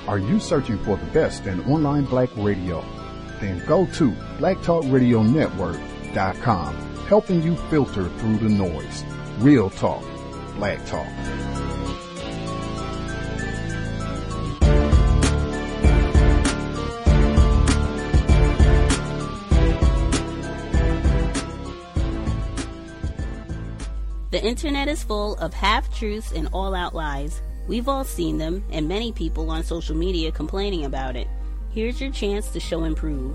Are you searching for the best in online black radio? Then go to blacktalkradionetwork.com, helping you filter through the noise. Real talk, black talk. The internet is full of half-truths and all-out lies. We've all seen them, and many people on social media complaining about it. Here's your chance to show and prove.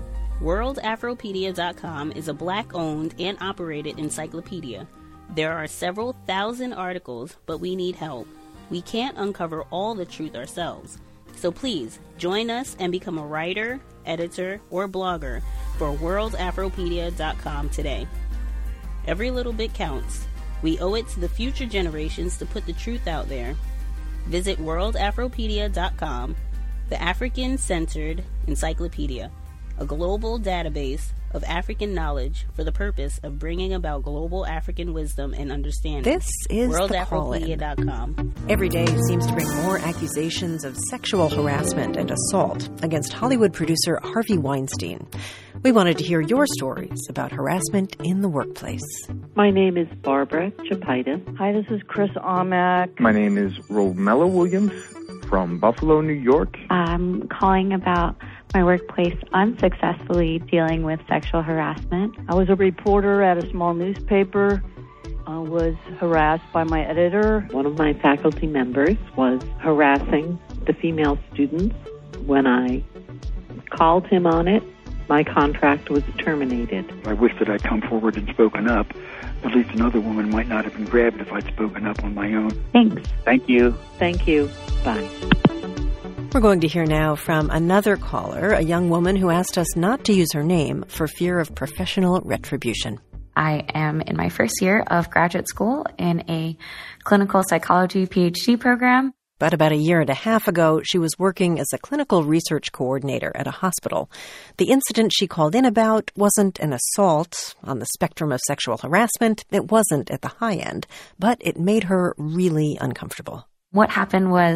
WorldAfropedia.com is a black-owned and operated encyclopedia. There are several thousand articles, but we need help. We can't uncover all the truth ourselves. So please, join us and become a writer, editor, or blogger for WorldAfropedia.com today. Every little bit counts. We owe it to the future generations to put the truth out there. Visit WorldAfropedia.com, the African-centered encyclopedia, a global database of African knowledge for the purpose of bringing about global African wisdom and understanding. This is WorldAfropedia.com. Every day seems to bring more accusations of sexual harassment and assault against Hollywood producer Harvey Weinstein. We wanted to hear your stories about harassment in the workplace. My name is Barbara Chapaitis. Hi, this is Chris Omack. My name is Romella Williams from Buffalo, New York. I'm calling about my workplace unsuccessfully dealing with sexual harassment. I was a reporter at a small newspaper. I was harassed by my editor. One of my faculty members was harassing the female students. When I called him on it, my contract was terminated. I wish that I'd come forward and spoken up. At least another woman might not have been grabbed if I'd spoken up on my own. Thanks. Thank you. Thank you. Bye. We're going to hear now from another caller, a young woman who asked us not to use her name for fear of professional retribution. I am in my first year of graduate school in a clinical psychology PhD program. But about a year and a half ago, she was working as a clinical research coordinator at a hospital. The incident she called in about wasn't an assault on the spectrum of sexual harassment. It wasn't at the high end, but it made her really uncomfortable. What happened was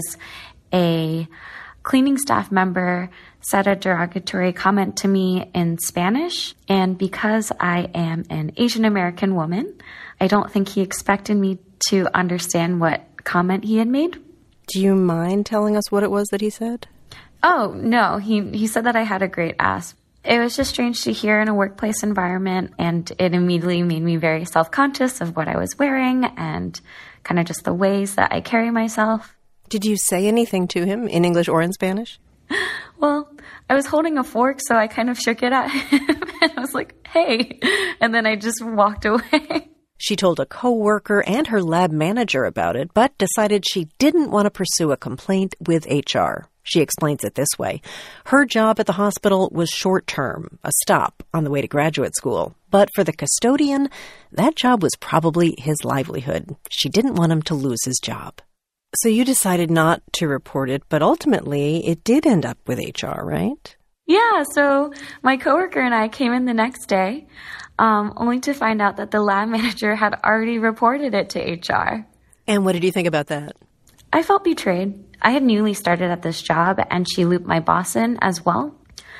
a cleaning staff member said a derogatory comment to me in Spanish, and because I am an Asian American woman, I don't think he expected me to understand what comment he had made. Do you mind telling us what it was that he said? Oh, no. He said that I had a great ass. It was just strange to hear in a workplace environment, and it immediately made me very self-conscious of what I was wearing and kind of just the ways that I carry myself. Did you say anything to him in English or in Spanish? Well, I was holding a fork, so I kind of shook it at him, and I was like, hey, and then I just walked away. She told a coworker and her lab manager about it, but decided she didn't want to pursue a complaint with HR. She explains it this way. Her job at the hospital was short-term, a stop on the way to graduate school. But for the custodian, that job was probably his livelihood. She didn't want him to lose his job. So you decided not to report it, but ultimately it did end up with HR, right? Yeah, so my coworker and I came in the next day, only to find out that the lab manager had already reported it to HR. And what did you think about that? I felt betrayed. I had newly started at this job, and she looped my boss in as well.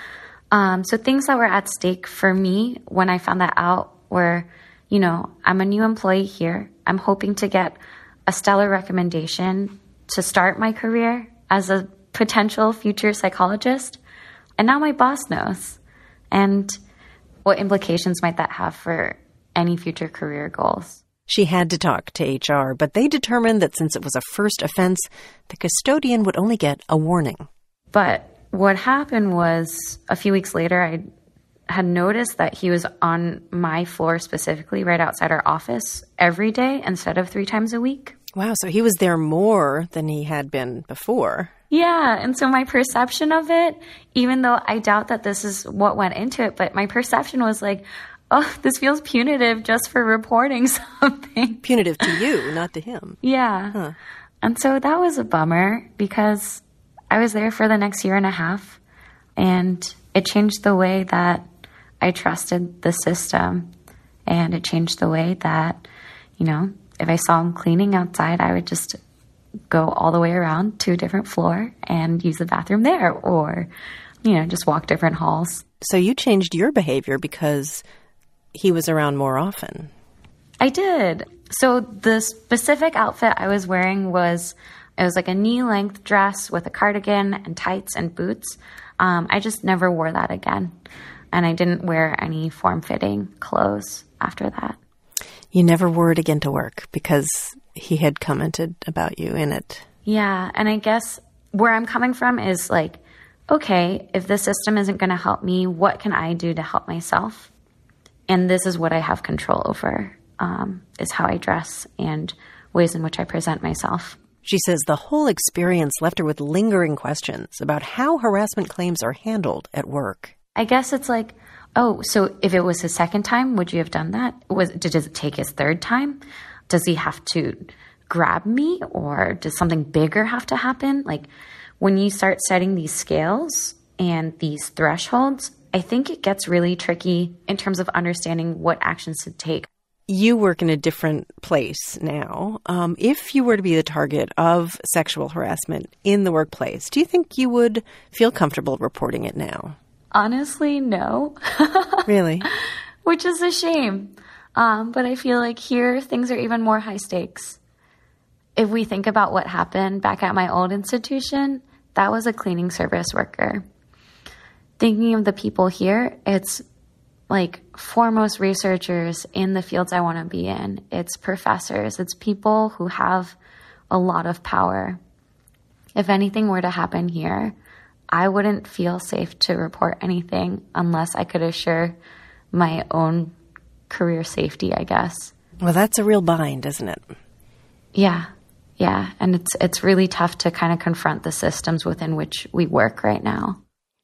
So things that were at stake for me when I found that out were, I'm a new employee here. I'm hoping to get a stellar recommendation to start my career as a potential future psychologist. And now my boss knows. And what implications might that have for any future career goals? She had to talk to HR, but they determined that since it was a first offense, the custodian would only get a warning. But what happened was a few weeks later, I had noticed that he was on my floor specifically right outside our office every day instead of 3 times a week. Wow, so he was there more than he had been before. Yeah, and so my perception of it, even though I doubt that this is what went into it, but my perception was like, oh, this feels punitive just for reporting something. Punitive to you, not to him. Yeah. Huh. And so that was a bummer because I was there for the next year and a half, and it changed the way that I trusted the system, and it changed the way that, if I saw him cleaning outside, I would just go all the way around to a different floor and use the bathroom there, or, just walk different halls. So you changed your behavior because he was around more often. I did. So the specific outfit I was wearing was like a knee-length dress with a cardigan and tights and boots. I just never wore that again. And I didn't wear any form-fitting clothes after that. You never wore it again to work because he had commented about you in it. Yeah, and I guess where I'm coming from is like, okay, if the system isn't going to help me, what can I do to help myself? And this is what I have control over, is how I dress and ways in which I present myself. She says the whole experience left her with lingering questions about how harassment claims are handled at work. I guess it's like, oh, so if it was his second time, would you have done that? Does it take his third time? Does he have to grab me, or does something bigger have to happen? Like, when you start setting these scales and these thresholds, I think it gets really tricky in terms of understanding what actions to take. You work in a different place now. If you were to be the target of sexual harassment in the workplace, do you think you would feel comfortable reporting it now? Honestly, no. Really? Which is a shame. But I feel like here things are even more high stakes. If we think about what happened back at my old institution, that was a cleaning service worker. Thinking of the people here, it's like foremost researchers in the fields I want to be in. It's professors. It's people who have a lot of power. If anything were to happen here, I wouldn't feel safe to report anything unless I could assure my own career safety, I guess. Well, that's a real bind, isn't it? Yeah. And it's really tough to kind of confront the systems within which we work right now.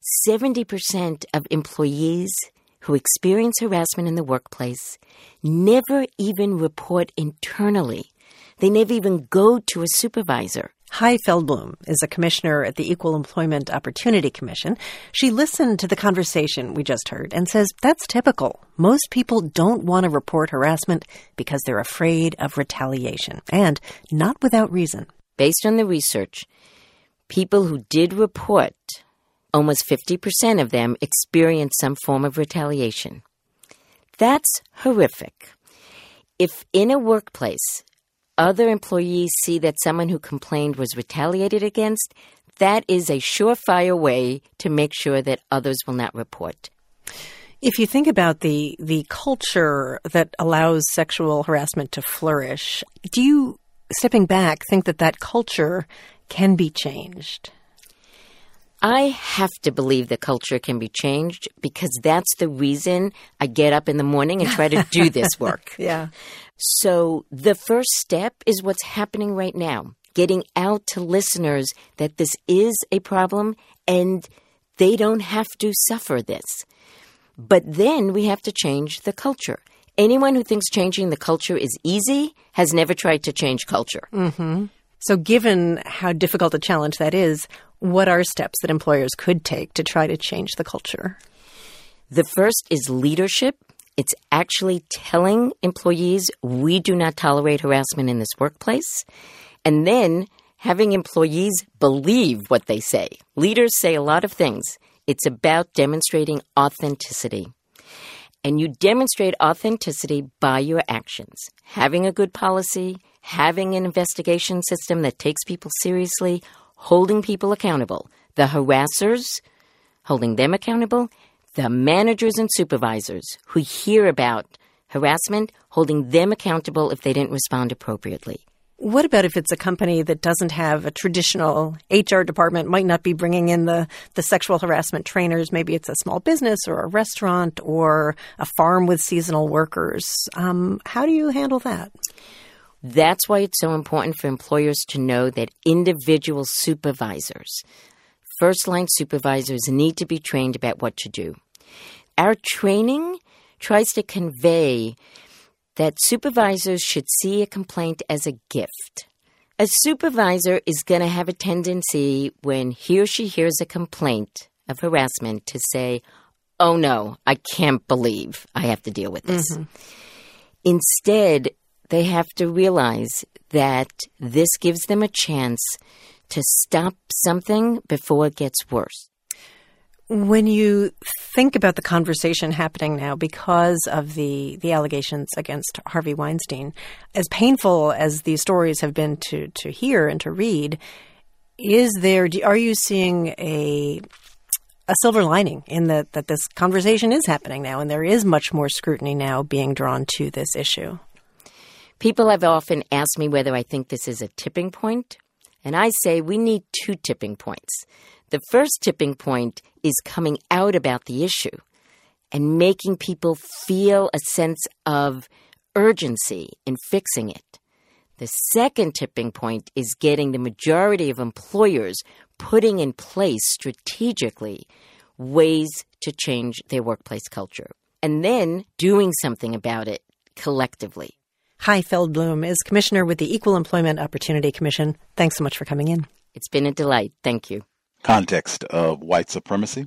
70% of employees who experience harassment in the workplace never even report internally. They never even go to a supervisor. Hai Feldblum is a commissioner at the Equal Employment Opportunity Commission. She listened to the conversation we just heard and says that's typical. Most people don't want to report harassment because they're afraid of retaliation, and not without reason. Based on the research, people who did report, almost 50% of them experienced some form of retaliation. That's horrific. If in a workplace other employees see that someone who complained was retaliated against, that is a surefire way to make sure that others will not report. If you think about the culture that allows sexual harassment to flourish, do you, stepping back, think that culture can be changed? I have to believe the culture can be changed because that's the reason I get up in the morning and try to do this work. Yeah. So the first step is what's happening right now, getting out to listeners that this is a problem and they don't have to suffer this. But then we have to change the culture. Anyone who thinks changing the culture is easy has never tried to change culture. Mm-hmm. So given how difficult a challenge that is, what are steps that employers could take to try to change the culture? The first is leadership. It's actually telling employees we do not tolerate harassment in this workplace. And then having employees believe what they say. Leaders say a lot of things. It's about demonstrating authenticity. And you demonstrate authenticity by your actions. Having a good policy, having an investigation system that takes people seriously, holding people accountable. The harassers, holding them accountable. The managers and supervisors who hear about harassment, holding them accountable if they didn't respond appropriately. What about if it's a company that doesn't have a traditional HR department, might not be bringing in the sexual harassment trainers? Maybe it's a small business or a restaurant or a farm with seasonal workers. How do you handle that? That's why it's so important for employers to know that individual supervisors, first-line supervisors, need to be trained about what to do. Our training tries to convey that supervisors should see a complaint as a gift. A supervisor is going to have a tendency when he or she hears a complaint of harassment to say, oh no, I can't believe I have to deal with this. Mm-hmm. Instead, they have to realize that this gives them a chance to stop something before it gets worse. When you think about the conversation happening now because of the allegations against Harvey Weinstein, as painful as these stories have been to hear and to read, are you seeing a silver lining in that this conversation is happening now and there is much more scrutiny now being drawn to this issue? People have often asked me whether I think this is a tipping point, and I say we need 2 tipping points. The first tipping point is coming out about the issue and making people feel a sense of urgency in fixing it. The second tipping point is getting the majority of employers putting in place strategically ways to change their workplace culture and then doing something about it collectively. Hai Feldblum is Commissioner with the Equal Employment Opportunity Commission. Thanks so much for coming in. It's been a delight. Thank you. Context of white supremacy.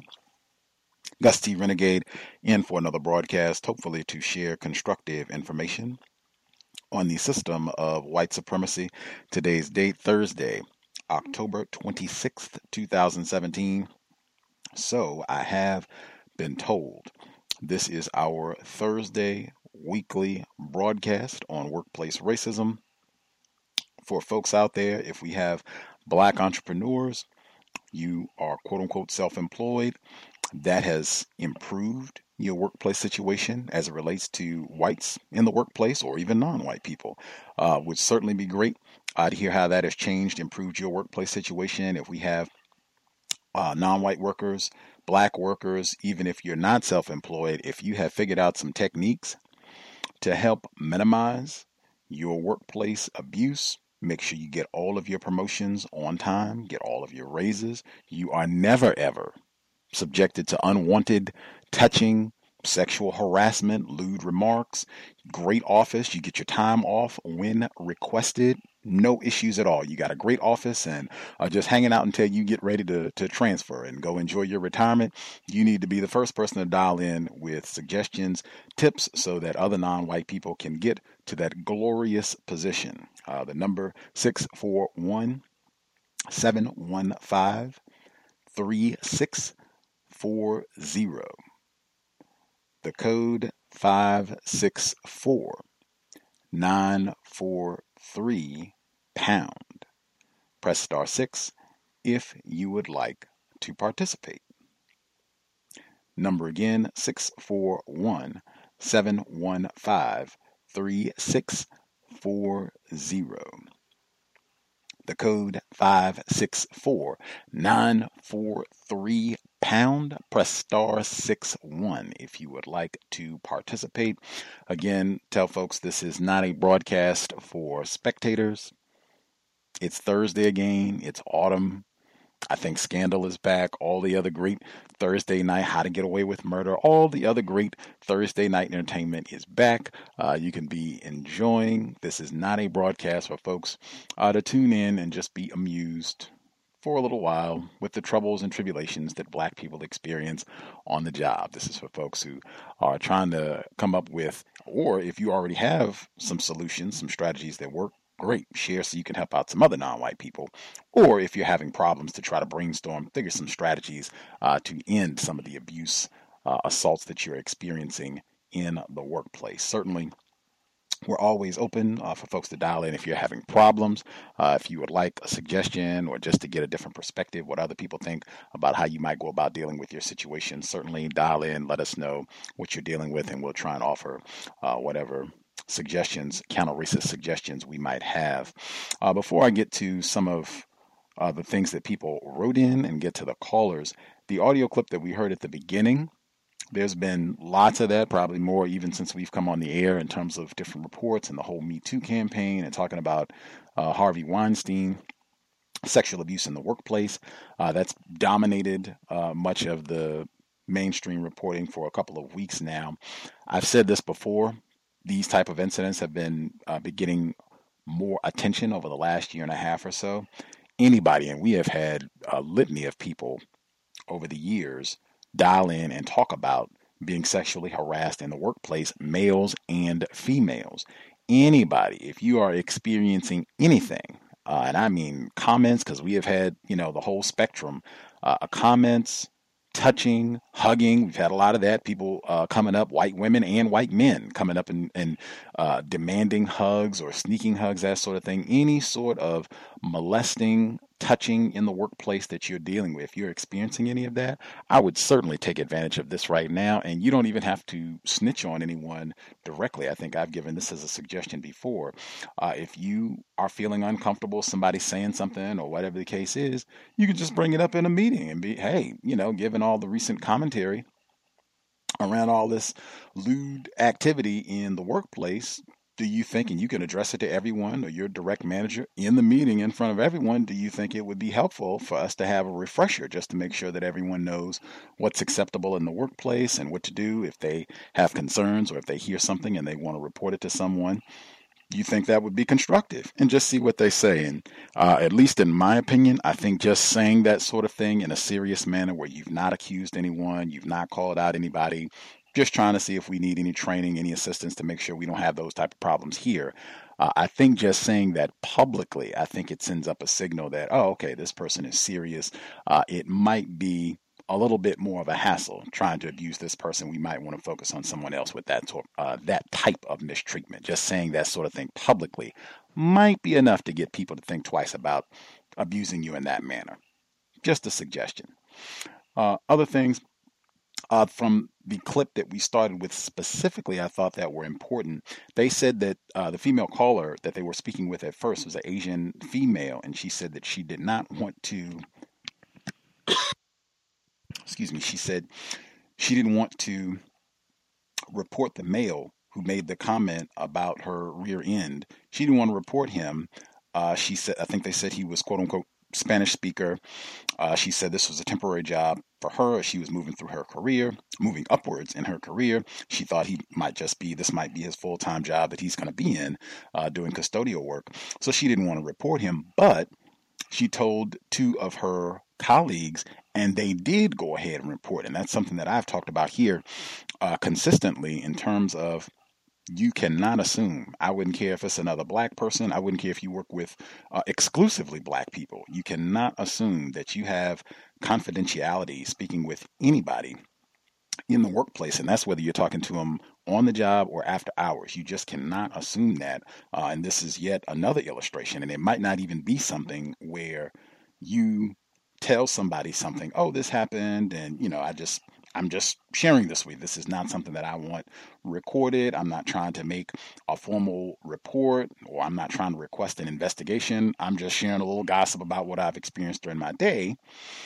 Gus T. Renegade in for another broadcast, hopefully to share constructive information on the system of white supremacy. Today's date, Thursday, October 26th, 2017. So I have been told this is our Thursday weekly broadcast on workplace racism. For folks out there, if we have Black entrepreneurs, you are quote-unquote self-employed, that has improved your workplace situation as it relates to whites in the workplace or even non-white people, would certainly be great to hear how that has changed, improved your workplace situation. If we have non-white workers, Black workers, even if you're not self-employed, if you have figured out some techniques to help minimize your workplace abuse, make sure you get all of your promotions on time, get all of your raises. You are never, ever subjected to unwanted touching, sexual harassment, lewd remarks. Great office. You get your time off when requested. No issues at all. You got a great office and are just hanging out until you get ready to transfer and go enjoy your retirement. You need to be the first person to dial in with suggestions, tips, so that other non-white people can get to that glorious position. The number 641-715-3640. The code 564-943#. Press *6 if you would like to participate. Number again, 641-715-3640. The code 564-943#. Press *61 if you would like to participate. Again, tell folks this is not a broadcast for spectators. It's Thursday again. It's autumn. I think Scandal is back. All the other great Thursday night, How to Get Away with Murder, all the other great Thursday night entertainment is back. You can be enjoying. This is not a broadcast for folks to tune in and just be amused for a little while with the troubles and tribulations that Black people experience on the job. This is for folks who are trying to come up with, or if you already have some solutions, some strategies that work, great, share so you can help out some other non-white people. Or if you're having problems, to try to brainstorm, figure some strategies to end some of the abuse, assaults that you're experiencing in the workplace. Certainly, we're always open for folks to dial in if you're having problems. If you would like a suggestion or just to get a different perspective, what other people think about how you might go about dealing with your situation, certainly dial in, let us know what you're dealing with, and we'll try and offer whatever suggestions, counter-racist suggestions we might have. Before I get to some of the things that people wrote in and get to the callers, the audio clip that we heard at the beginning, there's been lots of that, probably more even since we've come on the air in terms of different reports and the whole Me Too campaign and talking about Harvey Weinstein, sexual abuse in the workplace. That's dominated much of the mainstream reporting for a couple of weeks now. I've said this before. These type of incidents have been getting more attention over the last year and a half or so. Anybody, and we have had a litany of people over the years dial in and talk about being sexually harassed in the workplace, males and females. anybody, if you are experiencing anything, and I mean comments, because we have had, the whole spectrum, comments, touching, hugging. We've had a lot of that. People coming up, white women and white men coming up and demanding hugs or sneaking hugs, that sort of thing. Any sort of molesting, touching in the workplace that you're dealing with. If you're experiencing any of that, I would certainly take advantage of this right now. And you don't even have to snitch on anyone directly. I think I've given this as a suggestion before. If you are feeling uncomfortable, somebody saying something or whatever the case is, you can just bring it up in a meeting and be, hey, given all the recent commentary around all this lewd activity in the workplace, do you think, and you can address it to everyone or your direct manager in the meeting in front of everyone, do you think it would be helpful for us to have a refresher just to make sure that everyone knows what's acceptable in the workplace and what to do if they have concerns or if they hear something and they want to report it to someone? Do you think that would be constructive? And just see what they say. And at least in my opinion, I think just saying that sort of thing in a serious manner where you've not accused anyone, you've not called out anybody, just trying to see if we need any training, any assistance to make sure we don't have those type of problems here. I think just saying that publicly, I think it sends up a signal that, oh, okay, this person is serious. It might be a little bit more of a hassle trying to abuse this person. We might want to focus on someone else with that type of mistreatment. Just saying that sort of thing publicly might be enough to get people to think twice about abusing you in that manner. Just a suggestion. Other things from the clip that we started with specifically, I thought that were important. They said that the female caller that they were speaking with at first was an Asian female, and she said that she did not want to she said she didn't want to report the male who made the comment about her rear end. She didn't want to report him. She said, I think they said he was quote unquote Spanish speaker. She said this was a temporary job for her. She was moving through her career, moving upwards in her career. She thought this might be his full-time job that he's going to be in, doing custodial work. So she didn't want to report him, but she told two of her colleagues, and they did go ahead and report. And that's something that I've talked about here consistently in terms of you cannot assume. I wouldn't care if it's another black person. I wouldn't care if you work with exclusively black people. You cannot assume that you have confidentiality speaking with anybody in the workplace. And that's whether you're talking to them on the job or after hours. You just cannot assume that. And this is yet another illustration. And it might not even be something where you tell somebody something, oh, this happened. And, I'm just sharing this with you. This is not something that I want recorded. I'm not trying to make a formal report, or I'm not trying to request an investigation. I'm just sharing a little gossip about what I've experienced during my day.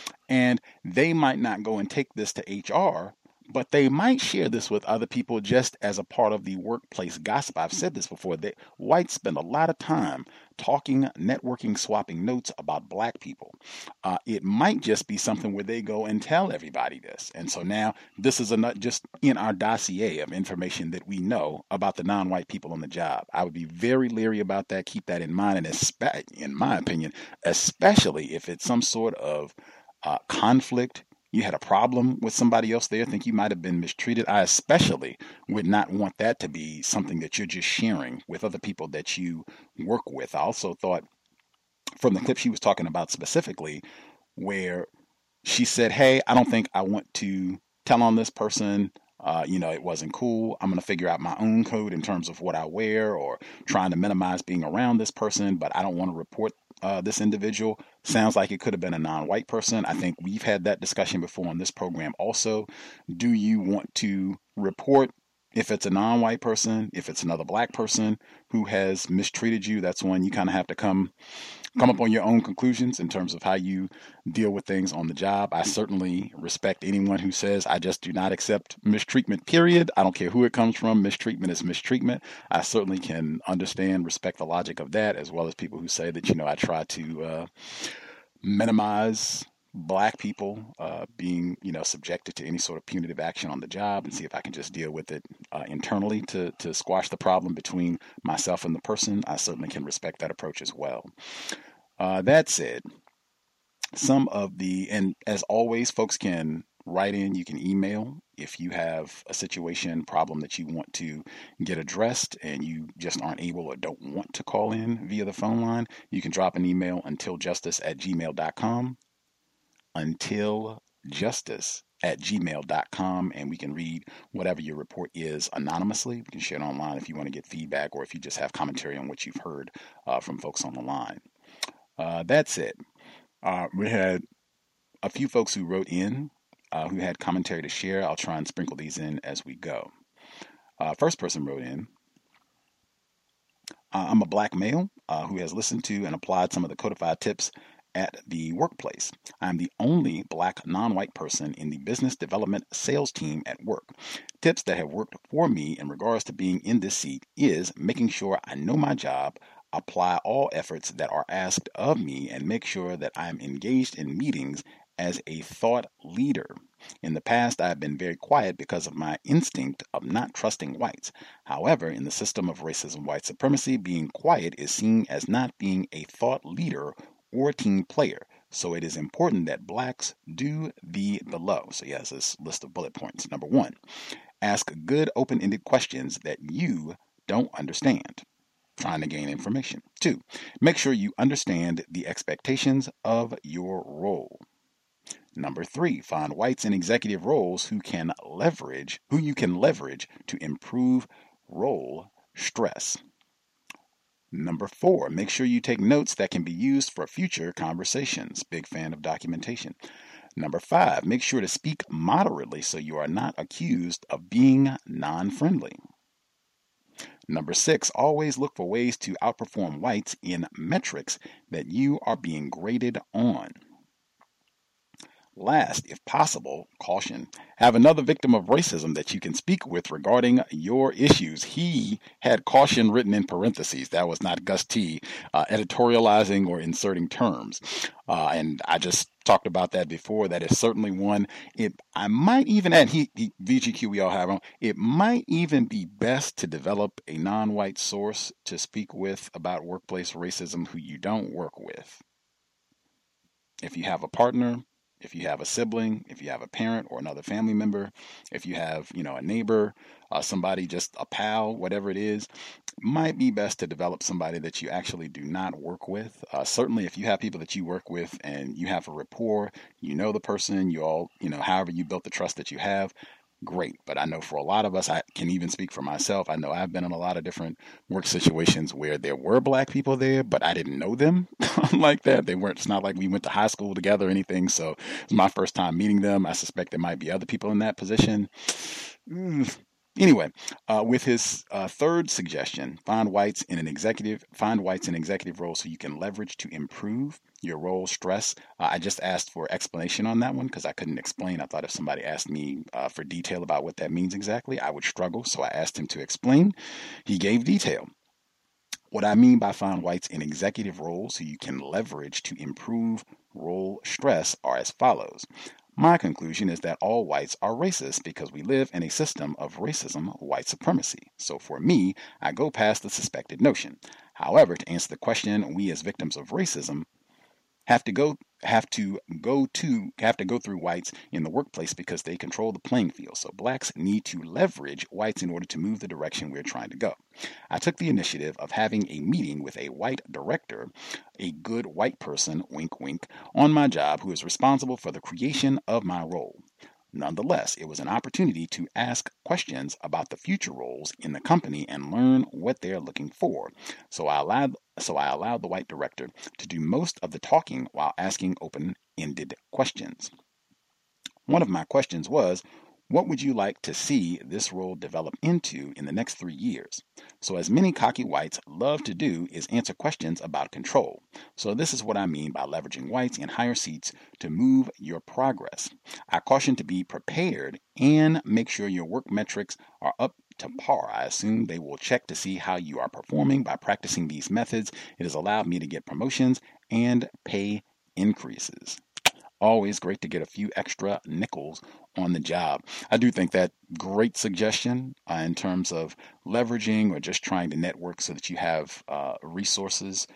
And they might not go and take this to HR, but they might share this with other people just as a part of the workplace gossip. I've said this before, that whites spend a lot of time talking, networking, swapping notes about black people. It might just be something where they go and tell everybody this. And so now this is just in our dossier of information that we know about the non-white people on the job. I would be very leery about that. Keep that in mind. And in my opinion, especially if it's some sort of conflict, you had a problem with somebody else there, think you might have been mistreated. I especially would not want that to be something that you're just sharing with other people that you work with. I also thought from the clip she was talking about specifically, where she said, hey, I don't think I want to tell on this person. It wasn't cool. I'm going to figure out my own code in terms of what I wear, or trying to minimize being around this person, but I don't want to report this individual. Sounds like it could have been a non-white person. I think we've had that discussion before on this program also. Do you want to report if it's a non-white person, if it's another black person who has mistreated you? That's when you kind of have to come up on your own conclusions in terms of how you deal with things on the job. I certainly respect anyone who says, I just do not accept mistreatment, period. I don't care who it comes from. Mistreatment is mistreatment. I certainly can understand, respect the logic of that, as well as people who say that, I try to minimize black people being, subjected to any sort of punitive action on the job, and see if I can just deal with it internally to squash the problem between myself and the person. I certainly can respect that approach as well. That said, and as always, folks can write in, you can email. If you have a situation, problem that you want to get addressed and you just aren't able or don't want to call in via the phone line, you can drop an email untiljustice@gmail.com. Untiljustice@gmail.com, and we can read whatever your report is anonymously. We can share it online if you want to get feedback or if you just have commentary on what you've heard from folks on the line. That's it. We had a few folks who wrote in who had commentary to share. I'll try and sprinkle these in as we go. First person wrote in, I'm a black male who has listened to and applied some of the codified tips at the workplace. I'm the only black non-white person in the business development sales team at work. Tips that have worked for me in regards to being in this seat is making sure I know my job, apply all efforts that are asked of me, and make sure that I'm engaged in meetings as a thought leader. In the past, I have been very quiet because of my instinct of not trusting whites. However, in the system of racism, white supremacy, being quiet is seen as not being a thought leader or team player. So it is important that blacks do the below. So he has this list of bullet points. Number 1, ask good open-ended questions that you don't understand, trying to gain information. 2, make sure you understand the expectations of your role. Number 3, find whites in executive roles who you can leverage to improve role stress. Number 4, make sure you take notes that can be used for future conversations. Big fan of documentation. Number 5, make sure to speak moderately so you are not accused of being non-friendly. Number 6, always look for ways to outperform whites in metrics that you are being graded on. Last, if possible, caution. Have another victim of racism that you can speak with regarding your issues. He had caution written in parentheses. That was not Gus T. Editorializing or inserting terms. And I just talked about that before. That is certainly one. I might even add, VGQ we all have on, it might even be best to develop a non-white source to speak with about workplace racism who you don't work with. If you have a partner, if you have a sibling, if you have a parent or another family member, if you have, a neighbor, somebody, just a pal, whatever it is, might be best to develop somebody that you actually do not work with. Certainly if you have people that you work with and you have a rapport, you know the person, you all, however you built the trust that you have, great. But I know for a lot of us, I can even speak for myself. I know I've been in a lot of different work situations where there were black people there, but I didn't know them like that. It's not like we went to high school together or anything. So it was my first time meeting them. I suspect there might be other people in that position. Anyway, with his third suggestion, find whites in executive roles so you can leverage to improve your role stress. I just asked for explanation on that one because I couldn't explain. I thought if somebody asked me for detail about what that means exactly, I would struggle. So I asked him to explain. He gave detail. What I mean by find whites in executive roles so you can leverage to improve role stress are as follows. My conclusion is that all whites are racist because we live in a system of racism, white supremacy. So for me, I go past the suspected notion. However, to answer the question, we as victims of racism have to go through whites in the workplace because they control the playing field. So blacks need to leverage whites in order to move the direction we're trying to go. I took the initiative of having a meeting with a white director, a good white person, wink wink, on my job who is responsible for the creation of my role. Nonetheless, it was an opportunity to ask questions about the future roles in the company and learn what they're looking for. So I allowed the white director to do most of the talking while asking open-ended questions. One of my questions was, what would you like to see this role develop into in the next 3 years? So as many cocky whites love to do is answer questions about control. So this is what I mean by leveraging whites in higher seats to move your progress. I caution to be prepared and make sure your work metrics are up to par. I assume they will check to see how you are performing. By practicing these methods, it has allowed me to get promotions and pay increases. Always great to get a few extra nickels on the job. I do think that great suggestion in terms of leveraging or just trying to network so that you have resources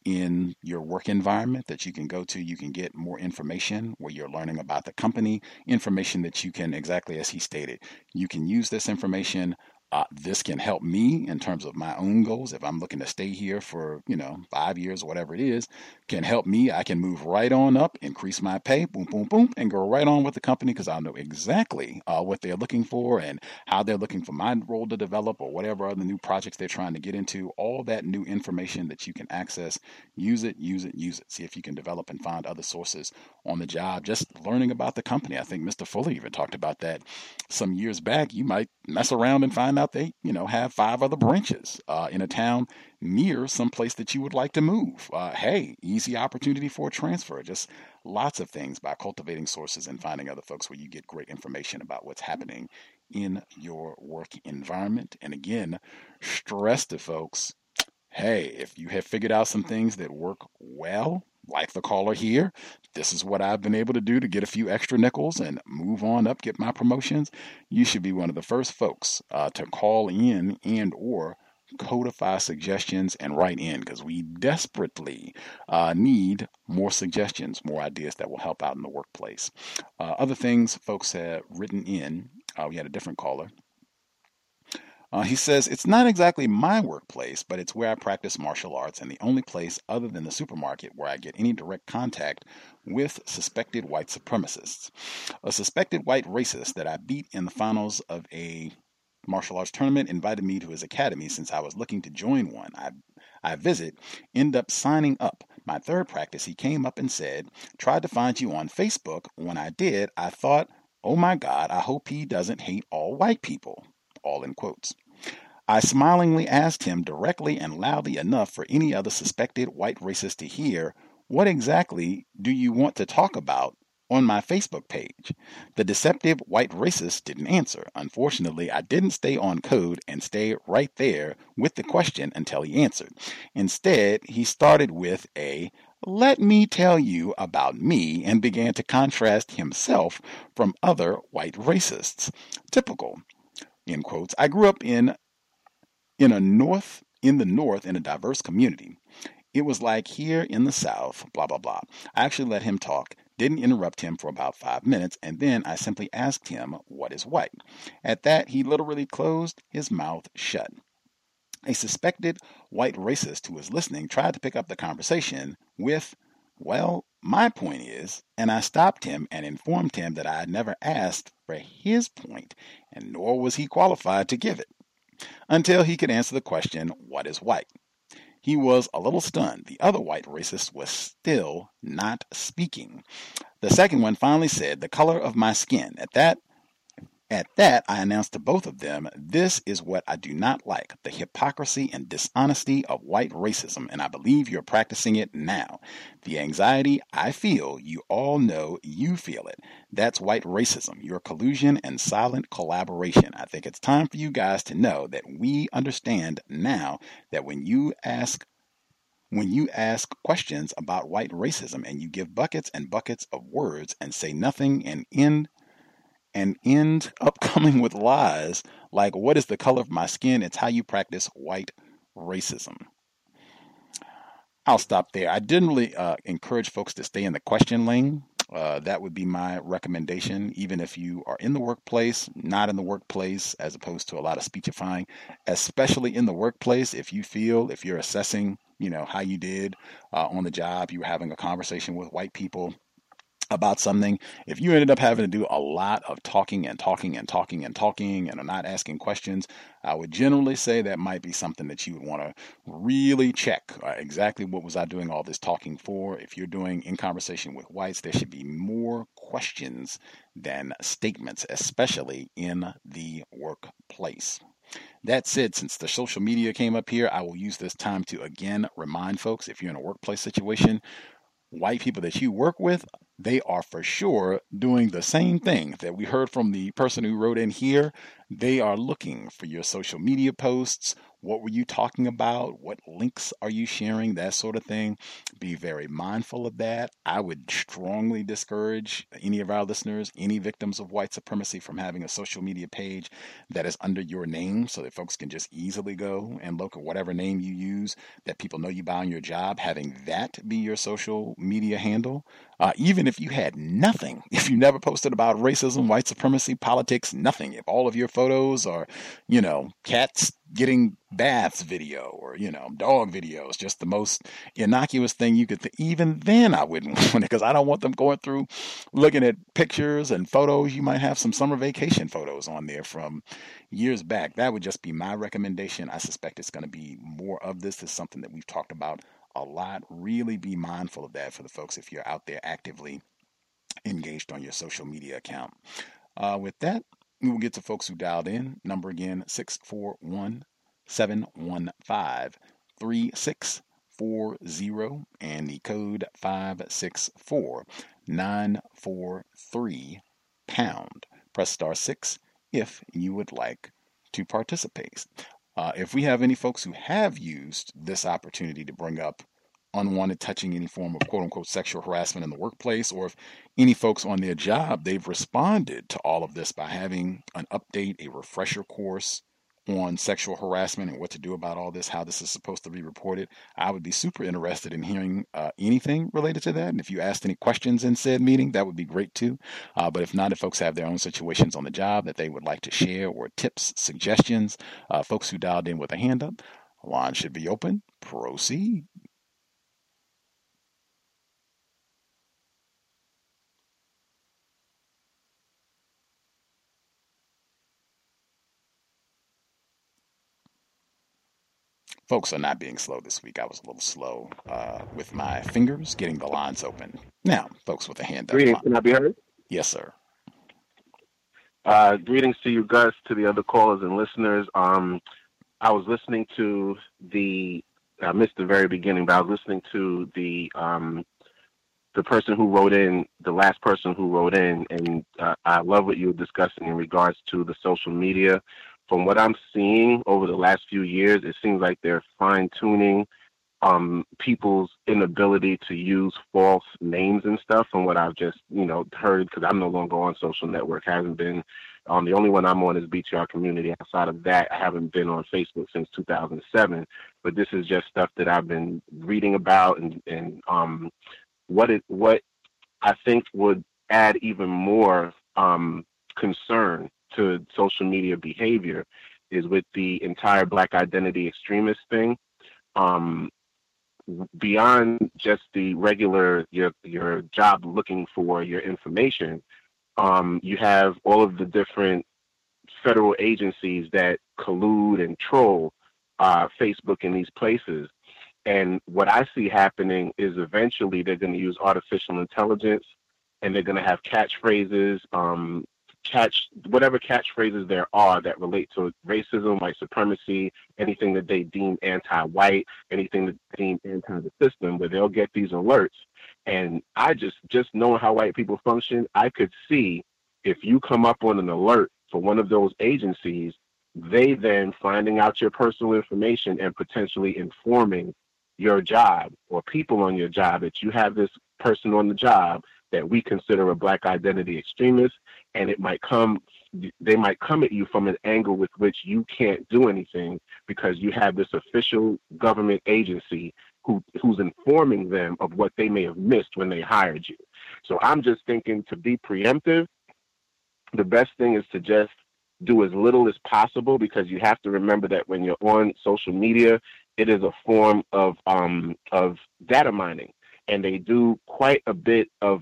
in your work environment that you can go to. You can get more information where you're learning about the company, information that you can, exactly as he stated, you can use this information. This can help me in terms of my own goals. If I'm looking to stay here for, 5 years or whatever it is, can help me. I can move right on up, increase my pay, boom, boom, boom, and go right on with the company because I'll know exactly what they're looking for and how they're looking for my role to develop or whatever other new projects they're trying to get into. All that new information that you can access, use it. See if you can develop and find other sources on the job. Just learning about the company. I think Mr. Fuller even talked about that some years back. You might mess around and find out they, have 5 other branches in a town near some place that you would like to move. Hey, easy opportunity for a transfer. Just lots of things by cultivating sources and finding other folks where you get great information about what's happening in your work environment. And again, stress to folks, hey, if you have figured out some things that work well, like the caller here, this is what I've been able to do to get a few extra nickels and move on up, get my promotions. You should be one of the first folks to call in and or codify suggestions and write in, because we desperately need more suggestions, more ideas that will help out in the workplace. Other things folks have written in, we had a different caller. He says, it's not exactly my workplace, but it's where I practice martial arts and the only place other than the supermarket where I get any direct contact with suspected white supremacists. A suspected white racist that I beat in the finals of a martial arts tournament invited me to his academy since I was looking to join one. I visit, end up signing up. My third practice, he came up and said, tried to find you on Facebook. When I did, I thought, oh my God, I hope he doesn't hate all white people. All in quotes. I smilingly asked him directly and loudly enough for any other suspected white racist to hear, what exactly do you want to talk about on my Facebook page? The deceptive white racist didn't answer. Unfortunately, I didn't stay on code and stay right there with the question until he answered. Instead, he started with a, let me tell you about me, and began to contrast himself from other white racists. Typical. In quotes. I grew up in the north in a diverse community. It was like here in the South, blah, blah, blah. I actually let him talk, didn't interrupt him for about 5 minutes, and then I simply asked him, what is white? At that, he literally closed his mouth shut. A suspected white racist who was listening tried to pick up the conversation with, well, my point is, and I stopped him and informed him that I had never asked for his point, and nor was he qualified to give it, until he could answer the question, what is white? He was a little stunned. The other white racist was still not speaking. The second one finally said, the color of my skin. At that, I announced to both of them, this is what I do not like, the hypocrisy and dishonesty of white racism, and I believe you're practicing it now. The anxiety I feel, you all know you feel it. That's white racism, your collusion and silent collaboration. I think it's time for you guys to know that we understand now that when you ask questions about white racism and you give buckets and buckets of words and say nothing and end up coming with lies like, what is the color of my skin? It's how you practice white racism. I'll stop there. I generally encourage folks to stay in the question lane. That would be my recommendation, even if you are in the workplace, not in the workplace, as opposed to a lot of speechifying, especially in the workplace. If you're assessing, how you did on the job, you were having a conversation with white people about something, if you ended up having to do a lot of talking and are not asking questions, I would generally say that might be something that you would want to really check. Exactly what was I doing all this talking for? If you're doing in conversation with whites, there should be more questions than statements, especially in the workplace. That said, since the social media came up here, I will use this time to again remind folks, if you're in a workplace situation, white people that you work with, they are for sure doing the same thing that we heard from the person who wrote in here. They are looking for your social media posts, What were you talking about? What links are you sharing? That sort of thing. Be very mindful of that. I would strongly discourage any of our listeners, any victims of white supremacy, from having a social media page that is under your name so that folks can just easily go and look at whatever name you use that people know you by on your job, having that be your social media handle. Even if you had nothing, if you never posted about racism, white supremacy, politics, nothing, if all of your photos are, cats getting baths video or, dog videos, just the most innocuous thing you could think, even then I wouldn't want it, because I don't want them going through looking at pictures and photos. You might have some summer vacation photos on there from years back. That would just be my recommendation. I suspect it's going to be more of this. This is something that we've talked about a lot. Really be mindful of that for the folks if you're out there actively engaged on your social media account. With that, we will get to folks who dialed in. Number again, 641-715-3640, and the code 564-943#. Press *6 if you would like to participate. If we have any folks who have used this opportunity to bring up unwanted touching, any form of quote-unquote sexual harassment in the workplace, or if any folks on their job, they've responded to all of this by having an update, a refresher course on sexual harassment and what to do about all this, how this is supposed to be reported, I would be super interested in hearing anything related to that. And if you asked any questions in said meeting, that would be great too. But if not, if folks have their own situations on the job that they would like to share, or tips, suggestions, folks who dialed in with a hand up, line should be open. Proceed. Folks are not being slow this week. I was a little slow with my fingers getting the lines open. Now, folks with a hand up. Greetings, can I be heard? Yes, sir. Greetings to you, Gus, to the other callers and listeners. I was listening to I missed the very beginning, but I was listening to the person who wrote in, the last person who wrote in, and I love what you were discussing in regards to the social media. From what I'm seeing over the last few years, it seems like they're fine-tuning people's inability to use false names and stuff. From what I've just, heard, because I'm no longer on social network, hasn't been. The only one I'm on is BTR Community. Outside of that, I haven't been on Facebook since 2007. But this is just stuff that I've been reading about, and what I think would add even more concern to social media behavior is with the entire Black identity extremist thing. Beyond just the regular your job looking for your information, you have all of the different federal agencies that collude and troll Facebook in these places. And what I see happening is eventually they're going to use artificial intelligence, and they're going to have catchphrases, whatever catchphrases there are that relate to racism, white supremacy, anything that they deem anti-white, anything that they deem anti the system, where they'll get these alerts. And I just knowing how white people function, I could see if you come up on an alert for one of those agencies, they then finding out your personal information and potentially informing your job or people on your job that you have this person on the job that we consider a Black identity extremist, and they might come at you from an angle with which you can't do anything because you have this official government agency who's informing them of what they may have missed when they hired you. So I'm just thinking, to be preemptive, the best thing is to just do as little as possible, because you have to remember that when you're on social media, it is a form of data mining. And they do quite a bit of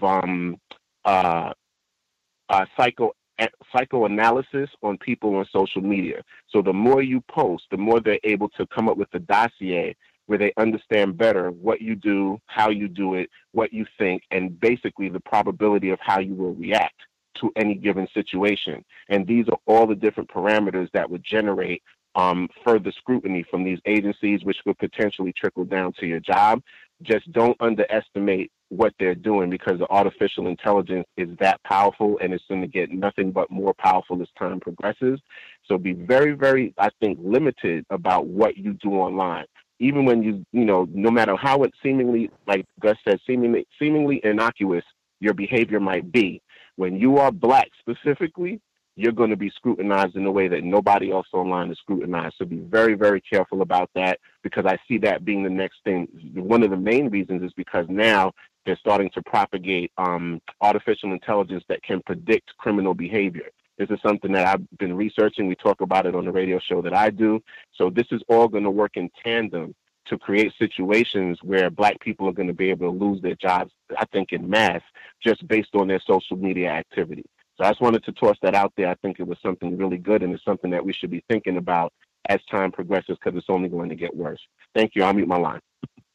psychoanalysis on people on social media. So the more you post, the more they're able to come up with a dossier where they understand better what you do, how you do it, what you think, and basically the probability of how you will react to any given situation. And these are all the different parameters that would generate further scrutiny from these agencies, which could potentially trickle down to your job. just don't underestimate what they're doing, because the artificial intelligence is that powerful, and it's going to get nothing but more powerful as time progresses. So be very, very, I think, limited about what you do online. Even when no matter how it seemingly, like Gus said, seemingly innocuous your behavior might be, when you are Black specifically, you're going to be scrutinized in a way that nobody else online is scrutinized. So be very, very careful about that, because I see that being the next thing. One of the main reasons is because now they're starting to propagate artificial intelligence that can predict criminal behavior. This is something that I've been researching. We talk about it on the radio show that I do. So this is all going to work in tandem to create situations where Black people are going to be able to lose their jobs, I think, in mass, just based on their social media activity. So I just wanted to toss that out there. I think it was something really good, and it's something that we should be thinking about as time progresses, because it's only going to get worse. Thank you. I'll mute my line.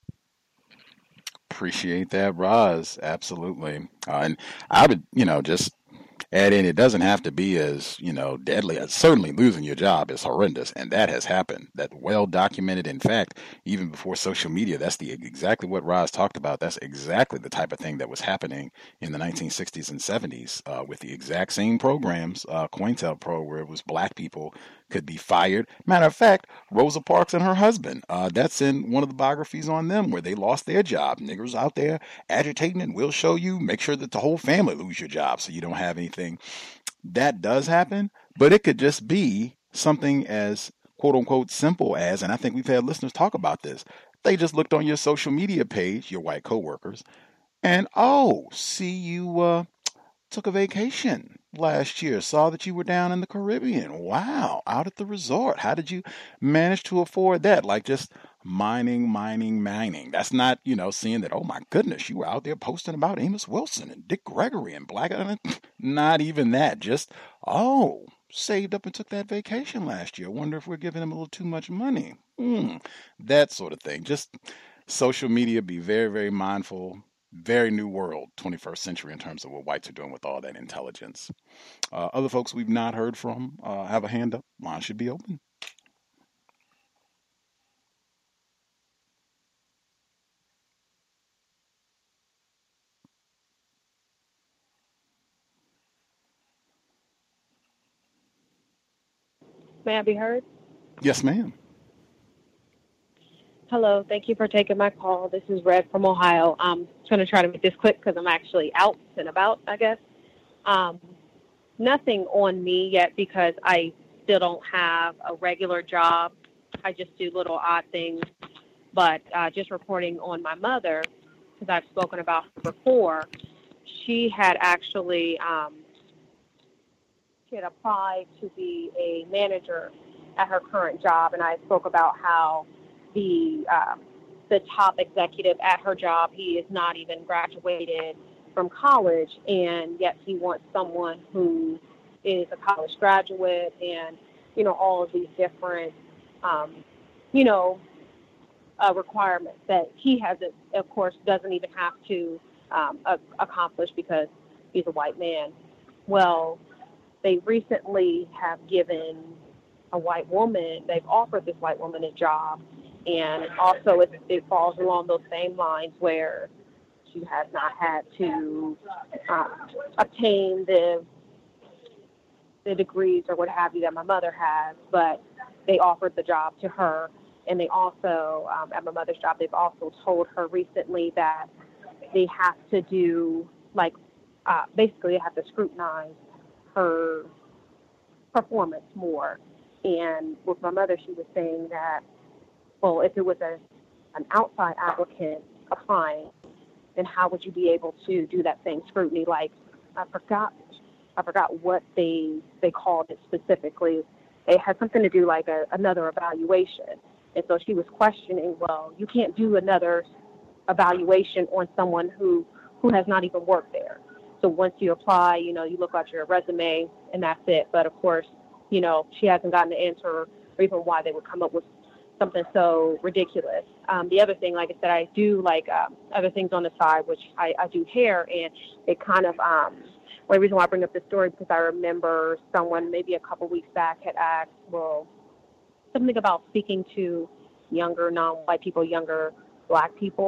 Appreciate that, Roz. Absolutely. And I would, just add in, it doesn't have to be as, deadly. Certainly losing your job is horrendous, and that has happened. That's well documented. In fact, even before social media, that's exactly what Roz talked about. That's exactly the type of thing that was happening in the 1960s and 70s with the exact same programs, COINTELPRO, where it was Black people could be fired. Matter of fact, Rosa Parks and her husband, that's in one of the biographies on them, where they lost their job. Niggers out there agitating, and we'll show you, make sure that the whole family lose your job so you don't have anything. That does happen, but it could just be something as quote unquote simple as, and I think we've had listeners talk about this, they just looked on your social media page, your white coworkers, and see you took a vacation last year, saw that you were down in the Caribbean. Wow, out at the resort. How did you manage to afford that? Like just mining. That's not, seeing that, oh my goodness, you were out there posting about Amos Wilson and Dick Gregory and Black. Not even that. Just, saved up and took that vacation last year. Wonder if we're giving him a little too much money. That sort of thing. Just social media, be very, very mindful. Very new world, 21st century, in terms of what whites are doing with all that intelligence. Other folks we've not heard from have a hand up. Line should be open. May I be heard? Yes, ma'am. Hello, thank you for taking my call. This is Red from Ohio. I'm going to try to make this quick because I'm actually out and about, I guess. Nothing on me yet because I still don't have a regular job. I just do little odd things. But just reporting on my mother, because I've spoken about her before, she had actually she had applied to be a manager at her current job, and I spoke about how the top executive at her job, he is not even graduated from college, and yet he wants someone who is a college graduate, and all of these different requirements that he hasn't, of course, doesn't even have to accomplish because he's a white man. Well, they recently have given a white woman, they've offered this white woman a job. And also it falls along those same lines where she has not had to obtain the degrees or what have you that my mother has, but they offered the job to her. And they also, at my mother's job, they've also told her recently that they have to do, basically they have to scrutinize her performance more. And with my mother, she was saying that, well, if it was an outside applicant applying, then how would you be able to do that same scrutiny? Like, I forgot what they called it specifically. It had something to do like another evaluation. And so she was questioning, well, you can't do another evaluation on someone who has not even worked there. So once you apply, you look at your resume and that's it. But of course, she hasn't gotten an answer or even why they would come up with something so ridiculous. The other thing, like I said, I do other things on the side, which I do hair, and it kind of, one reason why I bring up this story, because I remember someone maybe a couple weeks back had asked, well, something about speaking to younger non-white people, younger Black people,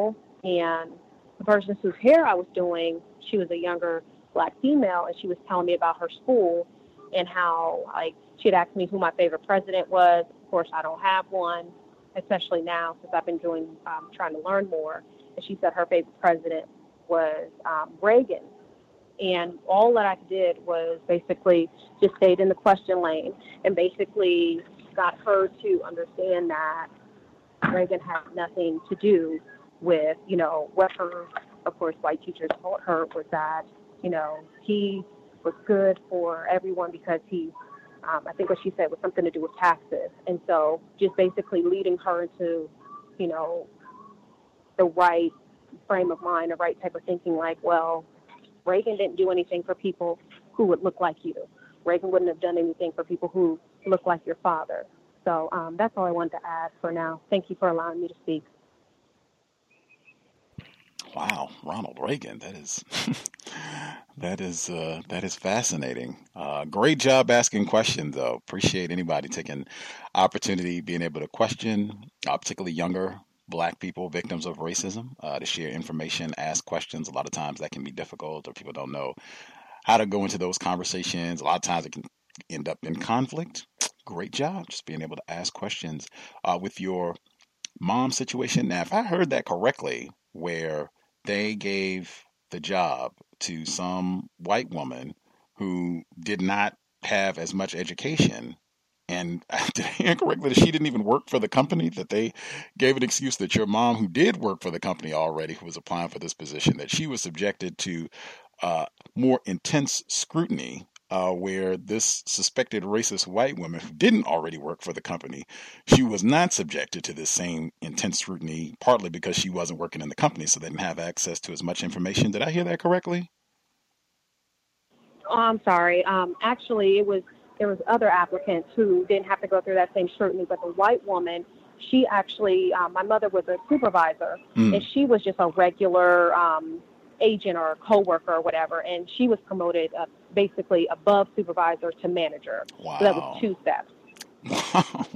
And the person whose hair I was doing, she was a younger black female, and she was telling me about her school and how, like, she had asked me who my favorite president was. Of course, I don't have one, especially now since I've been trying to learn more. And she said her favorite president was Reagan. And all that I did was basically just stayed in the question lane and basically got her to understand that Reagan had nothing to do with, what her, of course, white teachers told her was that, he was good for everyone because he, I think what she said was something to do with taxes. And so just basically leading her into, the right frame of mind, the right type of thinking, like, well, Reagan didn't do anything for people who would look like you. Reagan wouldn't have done anything for people who look like your father. So that's all I wanted to add for now. Thank you for allowing me to speak. Wow, Ronald Reagan. That is fascinating. Great job asking questions, though. Appreciate anybody taking opportunity, being able to question, particularly younger Black people, victims of racism, to share information, ask questions. A lot of times that can be difficult, or people don't know how to go into those conversations. A lot of times it can end up in conflict. Great job, just being able to ask questions. With your mom situation, now, if I heard that correctly, where they gave the job to some white woman who did not have as much education, and did I hear correctly that she didn't even work for the company, that they gave an excuse that your mom, who did work for the company already, who was applying for this position, that she was subjected to more intense scrutiny, where this suspected racist white woman who didn't already work for the company, she was not subjected to this same intense scrutiny, partly because she wasn't working in the company, so they didn't have access to as much information. Did I hear that correctly? Oh, I'm sorry. Actually, there was other applicants who didn't have to go through that same scrutiny, but the white woman, she actually, my mother was a supervisor, and she was just a regular agent or coworker or whatever, and she was promoted basically above supervisor to manager. Wow. So that was 2 steps.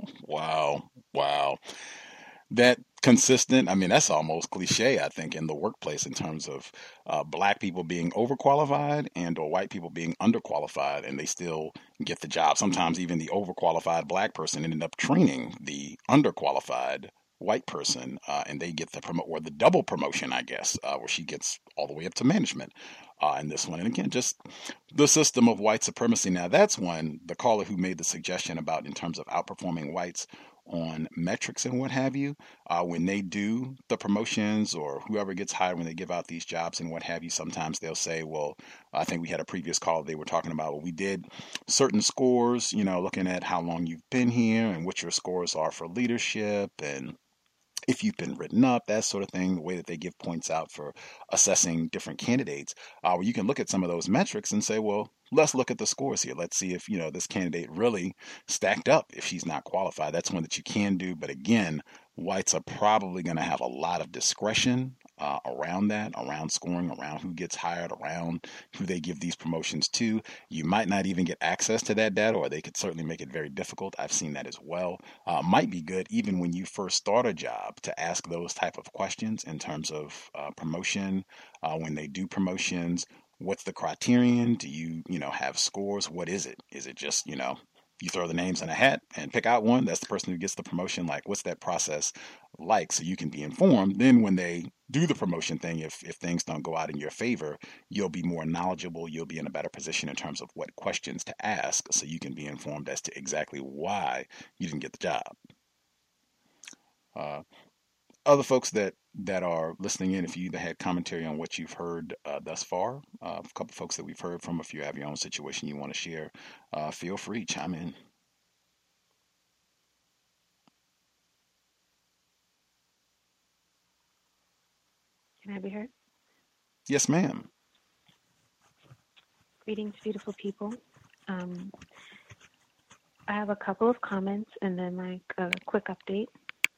Wow. That consistent, I mean, that's almost cliche, I think, in the workplace in terms of Black people being overqualified and or white people being underqualified, and they still get the job. Sometimes even the overqualified Black person ended up training the underqualified white person, and they get the double promotion, I guess, where she gets all the way up to management in this one. And again, just the system of white supremacy. Now, that's one, the caller who made the suggestion about in terms of outperforming whites on metrics and what have you, when they do the promotions or whoever gets hired, when they give out these jobs and what have you, sometimes they'll say, well, I think we had a previous call, they were talking about, well, we did certain scores, looking at how long you've been here and what your scores are for leadership and if you've been written up, that sort of thing, the way that they give points out for assessing different candidates, where you can look at some of those metrics and say, well, let's look at the scores here. Let's see if, this candidate really stacked up if she's not qualified. That's one that you can do. But again, whites are probably going to have a lot of discretion around that, around scoring, around who gets hired, around who they give these promotions to. You might not even get access to that data, or they could certainly make it very difficult. I've seen that as well. Might be good even when you first start a job to ask those type of questions in terms of promotion, when they do promotions. What's the criterion? Do you, have scores? What is it? Is it just, you throw the names in a hat and pick out one? That's the person who gets the promotion. Like, what's that process like? So you can be informed. Then when they do the promotion thing, if things don't go out in your favor, you'll be more knowledgeable. You'll be in a better position in terms of what questions to ask, so you can be informed as to exactly why you didn't get the job. Other folks that are listening in, if you either had commentary on what you've heard thus far, a couple folks that we've heard from, if you have your own situation you want to share, feel free, chime in. Can I be heard? Yes, ma'am. Greetings, beautiful people. I have a couple of comments and then a quick update.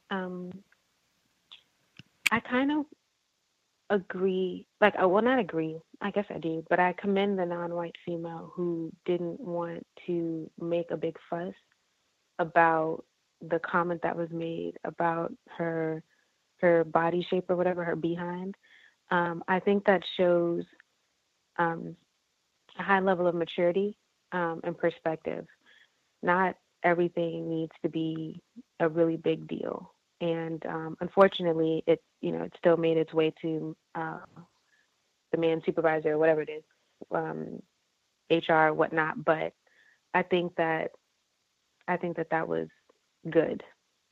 I kind of agree, not agree, I guess I do, but I commend the non-white female who didn't want to make a big fuss about the comment that was made about her her body shape or whatever, her behind. I think that shows a high level of maturity and perspective. Not everything needs to be a really big deal. And unfortunately, it still made its way to the man supervisor or whatever it is, HR, whatnot. But I think that was good.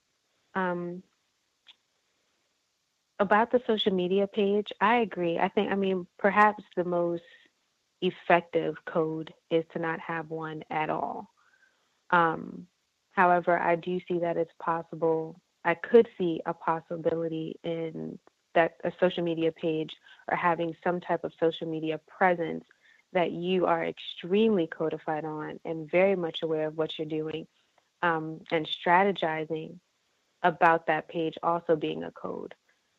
About the social media page, I agree. Perhaps the most effective code is to not have one at all. However, I do see that it's possible. I could see a possibility in that a social media page or having some type of social media presence that you are extremely codified on and very much aware of what you're doing, and strategizing about that page also being a code.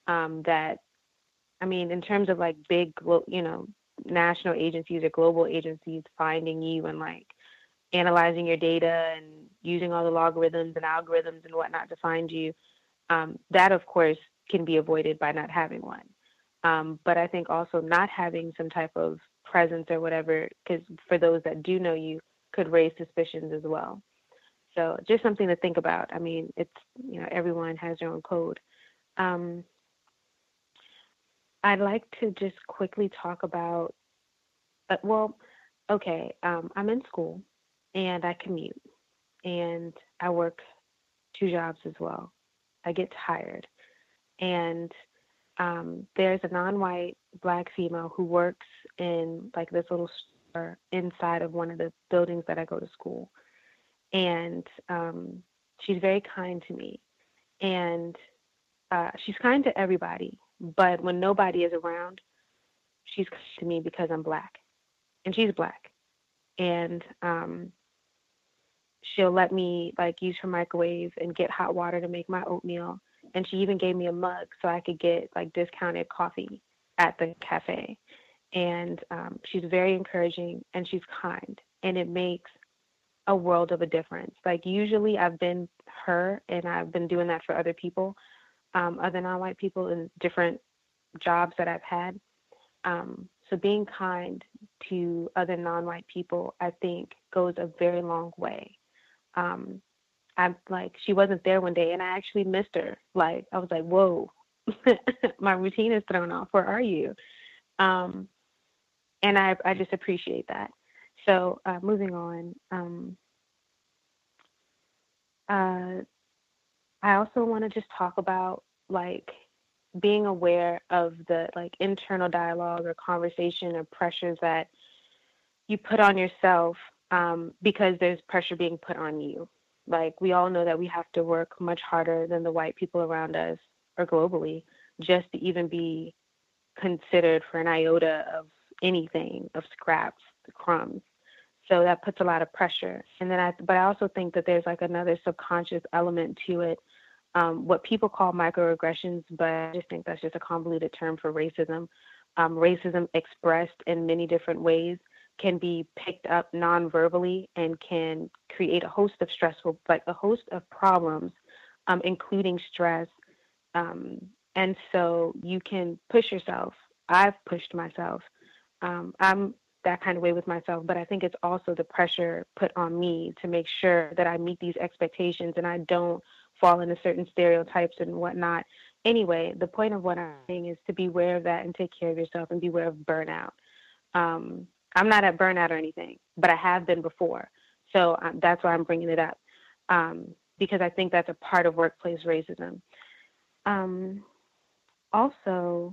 In terms of like big, national agencies or global agencies finding you and like analyzing your data and using all the logarithms and algorithms and whatnot to find you, that of course can be avoided by not having one. But I think also not having some type of presence or whatever, because for those that do know you, could raise suspicions as well. So just something to think about. It's, everyone has their own code. I'd like to just quickly talk about, I'm in school and I commute and I work 2 jobs as well. I get tired. And there's a non-white Black female who works in like this little store inside of one of the buildings that I go to school. And she's very kind to me. And she's kind to everybody. But when nobody is around, she's kind to me because I'm Black. And she's Black. And she'll let me like use her microwave and get hot water to make my oatmeal. And she even gave me a mug so I could get like discounted coffee at the cafe. And she's very encouraging and she's kind. And it makes a world of a difference. Like usually I've been her and I've been doing that for other people, other non-white people in different jobs that I've had. So being kind to other non-white people, I think goes a very long way. I'm like, she wasn't there one day and I actually missed her. Like, I was like, whoa, my routine is thrown off. Where are you? And I just appreciate that. So moving on, I also want to just talk about like being aware of the like internal dialogue or conversation or pressures that you put on yourself because there's pressure being put on you. Like we all know that we have to work much harder than the white people around us or globally just to even be considered for an iota of anything, of scraps, crumbs. So that puts a lot of pressure. And then but I also think that there's like another subconscious element to it, what people call microaggressions, but I just think that's just a convoluted term for racism. Racism expressed in many different ways can be picked up non-verbally and can create a host of problems, including stress. And so you can push yourself. I've pushed myself. I'm that kind of way with myself, but I think it's also the pressure put on me to make sure that I meet these expectations and I don't fall into certain stereotypes and whatnot. Anyway, the point of what I'm saying is to be aware of that and take care of yourself and be aware of burnout. I'm not at burnout or anything, but I have been before. So that's why I'm bringing it up, because I think that's a part of workplace racism. Also,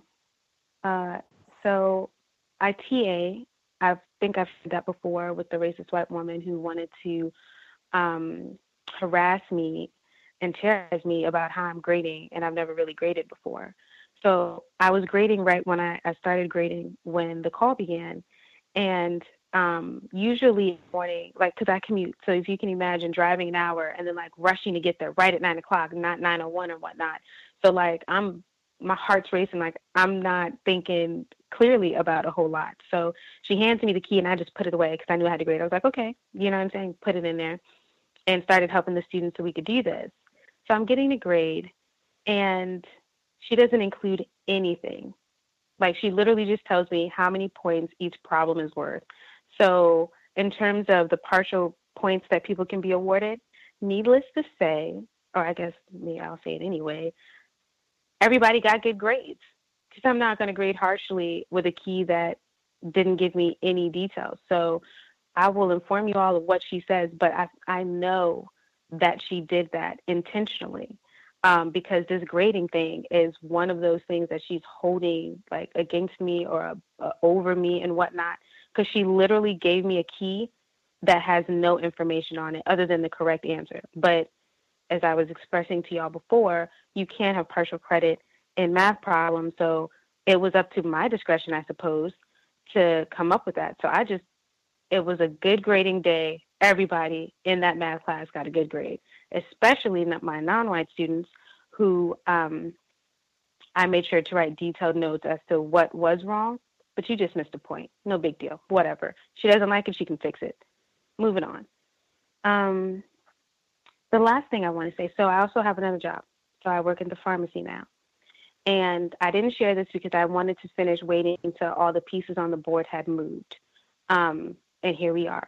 so I TA, I think I've said that before with the racist white woman who wanted to harass me and terrorize me about how I'm grading, and I've never really graded before. So I was grading right when I started grading when the call began. And usually in the morning, like, because I commute, so if you can imagine driving an hour and then like rushing to get there right at 9 o'clock, not 9:01 or whatnot. So like my heart's racing, like I'm not thinking clearly about a whole lot. So she hands me the key and I just put it away because I knew I had to grade. I was like, okay, you know what I'm saying? Put it in there and started helping the students so we could do this. So I'm getting the grade and she doesn't include anything. Like, she literally just tells me how many points each problem is worth. So in terms of the partial points that people can be awarded, needless to say, or I guess I'll say it anyway, everybody got good grades, because I'm not going to grade harshly with a key that didn't give me any details. So I will inform you all of what she says, but I know that she did that intentionally, because this grading thing is one of those things that she's holding like against me or over me and whatnot, because she literally gave me a key that has no information on it other than the correct answer. But as I was expressing to y'all before, you can't have partial credit in math problems. So it was up to my discretion, I suppose, to come up with that. So it was a good grading day. Everybody in that math class got a good grade, especially my non-white students who I made sure to write detailed notes as to what was wrong, but you just missed a point. No big deal. Whatever. She doesn't like it, she can fix it. Moving on. The last thing I want to say, so I also have another job. So I work in the pharmacy now. And I didn't share this because I wanted to finish waiting until all the pieces on the board had moved. And here we are.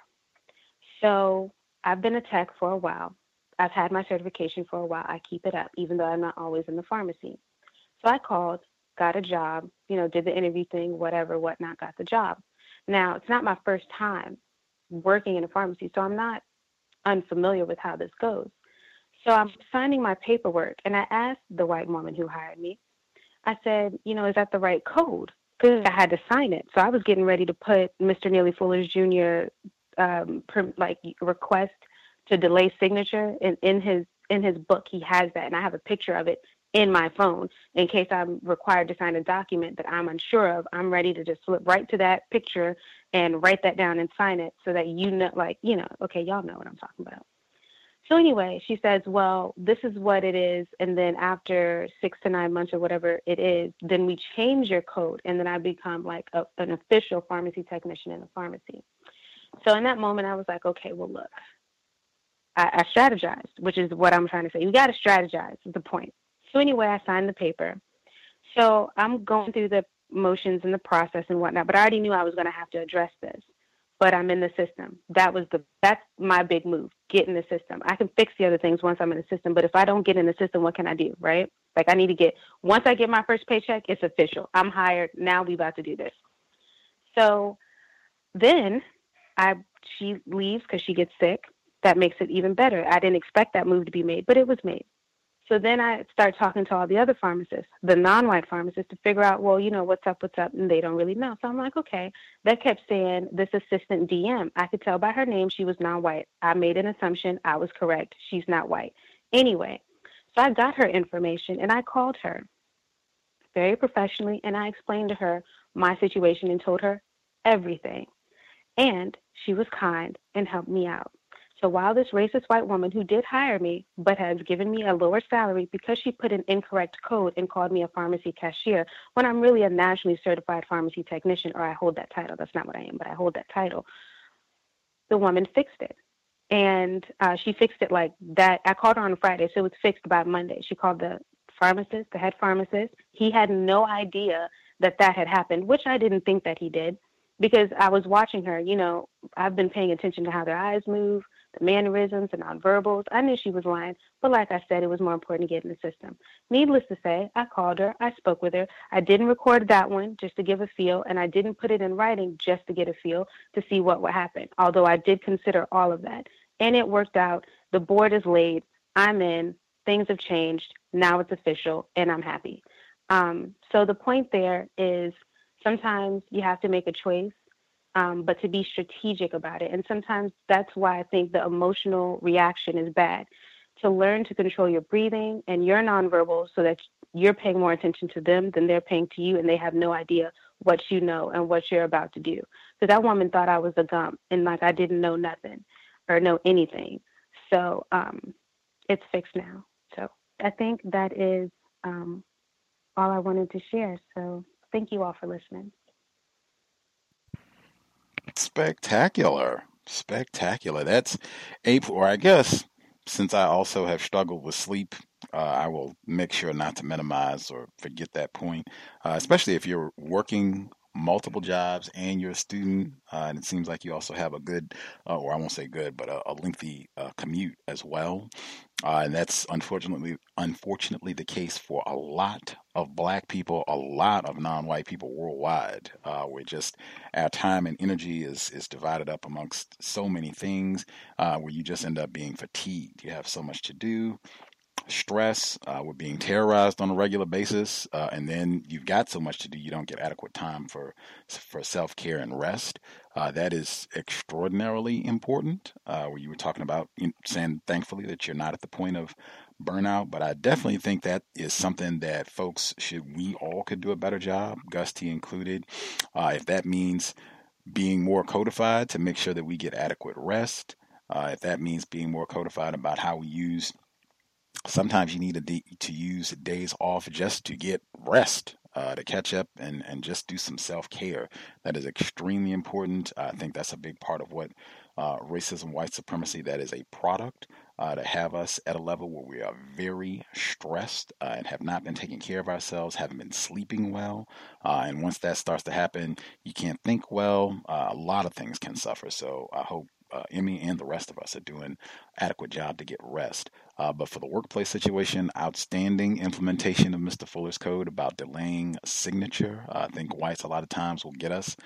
So I've been a tech for a while. I've had my certification for a while. I keep it up, even though I'm not always in the pharmacy. So I called, got a job, did the interview thing, whatever, whatnot, got the job. Now, it's not my first time working in a pharmacy, so I'm not unfamiliar with how this goes. So I'm signing my paperwork, and I asked the white woman who hired me, I said, is that the right code? Because I had to sign it. So I was getting ready to put Mr. Neely Fuller's Jr. Request to delay signature. And in his book, he has that. And I have a picture of it in my phone in case I'm required to sign a document that I'm unsure of. I'm ready to just flip right to that picture and write that down and sign it so that okay, y'all know what I'm talking about. So anyway, she says, well, this is what it is. And then after 6 to 9 months or whatever it is, then we change your code. And then I become like an official pharmacy technician in the pharmacy. So in that moment, I was like, okay, well, look, I strategized, which is what I'm trying to say. You got to strategize is the point. So anyway, I signed the paper. So I'm going through the motions and the process and whatnot, but I already knew I was going to have to address this. But I'm in the system. That's my big move, get in the system. I can fix the other things once I'm in the system, but if I don't get in the system, what can I do, right? Like once I get my first paycheck, it's official. I'm hired. Now we about to do this. So then she leaves because she gets sick. That makes it even better. I didn't expect that move to be made, but it was made. So then I start talking to all the other pharmacists, the non-white pharmacists, to figure out, well, what's up, and they don't really know. So I'm like, okay. They kept saying this assistant DM. I could tell by her name she was non-white. I made an assumption. I was correct. She's not white. Anyway, so I got her information, and I called her very professionally, and I explained to her my situation and told her everything. And she was kind and helped me out. So while this racist white woman who did hire me, but has given me a lower salary because she put an incorrect code and called me a pharmacy cashier, when I'm really a nationally certified pharmacy technician, or I hold that title. That's not what I am, but I hold that title. The woman fixed it. And she fixed it like that. I called her on Friday, so it was fixed by Monday. She called the pharmacist, the head pharmacist. He had no idea that had happened, which I didn't think that he did, because I was watching her. I've been paying attention to how their eyes move, the mannerisms, the nonverbals. I knew she was lying, but like I said, it was more important to get in the system. Needless to say, I called her, I spoke with her. I didn't record that one just to give a feel, and I didn't put it in writing just to get a feel to see what would happen, although I did consider all of that. And it worked out. The board is laid. I'm in. Things have changed. Now it's official, and I'm happy. So the point there is sometimes you have to make a choice, but to be strategic about it. And sometimes that's why I think the emotional reaction is bad. To learn to control your breathing and your nonverbal so that you're paying more attention to them than they're paying to you, and they have no idea what you know and what you're about to do. Because that woman thought I was a gump and like I didn't know nothing or know anything. So it's fixed now. So I think that is all I wanted to share. So thank you all for listening. Spectacular. That's April, or I guess since I also have struggled with sleep I will make sure not to minimize or forget that point, especially if you're working multiple jobs and you're a student, and it seems like you also have a good, or I won't say good, but a lengthy commute as well. And that's unfortunately the case for a lot of black people, a lot of non-white people worldwide. Where just our time and energy is divided up amongst so many things, where you just end up being fatigued. You have so much to do, stress, we're being terrorized on a regular basis, and then you've got so much to do you don't get adequate time for self-care and rest. That is extraordinarily important. Where you were talking about saying thankfully that you're not at the point of burnout, but I definitely think that is something that we all could do a better job, Gus T included. If that means being more codified to make sure that we get adequate rest, if that means being more codified about how we use. Sometimes you need to use days off just to get rest, to catch up and just do some self-care. That is extremely important. I think that's a big part of what racism, white supremacy, that is a product, to have us at a level where we are very stressed and have not been taking care of ourselves, haven't been sleeping well. And once that starts to happen, you can't think well. A lot of things can suffer. So I hope Emmy and the rest of us are doing adequate job to get rest. But for the workplace situation, outstanding implementation of Mr. Fuller's code about delaying signature. I think whites a lot of times will get us,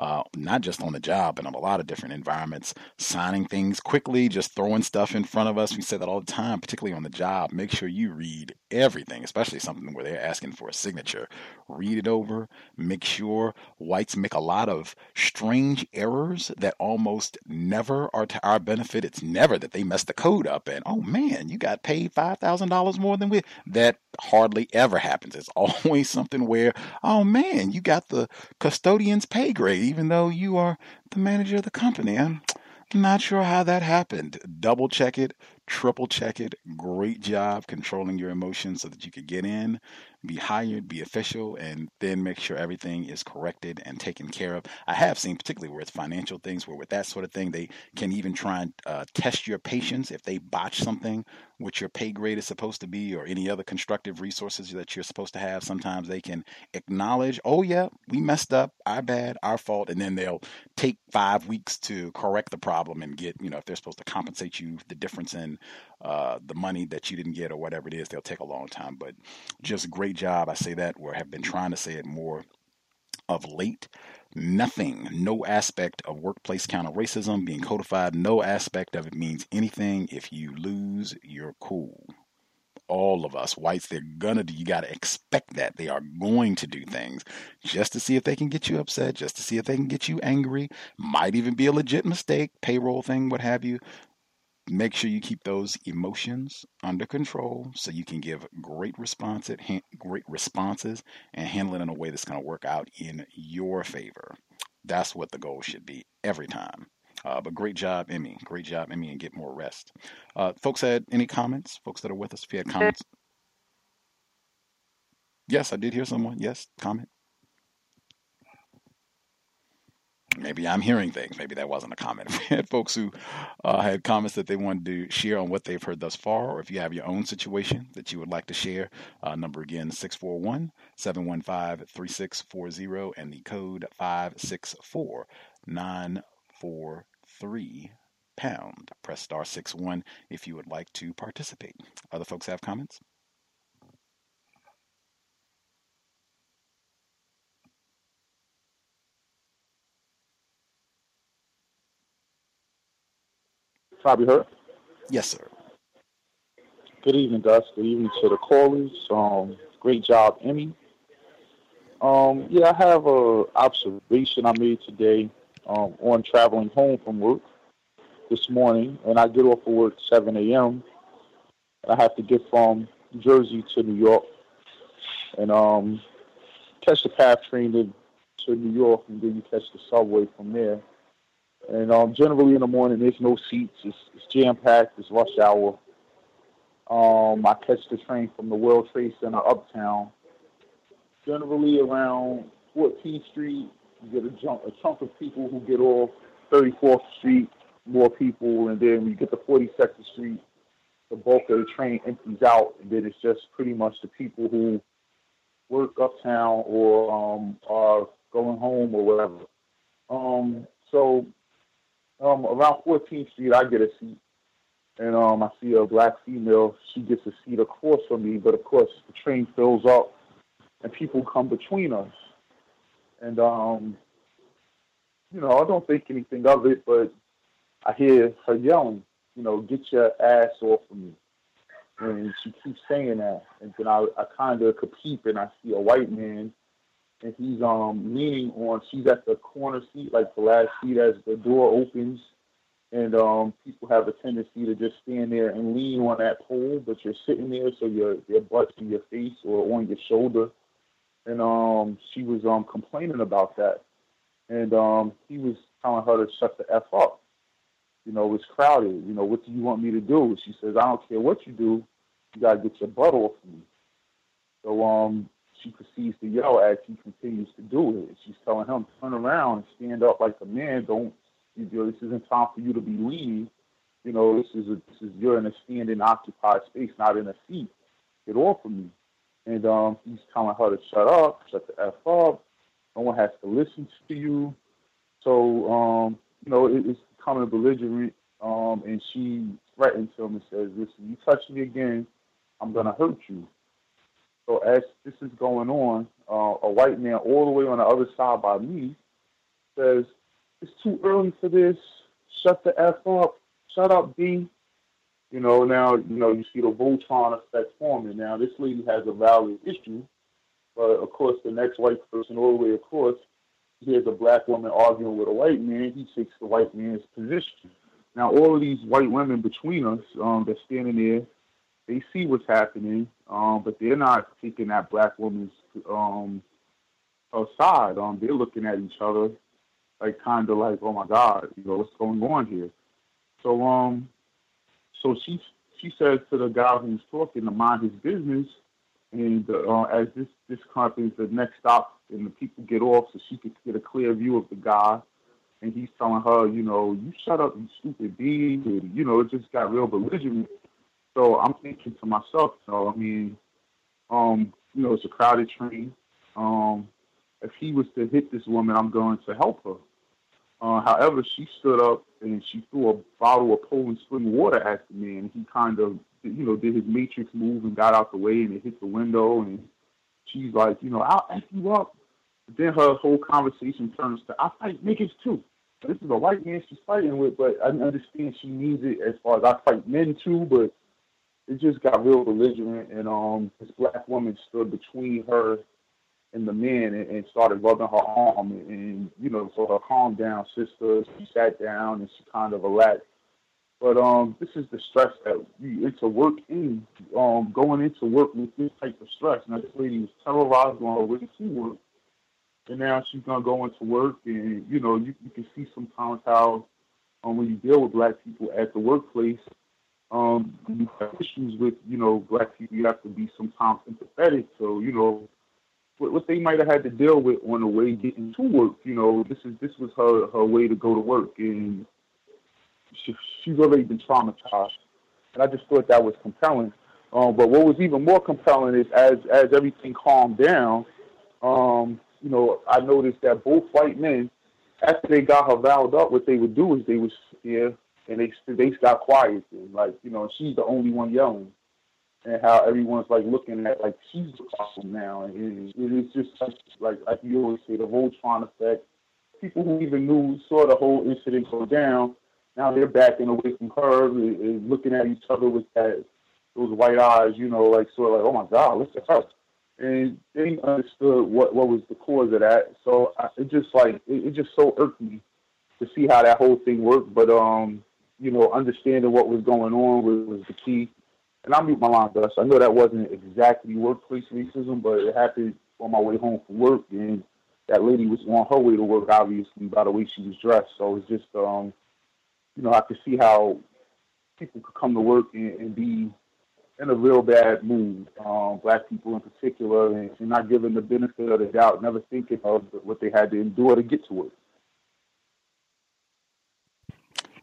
not just on the job, but in a lot of different environments, signing things quickly, just throwing stuff in front of us. We say that all the time, particularly on the job. Make sure you read everything, especially something where they're asking for a signature. Read it over. Make sure. Whites make a lot of strange errors that almost never are to our benefit. It's never that they mess the code up and, oh man, you got paid $5,000 more than we. That hardly ever happens. It's always something where, oh man, you got the custodian's pay grade, even though you are the manager of the company. I'm not sure how that happened. Double check it, triple check it. Great job controlling your emotions so that you could get in, be hired, be official, and then make sure everything is corrected and taken care of. I have seen, particularly where it's financial things, where with that sort of thing, they can even try and test your patience if they botch something, which your pay grade is supposed to be, or any other constructive resources that you're supposed to have. Sometimes they can acknowledge, oh yeah, we messed up, our bad, our fault, and then they'll take 5 weeks to correct the problem and get, if they're supposed to compensate you the difference in the money that you didn't get or whatever it is, they'll take a long time. But just great job. I say that, or have been trying to say it more of late. No aspect of workplace counter racism being codified, no aspect of it means anything if you lose your cool. All of us whites, you got to expect that. They are going to do things just to see if they can get you upset, just to see if they can get you angry. Might even be a legit mistake, payroll thing, what have you. Make sure you keep those emotions under control so you can give great responses and handle it in a way that's going to work out in your favor. That's what the goal should be every time. But great job, Emmy. Great job, Emmy, and get more rest. Folks had any comments? Folks that are with us, if you had comments. Yes, I did hear someone. Yes, comment. Maybe I'm hearing things. Maybe that wasn't a comment. We had folks who had comments that they wanted to share on what they've heard thus far, or if you have your own situation that you would like to share, number again, 641-715-3640, and the code 564943 pound. Press star 61 if you would like to participate. Other folks have comments? Probably heard. Yes, sir. Good evening, Gus. Good evening to the callers. Great job, Emmy. I have a observation I made today on traveling home from work this morning, and I get off of work 7 a.m. I have to get from Jersey to New York and catch the PATH train to New York, and then you catch the subway from there. And generally in the morning, there's no seats. It's jam-packed. It's rush hour. I catch the train from the World Trade Center uptown. Generally around 14th Street, you get a chunk of people who get off 34th Street, more people. And then we get to 42nd Street. the bulk of the train empties out, and then it's just pretty much the people who work uptown or are going home or whatever. So around 14th Street, I get a seat, and I see a black female. She gets a seat across from me, but of course the train fills up, and people come between us. And you know, I don't think anything of it, but I hear her yelling, you know, "Get your ass off of me." And she keeps saying that. And then I kind of could peep, and I see a white man, and he's leaning on, she's at the corner seat, like the last seat as the door opens. And people have a tendency to just stand there and lean on that pole, but you're sitting there, so your butt's in your face or on your shoulder. And she was complaining about that. And he was telling her to shut the F up. You know, it's crowded. You know, what do you want me to do? She says, I don't care what you do. You got to get your butt off me. So she proceeds to yell as he continues to do it. She's telling him, turn around and stand up like a man. Don't, you know, this isn't time for you to be leaning. You know, this is you're in a standing occupied space, not in a seat. Get off of me. And he's telling her to shut up, shut the F up. No one has to listen to you. So, you know, it's becoming belligerent. And she threatens him and says, listen, you touch me again, I'm going to hurt you. So as this is going on, a white man all the way on the other side by me says, it's too early for this. Shut the F up. Shut up, B. You know, now, you know, you see the Voltron effect forming. Now, this lady has a valid issue, but of course, the next white person all the way across, here's a black woman arguing with a white man. He takes the white man's position. Now, all of these white women between us, they're standing there. They see what's happening, but they're not taking that black woman's side. They're looking at each other, like kind of like, oh my God, you know, what's going on here? So she says to the guy who's talking to mind his business, and as this happens, the next stop, and the people get off so she can get a clear view of the guy, and he's telling her, you know, you shut up, you stupid B, and, you know, it just got real belligerent. So I'm thinking to myself, so I mean, you know, it's a crowded train. If he was to hit this woman, I'm going to help her. However, she stood up and she threw a bottle of Poland spring water at the man. He kind of, you know, did his matrix move and got out the way, and it hit the window. And she's like, you know, I'll F you up. But then her whole conversation turns to, I fight niggas too. This is a white man she's fighting with, but I understand she needs it as far as I fight men too, but it just got real belligerent. And this black woman stood between her and the man and started rubbing her arm, and you know, so her calm down, sister. She sat down and she kind of relaxed. But this is the stress that you into work in, going into work with this type of stress. Now this lady was terrorized on her way to work, and now she's gonna go into work, and you know, you can see sometimes how when you deal with black people at the workplace, you have issues with, you know, black people. You have to be sometimes empathetic. So you know, what they might have had to deal with on the way getting to work, you know, this was her way to go to work, and she's already been traumatized, and I just thought that was compelling. But what was even more compelling is as everything calmed down, you know, I noticed that both white men, after they got her riled up, what they would do is they would sit there and they got quiet, and like, you know, she's the only one yelling. And how everyone's like looking at like she's the problem now, and it's just like you always say, the Voltron effect. People who even saw the whole incident go down, now they're backing away from her and looking at each other with those white eyes, you know, like sort of like, oh my God, look at her. And they understood what was the cause of that. So it just so irked me to see how that whole thing worked. But you know, understanding what was going on was the key. And I'll mute my line, Gus. I know that wasn't exactly workplace racism, but it happened on my way home from work, and that lady was on her way to work, obviously, by the way she was dressed. So it's just, you know, I could see how people could come to work and be in a real bad mood, black people in particular, and not given the benefit of the doubt, never thinking of what they had to endure to get to work.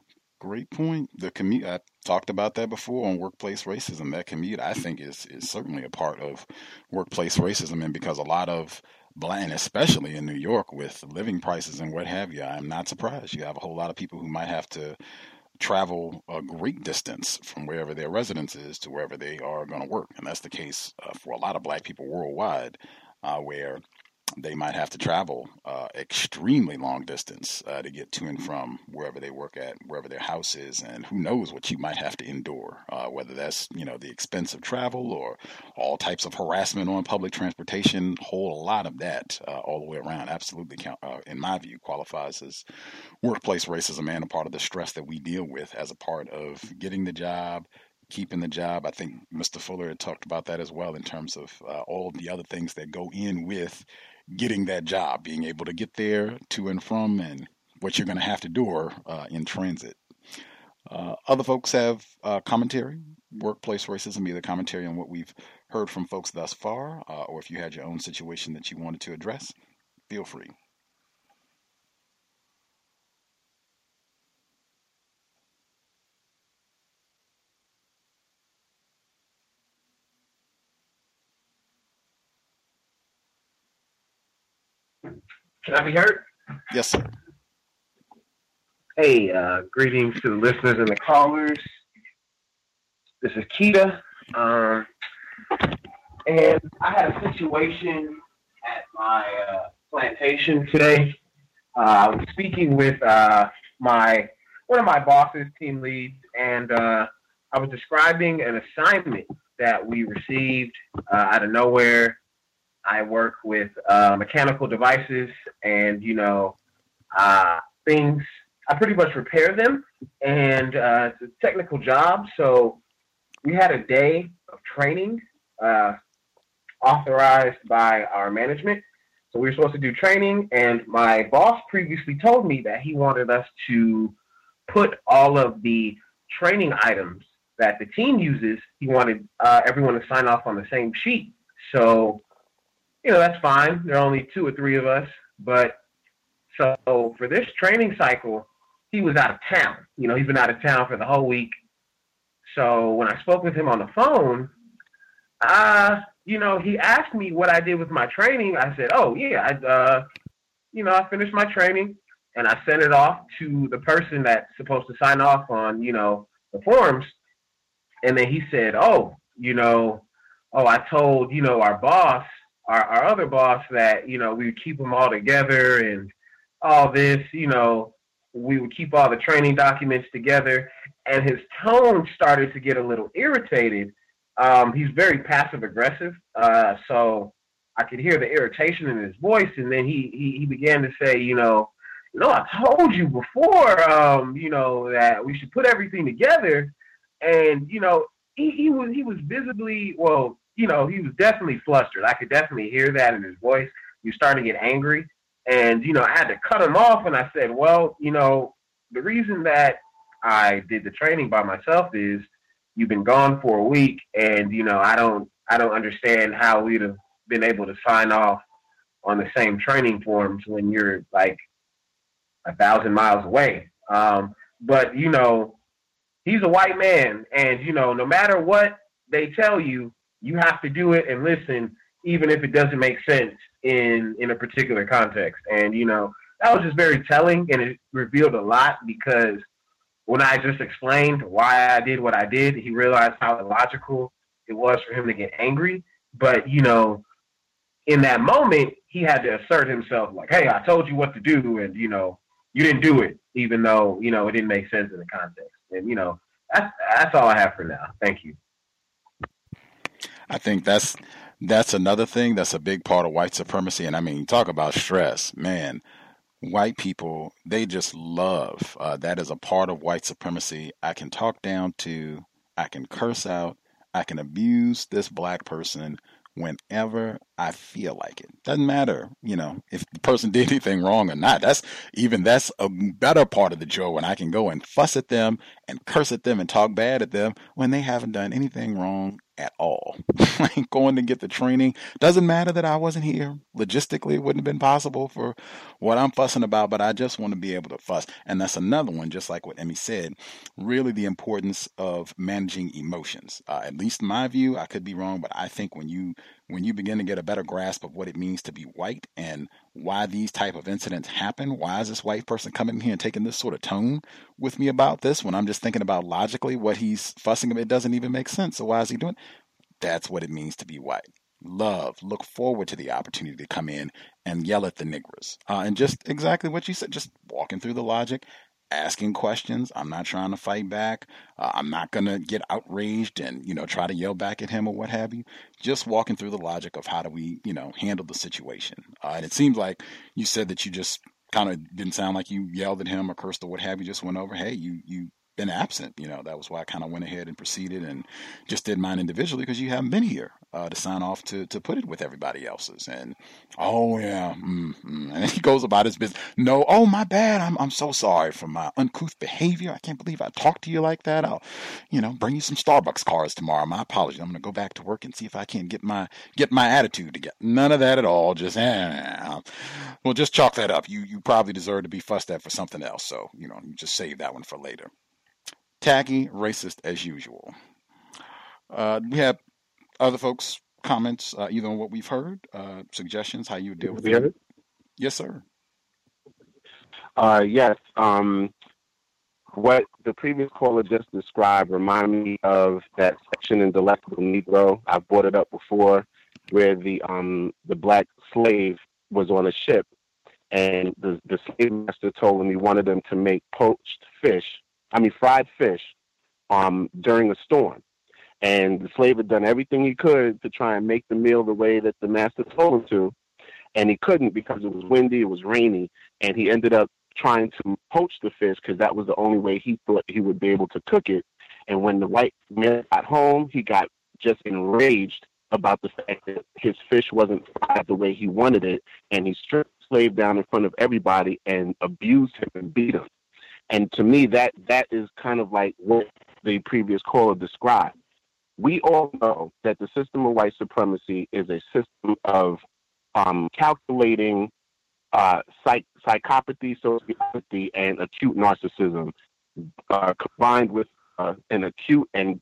great point. The commute, I talked about that before on workplace racism. That commute, I think, is certainly a part of workplace racism, and because a lot of black, and especially in New York with living prices and what have you, I'm not surprised. You have a whole lot of people who might have to travel a great distance from wherever their residence is to wherever they are going to work, and that's the case for a lot of black people worldwide, where they might have to travel extremely long distance to get to and from wherever they work at, wherever their house is, and who knows what you might have to endure, whether that's, the expense of travel or all types of harassment on public transportation. Whole lot of that all the way around absolutely, in my view, qualifies as workplace racism and a part of the stress that we deal with as a part of getting the job, keeping the job. I think Mr. Fuller had talked about that as well in terms of all of the other things that go in with getting that job, being able to get there to and from, and what you're going to have to do in transit. Other folks have commentary, workplace racism, either commentary on what we've heard from folks thus far, or if you had your own situation that you wanted to address, feel free. Can I be heard? Yes, sir. Hey, greetings to the listeners and the callers. This is Keita. And I had a situation at my plantation today. I was speaking with one of my bosses, team leads, and I was describing an assignment that we received out of nowhere. I work with mechanical devices and, things. I pretty much repair them, and it's a technical job. So we had a day of training authorized by our management. So we were supposed to do training, and my boss previously told me that he wanted us to put all of the training items that the team uses. He wanted everyone to sign off on the same sheet. So that's fine. There are only 2 or 3 of us. But so for this training cycle, he was out of town. He's been out of town for the whole week. So when I spoke with him on the phone, he asked me what I did with my training. I said, oh, yeah, I finished my training, and I sent it off to the person that's supposed to sign off on, the forms. And then he said, I told, our boss, our other boss, that, we would keep them all together and all this, we would keep all the training documents together. And his tone started to get a little irritated. He's very passive aggressive. So I could hear the irritation in his voice. And then he began to say, I told you before, that we should put everything together. And, he was visibly, he was definitely flustered. I could definitely hear that in his voice. He was starting to get angry. And, I had to cut him off. And I said, the reason that I did the training by myself is you've been gone for a week. And, I don't understand how we'd have been able to sign off on the same training forms when you're like 1,000 miles away. But, he's a white man. And, no matter what they tell you, you have to do it and listen, even if it doesn't make sense in a particular context. And, that was just very telling, and it revealed a lot, because when I just explained why I did what I did, he realized how illogical it was for him to get angry. But, in that moment, he had to assert himself like, hey, I told you what to do, and, you didn't do it, even though, it didn't make sense in the context. And, that's all I have for now. Thank you. I think that's another thing that's a big part of white supremacy. And I mean, talk about stress, man. White people, they just love, that is a part of white supremacy. I can talk down to, I can curse out, I can abuse this black person whenever I feel like it. Doesn't matter, if the person did anything wrong or not. That's a better part of the joy, when I can go and fuss at them and curse at them and talk bad at them when they haven't done anything wrong at all. Like going to get the training. Doesn't matter that I wasn't here. Logistically, it wouldn't have been possible for what I'm fussing about, but I just want to be able to fuss. And that's another one, just like what Emmy said, really the importance of managing emotions. At least in my view, I could be wrong, but I think when you begin to get a better grasp of what it means to be white and why these type of incidents happen, why is this white person coming in here and taking this sort of tone with me about this when I'm just thinking about logically what he's fussing about? It doesn't even make sense. So why is he doing it? That's what it means to be white. Look forward to the opportunity to come in and yell at the niggers. And just exactly what you said, just walking through the logic, asking questions. I'm not trying to fight back. I'm not going to get outraged and, try to yell back at him or what have you. Just walking through the logic of how do we, handle the situation. And it seems like you said that you just kind of didn't sound like you yelled at him or cursed or what have you, just went over, hey, you been absent. That was why I kind of went ahead and proceeded and just did mine individually because you haven't been here to sign off to put it with everybody else's. And, oh, yeah. And then he goes about his business. No, oh, my bad. I'm so sorry for my uncouth behavior. I can't believe I talked to you like that. I'll, bring you some Starbucks cards tomorrow. My apologies. I'm going to go back to work and see if I can get my attitude together. None of that at all. Just, well, just chalk that up. You probably deserve to be fussed at for something else. So, you just save that one for later. Tacky, racist as usual. We have other folks' comments, either on what we've heard, suggestions, how you would deal with it. Yes, sir. Yes. What the previous caller just described reminded me of that section in Delectable Negro. I've brought it up before, where the black slave was on a ship, and the slave master told him he wanted them to make fried fish, during a storm. And the slave had done everything he could to try and make the meal the way that the master told him to, and he couldn't because it was windy, it was rainy, and he ended up trying to poach the fish because that was the only way he thought he would be able to cook it. And when the white man got home, he got just enraged about the fact that his fish wasn't fried the way he wanted it, and he stripped the slave down in front of everybody and abused him and beat him. And to me, that is kind of like what the previous caller described. We all know that the system of white supremacy is a system of calculating psychopathy, sociopathy, and acute narcissism, combined with an acute and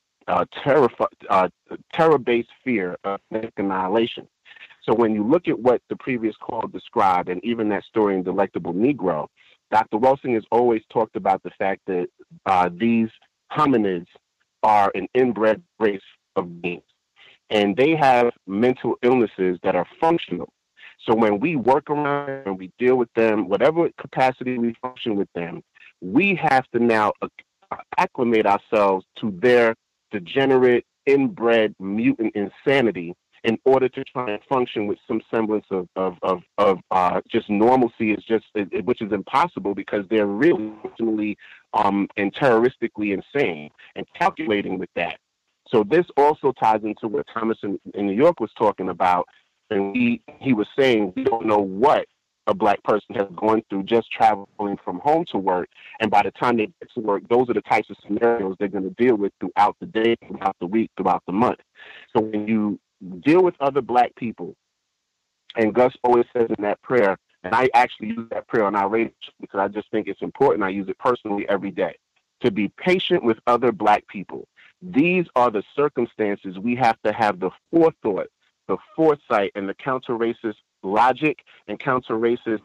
terror-based fear of annihilation. So when you look at what the previous caller described, and even that story in Delectable Negro, Dr. Welsing has always talked about the fact that these hominids are an inbred race of beings, and they have mental illnesses that are functional. So when we work around and we deal with them, whatever capacity we function with them, we have to now acclimate ourselves to their degenerate, inbred, mutant insanity in order to try and function with some semblance of just normalcy, which is impossible because they're really functionally and terroristically insane and calculating with that. So this also ties into what Thomas in New York was talking about, and he was saying we don't know what a black person has gone through just traveling from home to work, and by the time they get to work, those are the types of scenarios they're going to deal with throughout the day, throughout the week, throughout the month. So when you deal with other black people, and Gus always says in that prayer, and I actually use that prayer on our radio because I just think it's important. I use it personally every day, to be patient with other black people. These are the circumstances we have to have the forethought, the foresight, and the counter-racist logic and counter-racist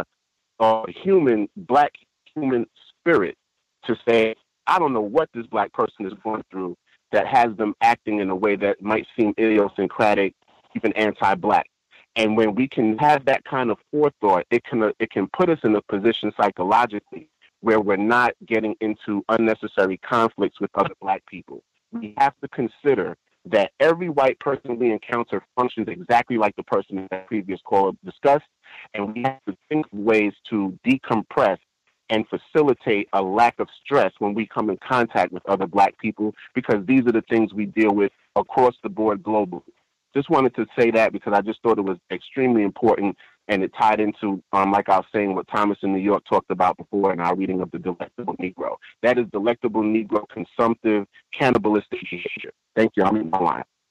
black human spirit to say, I don't know what this black person is going through that has them acting in a way that might seem idiosyncratic, even anti-black. And when we can have that kind of forethought, it can put us in a position psychologically where we're not getting into unnecessary conflicts with other black people. We have to consider that every white person we encounter functions exactly like the person in that previous caller discussed, and we have to think of ways to decompress and facilitate a lack of stress when we come in contact with other black people, because these are the things we deal with across the board globally. Just wanted to say that because I just thought it was extremely important, and it tied into, like I was saying, what Thomas in New York talked about before in our reading of the Delectable Negro. That is Delectable Negro consumptive, cannibalistic behavior. Thank you. I'm in my line.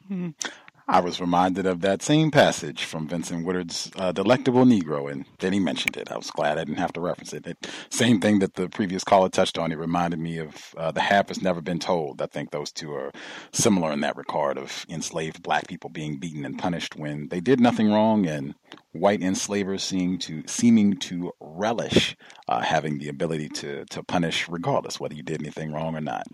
I was reminded of that same passage from Vincent Woodard's Delectable Negro, and then he mentioned it. I was glad I didn't have to reference it. Same thing that the previous caller touched on. It reminded me of The Half Has Never Been Told. I think those two are similar in that regard of enslaved black people being beaten and punished when they did nothing wrong, and white enslavers seeming to relish having the ability to punish regardless whether you did anything wrong or not.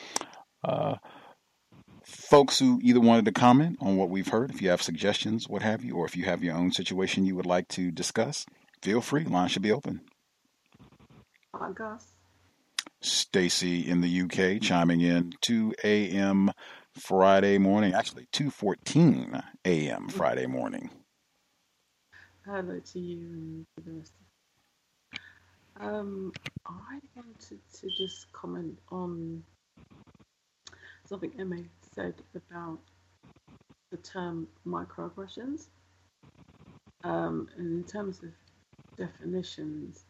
Folks who either wanted to comment on what we've heard, if you have suggestions, what have you, or if you have your own situation you would like to discuss, feel free. Line should be open. Hi, Gus. Stacy in the UK chiming in 2 a.m. Friday morning, actually 2:14 a.m. Friday morning. Hello to you and to the rest of you. I wanted to just comment on something Emma said about the term microaggressions. And in terms of definitions,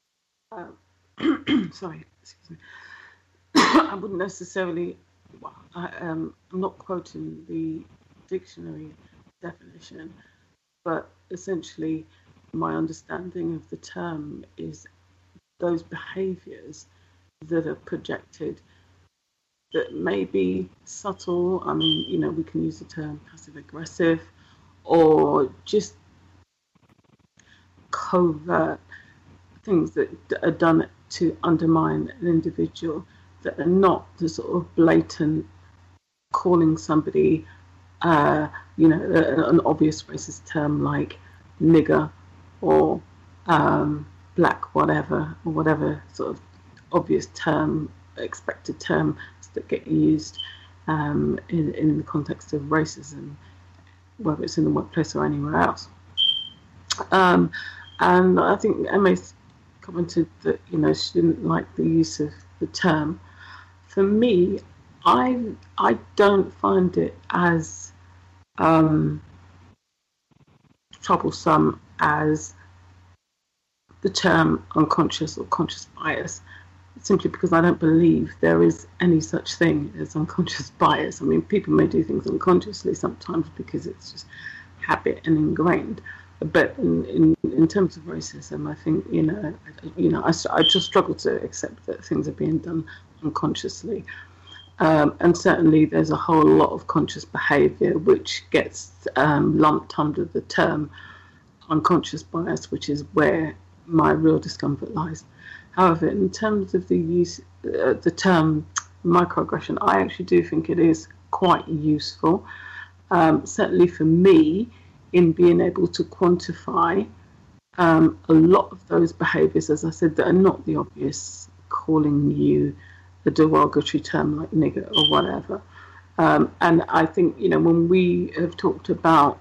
sorry, excuse me, I wouldn't necessarily, I'm not quoting the dictionary definition, but essentially my understanding of the term is those behaviours that are projected that may be subtle. I mean, we can use the term passive-aggressive, or just covert things that are done to undermine an individual, that are not the sort of blatant calling somebody, an obvious racist term like nigger or black whatever, or whatever sort of obvious term, expected term that get used in the context of racism, whether it's in the workplace or anywhere else. And I think Emma commented that she didn't like the use of the term. For me, I don't find it as troublesome as the term unconscious or conscious bias, simply because I don't believe there is any such thing as unconscious bias. I mean, people may do things unconsciously sometimes because it's just habit and ingrained. But in terms of racism, I think I just struggle to accept that things are being done unconsciously. And certainly, there's a whole lot of conscious behaviour which gets lumped under the term unconscious bias, which is where my real discomfort lies. However, in terms of the use, the term microaggression, I actually do think it is quite useful. Certainly for me, in being able to quantify a lot of those behaviours, as I said, that are not the obvious, calling you a derogatory term like nigger or whatever. And I think, when we have talked about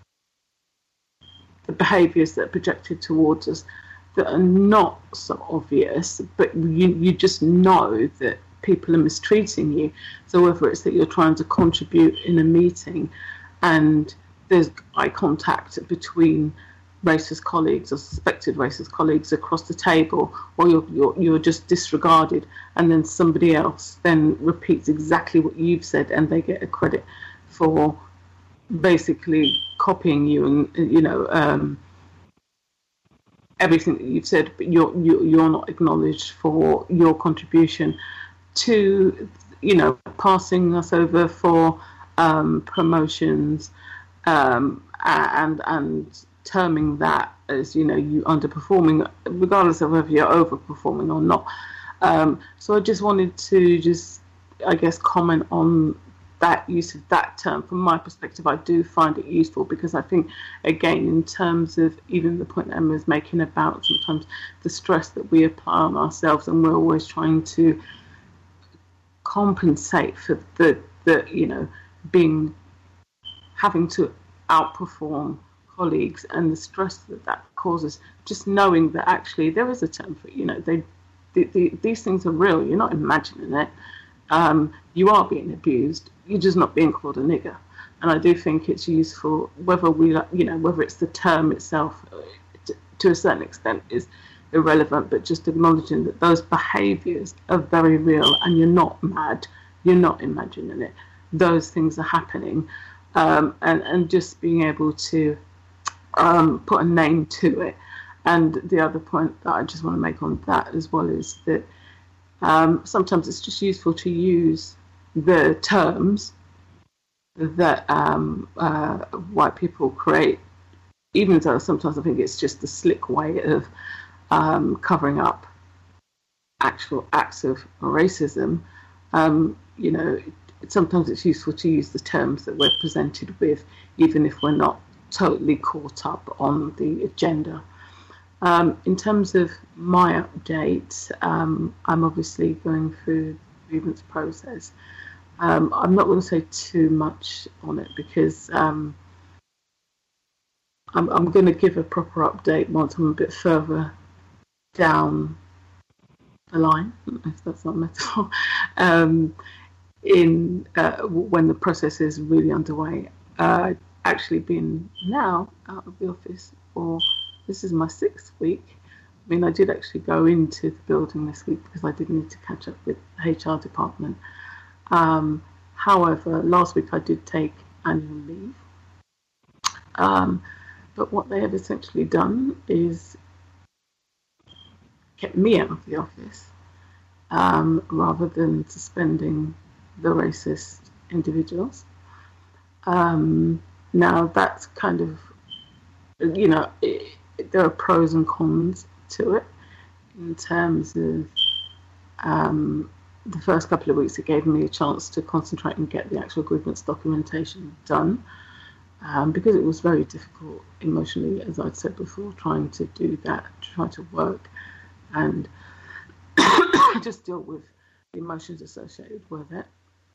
the behaviours that are projected towards us that are not so obvious, but you just know that people are mistreating you. So whether it's that you're trying to contribute in a meeting and there's eye contact between racist colleagues or suspected racist colleagues across the table, or you're just disregarded, and then somebody else then repeats exactly what you've said, and they get a credit for basically copying you, and everything that you've said, but you're not acknowledged for your contribution to passing us over for promotions, and terming that as you underperforming, regardless of whether you're overperforming or not. So I just wanted to comment on that use of that term. From my perspective, I do find it useful because I think, again, in terms of even the point that Emma was making about sometimes the stress that we apply on ourselves, and we're always trying to compensate for the having to outperform colleagues and the stress that causes, just knowing that actually there is a term for it. These things are real. You're not imagining it. You are being abused. You're just not being called a nigger. And I do think it's useful, whether whether it's the term itself, to a certain extent, is irrelevant, but just acknowledging that those behaviours are very real, and you're not mad. You're not imagining it. Those things are happening. and just being able to put a name to it. And the other point that I just want to make on that as well is that sometimes it's just useful to use the terms that white people create, even though sometimes I think it's just the slick way of covering up actual acts of racism. Sometimes it's useful to use the terms that we're presented with, even if we're not totally caught up on the agenda. In terms of my update, I'm obviously going through the grievance process. I'm not going to say too much on it because I'm going to give a proper update once I'm a bit further down the line, if that's not a metaphor, when the process is really underway. Actually been now out of the office for, this is my 6th week. I mean, I did actually go into the building this week because I did need to catch up with the HR department. However, last week I did take annual leave. But what they have essentially done is kept me out of the office rather than suspending the racist individuals. Now that's kind of, there are pros and cons to it in terms of the first couple of weeks it gave me a chance to concentrate and get the actual grievance documentation done because it was very difficult emotionally, as I'd said before, trying to do that, try to work and just deal with the emotions associated with it.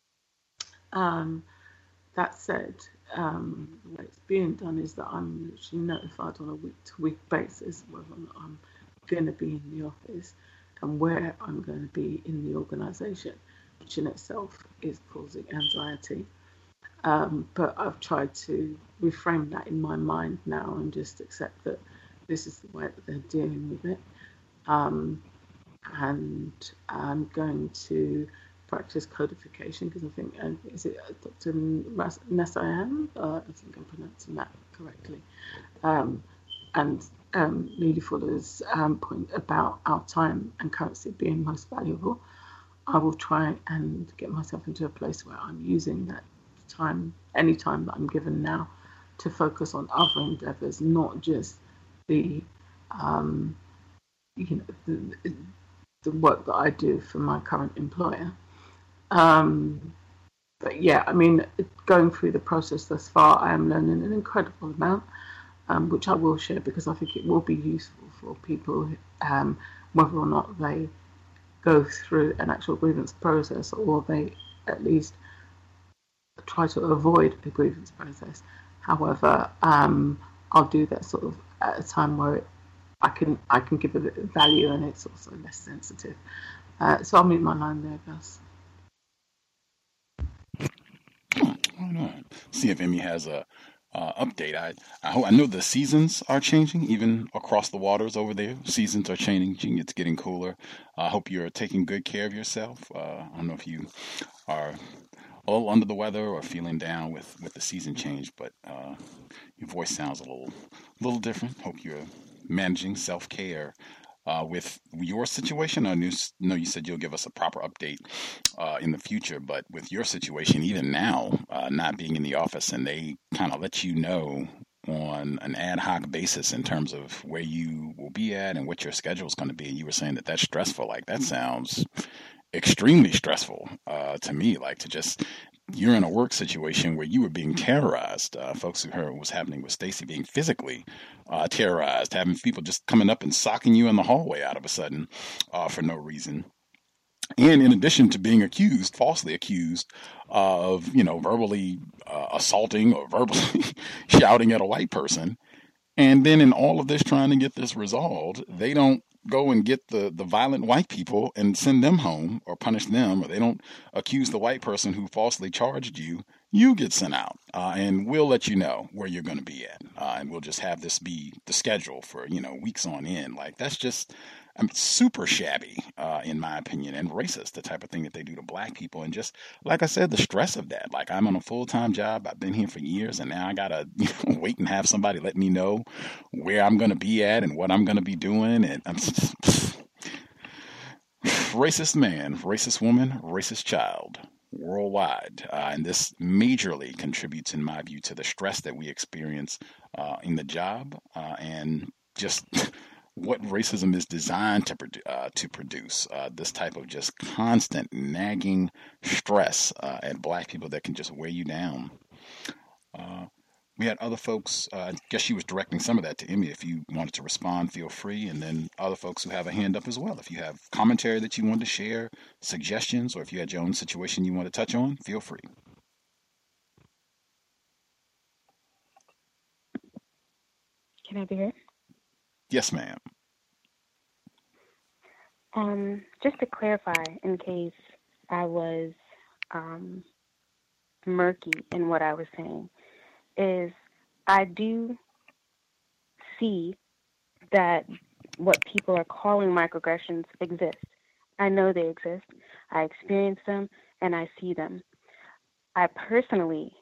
That said, the way it's being done is that I'm literally notified on a week-to-week basis whether or not I'm going to be in the office and where I'm going to be in the organisation, which in itself is causing anxiety. But I've tried to reframe that in my mind now and just accept that this is the way that they're dealing with it. And I'm going to practice codification because I think, is it Dr. Nasayan? I think I'm pronouncing that correctly. And Lily Fuller's point about our time and currency being most valuable. I will try and get myself into a place where I'm using that time, any time that I'm given now, to focus on other endeavours, not just the work that I do for my current employer. But yeah, I mean, going through the process thus far, I am learning an incredible amount, which I will share because I think it will be useful for people, whether or not they go through an actual grievance process or they at least try to avoid a grievance process. However, I'll do that sort of at a time where I can give a bit of value and it's also less sensitive. So I'll meet my line there, Gus. Hold on. See if Emmy has a update. I know the seasons are changing, even across the waters over there. Seasons are changing. It's getting cooler. I hope you're taking good care of yourself. I don't know if you are all under the weather or feeling down with the season change, but your voice sounds a little different. Hope you're managing self-care with your situation. I know you said you'll give us a proper update in the future, but with your situation, even now, not being in the office, and they kind of let you know on an ad hoc basis in terms of where you will be at and what your schedule is going to be, and you were saying that that's stressful. Like, that sounds extremely stressful to me, like to just, you're in a work situation where you were being terrorized. Folks who heard what was happening with Stacey being physically terrorized, having people just coming up and socking you in the hallway out of a sudden for no reason. And in addition to being falsely accused of, verbally assaulting or verbally shouting at a white person. And then in all of this trying to get this resolved, they don't go and get the violent white people and send them home or punish them, or they don't accuse the white person who falsely charged you you get sent out, and we'll let you know where you're going to be at, and we'll just have this be the schedule for weeks on end. Like, that's just super shabby, in my opinion, and racist, the type of thing that they do to black people. And just like I said, the stress of that. Like, I'm on a full-time job, I've been here for years, and now I gotta wait and have somebody let me know where I'm going to be at and what I'm going to be doing. And I'm racist man, racist woman, racist child worldwide. And this majorly contributes, in my view, to the stress that we experience in the job, and just what racism is designed to produce. This type of just constant nagging stress at black people that can just weigh you down. We had other folks, I guess she was directing some of that to Emmy. If you wanted to respond, feel free. And then other folks who have a hand up as well. If you have commentary that you want to share, suggestions, or if you had your own situation you want to touch on, feel free. Can I be heard? Yes, ma'am. Just to clarify, in case I was murky in what I was saying, is I do see that what people are calling microaggressions exist. I know they exist. I experience them and I see them. I personally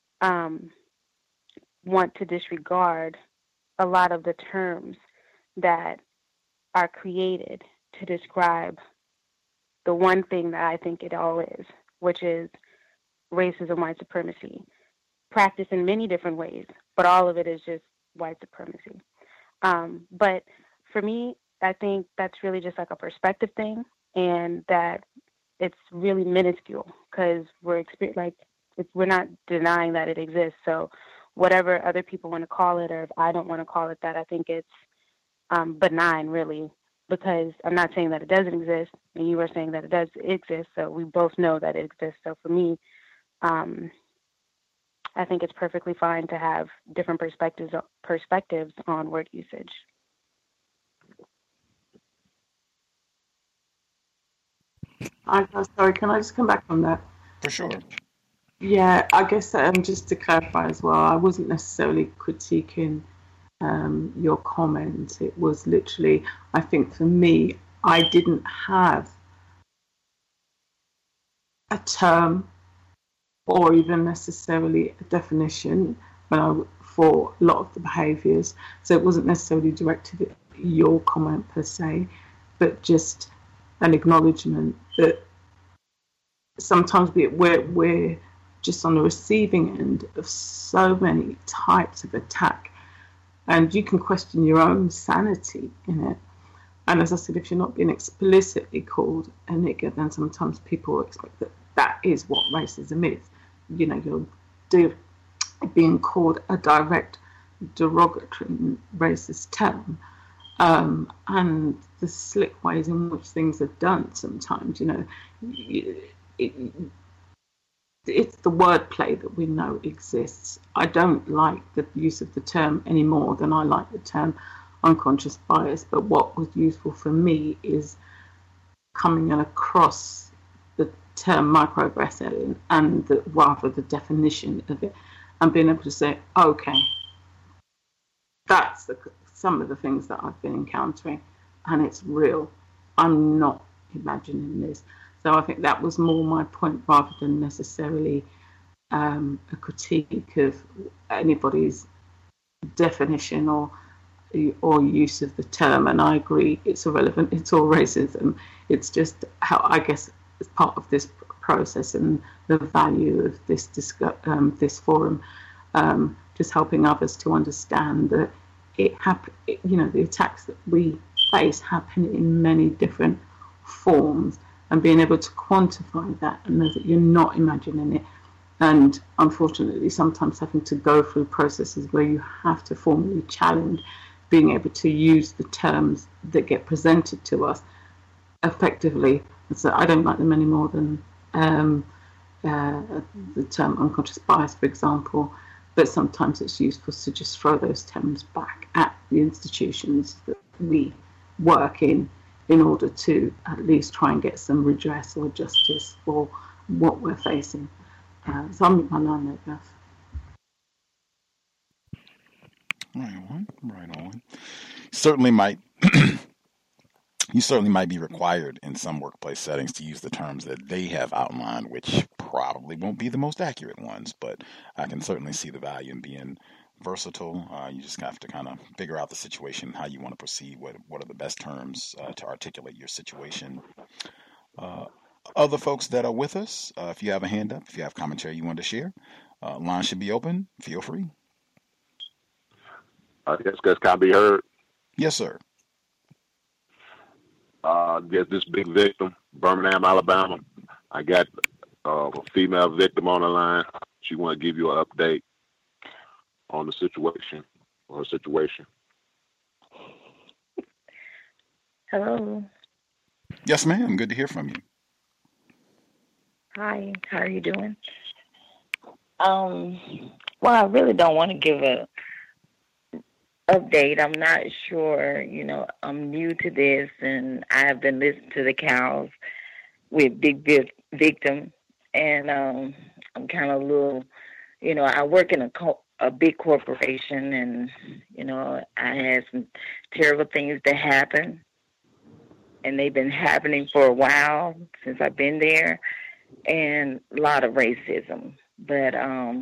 want to disregard a lot of the terms that are created to describe the one thing that I think it all is, which is racism, white supremacy, practiced in many different ways, but all of it is just white supremacy. But for me, I think that's really just like a perspective thing, and that it's really minuscule because we're not denying that it exists. So whatever other people want to call it, or if I don't want to call it that, I think it's benign, really, because I'm not saying that it doesn't exist, and you are saying that it does exist, so we both know that it exists. So for me, I think it's perfectly fine to have different perspectives on word usage. Sorry, can I just come back on that? For sure. Yeah, I guess just to clarify as well, I wasn't necessarily critiquing your comment. It was literally, I think for me, I didn't have a term or even necessarily a definition for a lot of the behaviours. So it wasn't necessarily directed at your comment per se, but just an acknowledgement that sometimes we're just on the receiving end of so many types of attack, and you can question your own sanity in it. And as I said, if you're not being explicitly called a nigger, then sometimes people expect that that is what racism is. You're being called a direct derogatory racist term, and the slick ways in which things are done sometimes, it's the wordplay that we know exists. I don't like the use of the term any more than I like the term unconscious bias, but what was useful for me is coming across the term microaggression and the definition of it, and being able to say, okay, that's some of the things that I've been encountering, and it's real. I'm not imagining this. So I think that was more my point, rather than necessarily a critique of anybody's definition or use of the term. And I agree, it's irrelevant. It's all racism. It's just how, I guess, as part of this process and the value of this this forum, just helping others to understand that the attacks that we face happen in many different forms, and being able to quantify that and know that you're not imagining it. And unfortunately, sometimes having to go through processes where you have to formally challenge being able to use the terms that get presented to us effectively. And so I don't like them any more than the term unconscious bias, for example. But sometimes it's useful to just throw those terms back at the institutions that we work in order to at least try and get some redress or justice for what we're facing. So I'm my none, I guess. Right on. Certainly might you certainly might be required in some workplace settings to use the terms that they have outlined, which probably won't be the most accurate ones, but I can certainly see the value in being versatile. You just have to kind of figure out the situation, how you want to proceed, what are the best terms to articulate your situation. Other folks that are with us, if you have a hand up, if you have commentary you want to share, line should be open. Feel free. Yes, guys, can I be heard? Yes, sir. Guess this big victim, Birmingham, Alabama. I got a female victim on the line. She want to give you an update on the situation or her situation. Hello. Yes, ma'am. Good to hear from you. Hi. How are you doing? Well, I really don't want to give a update. I'm not sure. I'm new to this, and I have been listening to the cows with Big Victim, and I'm kind of a little. I work in a big corporation, and I had some terrible things that happened, and they've been happening for a while since I've been there, and a lot of racism. But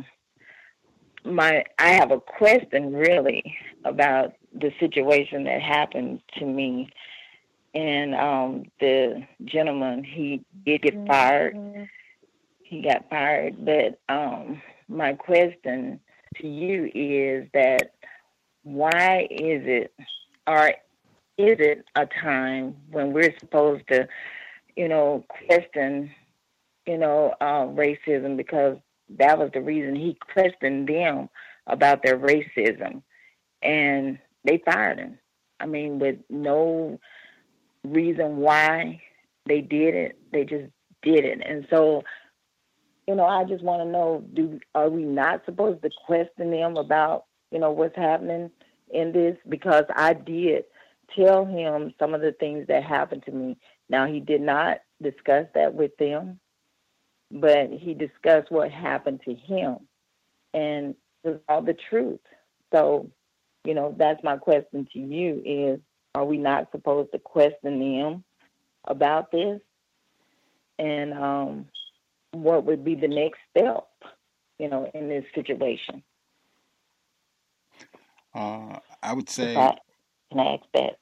I have a question really about the situation that happened to me. And the gentleman, he did get fired. He got fired. But my question to you is that why is it, or is it a time when we're supposed to, question, racism, because that was the reason he questioned them about their racism, and they fired him. I mean, with no reason why they did it. They just did it. And so, I just want to know, are we not supposed to question them about, what's happening in this? Because I did tell him some of the things that happened to me. Now, he did not discuss that with them, but he discussed what happened to him, and it was all the truth. So, that's my question to you is, are we not supposed to question them about this? And what would be the next step, in this situation? I would say... Can I ask that?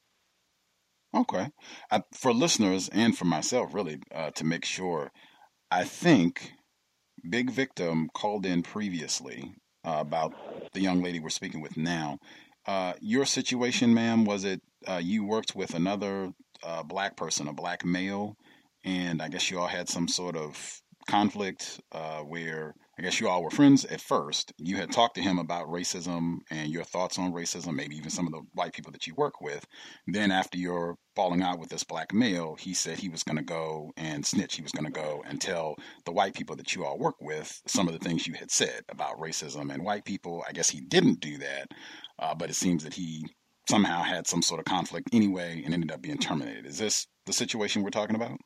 Okay. For listeners and for myself, really, to make sure, I think Big Victim called in previously about the young lady we're speaking with now. Your situation, ma'am, was it you worked with another black person, a black male, and I guess you all had some sort of conflict where I guess you all were friends at first. You had talked to him about racism and your thoughts on racism, maybe even some of the white people that you work with. Then after your falling out with this black male, he said he was going to go and snitch. He was going to go and tell the white people that you all work with some of the things you had said about racism and white people. I guess he didn't do that, but it seems that he somehow had some sort of conflict anyway and ended up being terminated. Is this the situation we're talking about?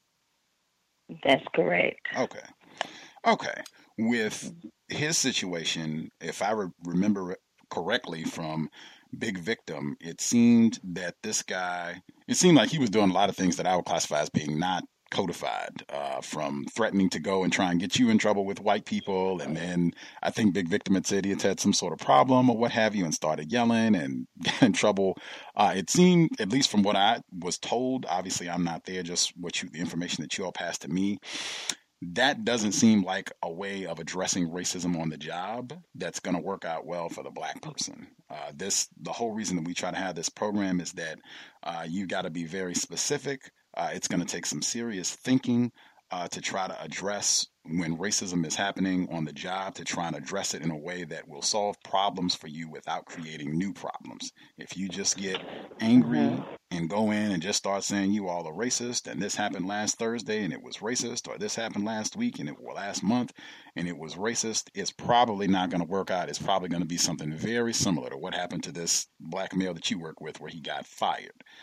That's correct. Okay. With his situation, if I remember correctly from Big Victim, it seemed like he was doing a lot of things that I would classify as being not codified, from threatening to go and try and get you in trouble with white people. And then I think Big Victim had said he had some sort of problem or what have you and started yelling and got in trouble. It seemed, at least from what I was told, obviously I'm not there, just the information that you all passed to me, that doesn't seem like a way of addressing racism on the job that's going to work out well for the black person. The whole reason that we try to have this program is that you got to be very specific. It's going to take some serious thinking to try to address when racism is happening on the job, to try and address it in a way that will solve problems for you without creating new problems. If you just get angry and go in and just start saying you all are racist and this happened last Thursday and it was racist, or this happened last week and last month and it was racist, it's probably not going to work out. It's probably going to be something very similar to what happened to this black male that you work with where he got fired.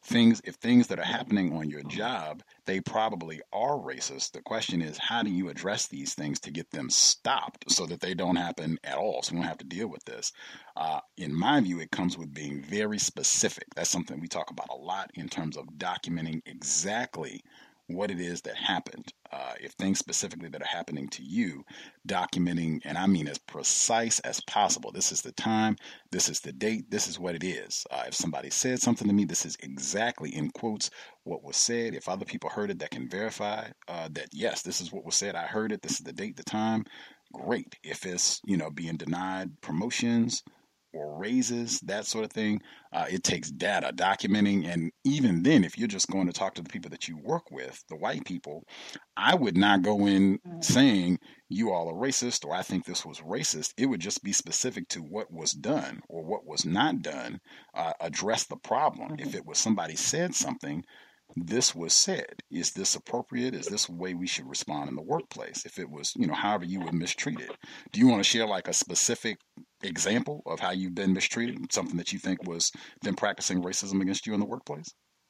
if things that are happening on your job, they probably are racist. The question is, how do you address these things to get them stopped so that they don't happen at all, so we don't have to deal with this? In my view, it comes with being very specific. That's something we talk about a lot in terms of documenting exactly what it is that happened. If things specifically that are happening to you, documenting, and I mean as precise as possible. This is the time, this is the date, this is what it is. If somebody said something to me, this is exactly, in quotes, what was said. If other people heard it that can verify that, yes, this is what was said, I heard it, this is the date, the time, great. If it's, being denied promotions or raises, that sort of thing, it takes data, documenting. And even then, if you're just going to talk to the people that you work with, the white people, I would not go in saying you all are racist or I think this was racist. It would just be specific to what was done or what was not done, address the problem. If it was somebody said something, this was said. Is this appropriate? Is this a way we should respond in the workplace? If it was, however you were mistreated. Do you want to share like a specific example of how you've been mistreated, something that you think was them practicing racism against you in the workplace?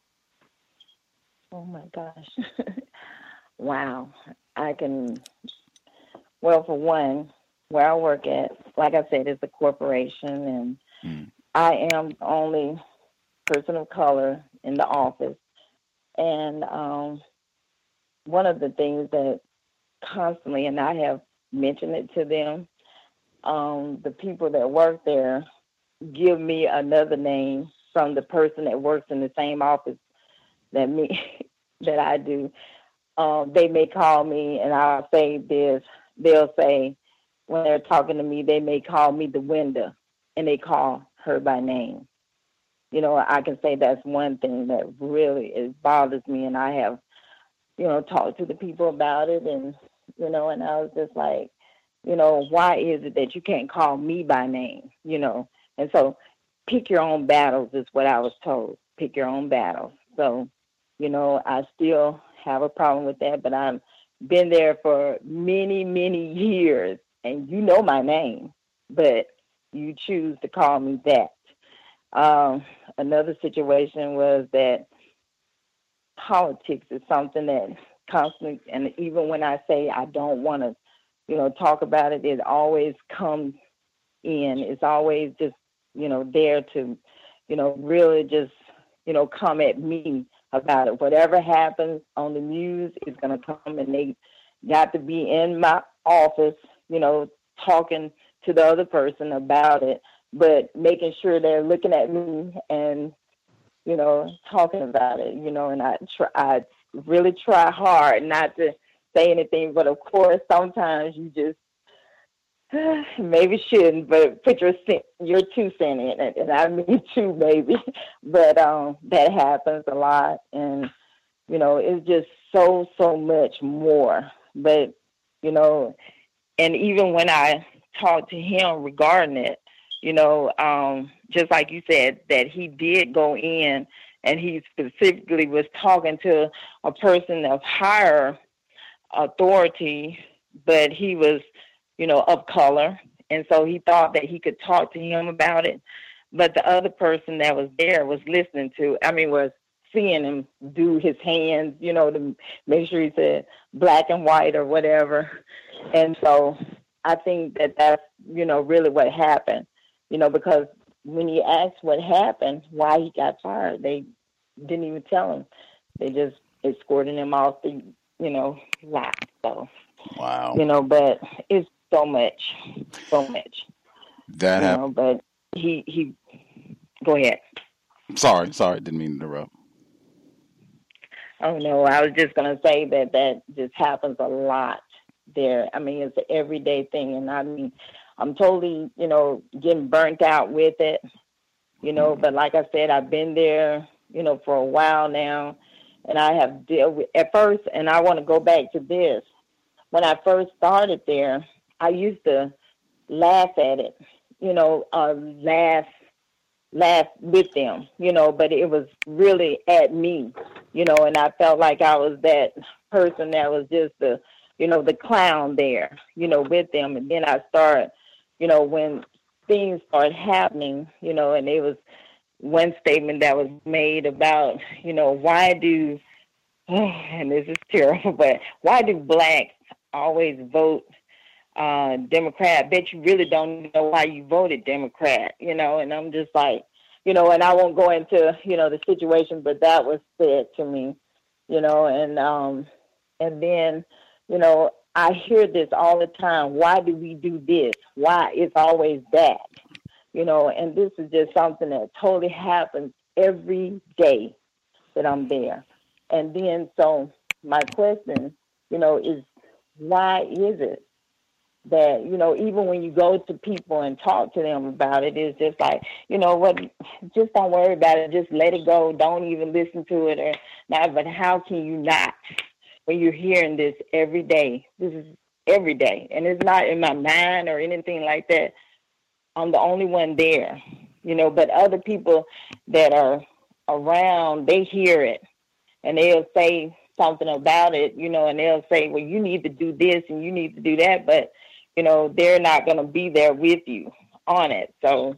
Oh my gosh. Wow. Well, for one, where I work at, like I said, it's a corporation, and I am the only person of color in the office. And one of the things that constantly, and I have mentioned it to them, the people that work there give me another name from the person that works in the same office that I do. They may call me, and I'll say this. They'll say, when they're talking to me, they may call me the window, and they call her by name. I can say that's one thing that really bothers me, and I have, talked to the people about it, and and I was just like, why is it that you can't call me by name, And so pick your own battles is what I was told. Pick your own battles. So, I still have a problem with that, but I've been there for many, many years, and you know my name, but you choose to call me that. Another situation was that politics is something that constantly, and even when I say I don't want to, talk about it, it always comes in. It's always just, there to, really just, come at me about it. Whatever happens on the news is going to come, and they got to be in my office, talking to the other person about it, but making sure they're looking at me and, talking about it, and I really try hard not to say anything, but of course, sometimes you just maybe shouldn't, but put your 2 cents in it, and I mean 2 maybe, but that happens a lot, and, it's just so much more, but, and even when I talked to him regarding it, just like you said, that he did go in and he specifically was talking to a person of higher authority, but he was, of color. And so he thought that he could talk to him about it. But the other person that was there was was seeing him do his hands, to make sure he said black and white or whatever. And so I think that that's, really what happened. Because when you ask what happened, why he got fired, they didn't even tell him. They just escorted him off the, lot. So, wow. But it's so much. That happened. But he, go ahead. Sorry, didn't mean to interrupt. Oh, no, I was just going to say that just happens a lot there. I mean, it's an everyday thing, and I'm totally, getting burnt out with it, but like I said, I've been there, for a while now, and I have dealt with at first, and I want to go back to this. When I first started there, I used to laugh at it, laugh with them, but it was really at me, and I felt like I was that person that was just the clown there, with them. And then I started, when things started happening, and they was, one statement that was made about, why do, and this is terrible, but why do blacks always vote Democrat? I bet you really don't know why you voted Democrat, and I'm just like, and I won't go into, the situation, but that was said to me, and then, I hear this all the time. Why do we do this? Why it's always that? And this is just something that totally happens every day that I'm there. And then, so my question, is why is it that, even when you go to people and talk to them about it, it's just like, what, just don't worry about it. Just let it go. Don't even listen to it or not. But how can you not when you're hearing this every day? This is every day. And it's not in my mind or anything like that. I'm the only one there, but other people that are around, they hear it and they'll say something about it, and they'll say, well, you need to do this and you need to do that. But, they're not going to be there with you on it. So,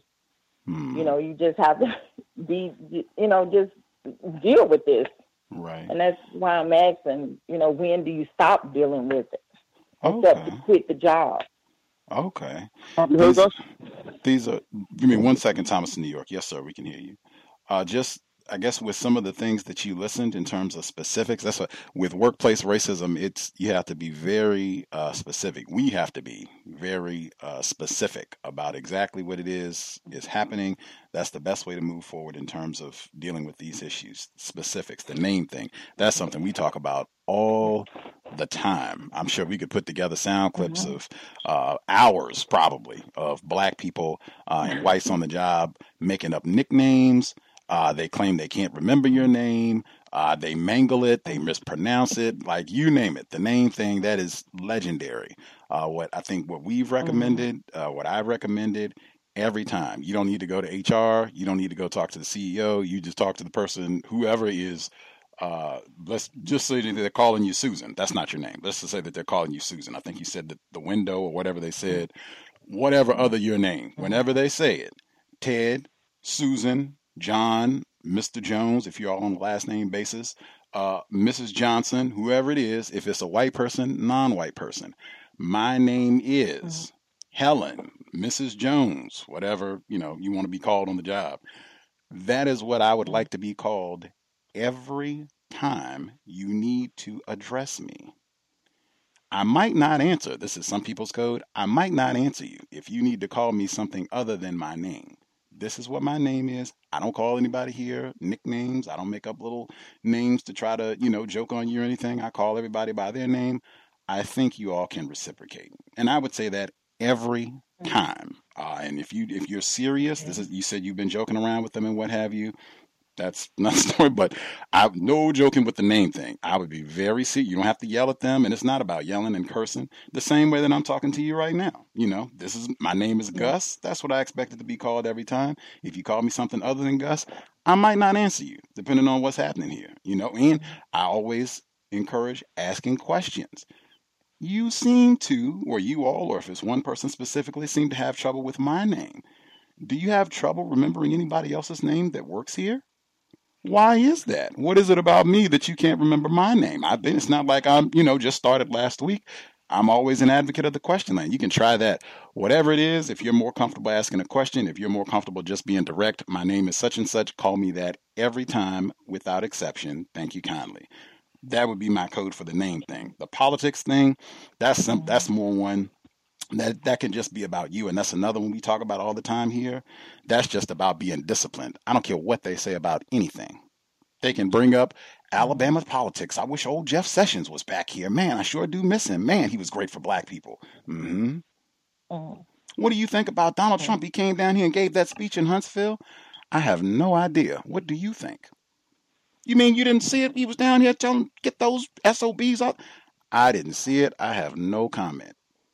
you just have to be, just deal with this. Right. And that's why I'm asking, when do you stop dealing with it? Except to quit the job. Okay. You heard us? These are, give me 1 second, Thomas in New York. Yes, sir, we can hear you. Just, I guess with some of the things that you listened in terms of specifics, that's what, with workplace racism, you have to be very specific. We have to be very specific about exactly what it is happening. That's the best way to move forward in terms of dealing with these issues. Specifics, the name thing, that's something we talk about all the time. I'm sure we could put together sound clips of hours probably of black people and whites on the job making up nicknames. They claim they can't remember your name. They mangle it. They mispronounce it. Like, you name it. The name thing, that is legendary. What we've recommended, what I've recommended every time. You don't need to go to HR. You don't need to go talk to the CEO. You just talk to the person, whoever is. Let's just say that they're calling you Susan. That's not your name. Let's just say that they're calling you Susan. I think you said that the window or whatever they said, whatever other your name, whenever they say it, Ted, Susan, John, Mr. Jones, if you're all on a last name basis, Mrs. Johnson, whoever it is, if it's a white person, non-white person, my name is Helen, Mrs. Jones, whatever, you want to be called on the job. That is what I would like to be called every time you need to address me. I might not answer. This is some people's code. I might not answer you if you need to call me something other than my name. This is what my name is. I don't call anybody here nicknames. I don't make up little names to try to, joke on you or anything. I call everybody by their name. I think you all can reciprocate. And I would say that every time. And if you're serious, you said you've been joking around with them and what have you. That's not the story, but I'm no joking with the name thing. I would be very serious. You don't have to yell at them, and it's not about yelling and cursing. The same way that I'm talking to you right now. My name is Gus. That's what I expected to be called every time. If you call me something other than Gus, I might not answer you, depending on what's happening here. And I always encourage asking questions. You seem to, or you all, or if it's one person specifically, seem to have trouble with my name. Do you have trouble remembering anybody else's name that works here? Why is that? What is it about me that you can't remember my name? It's not like I'm, just started last week. I'm always an advocate of the question line. You can try that. Whatever it is, if you're more comfortable asking a question, if you're more comfortable just being direct, my name is such and such, call me that every time without exception. Thank you kindly. That would be my code for the name thing. The politics thing, that's more one. That can just be about you, and that's another one we talk about all the time here. That's just about being disciplined. I don't care what they say about anything. They can bring up Alabama politics. I wish old Jeff Sessions was back here. Man, I sure do miss him. Man, he was great for black people. What do you think about Donald Trump? He came down here and gave that speech in Huntsville. I have no idea. What do you think? You mean you didn't see it? He was down here telling get those SOBs out. I didn't see it. I have no comment.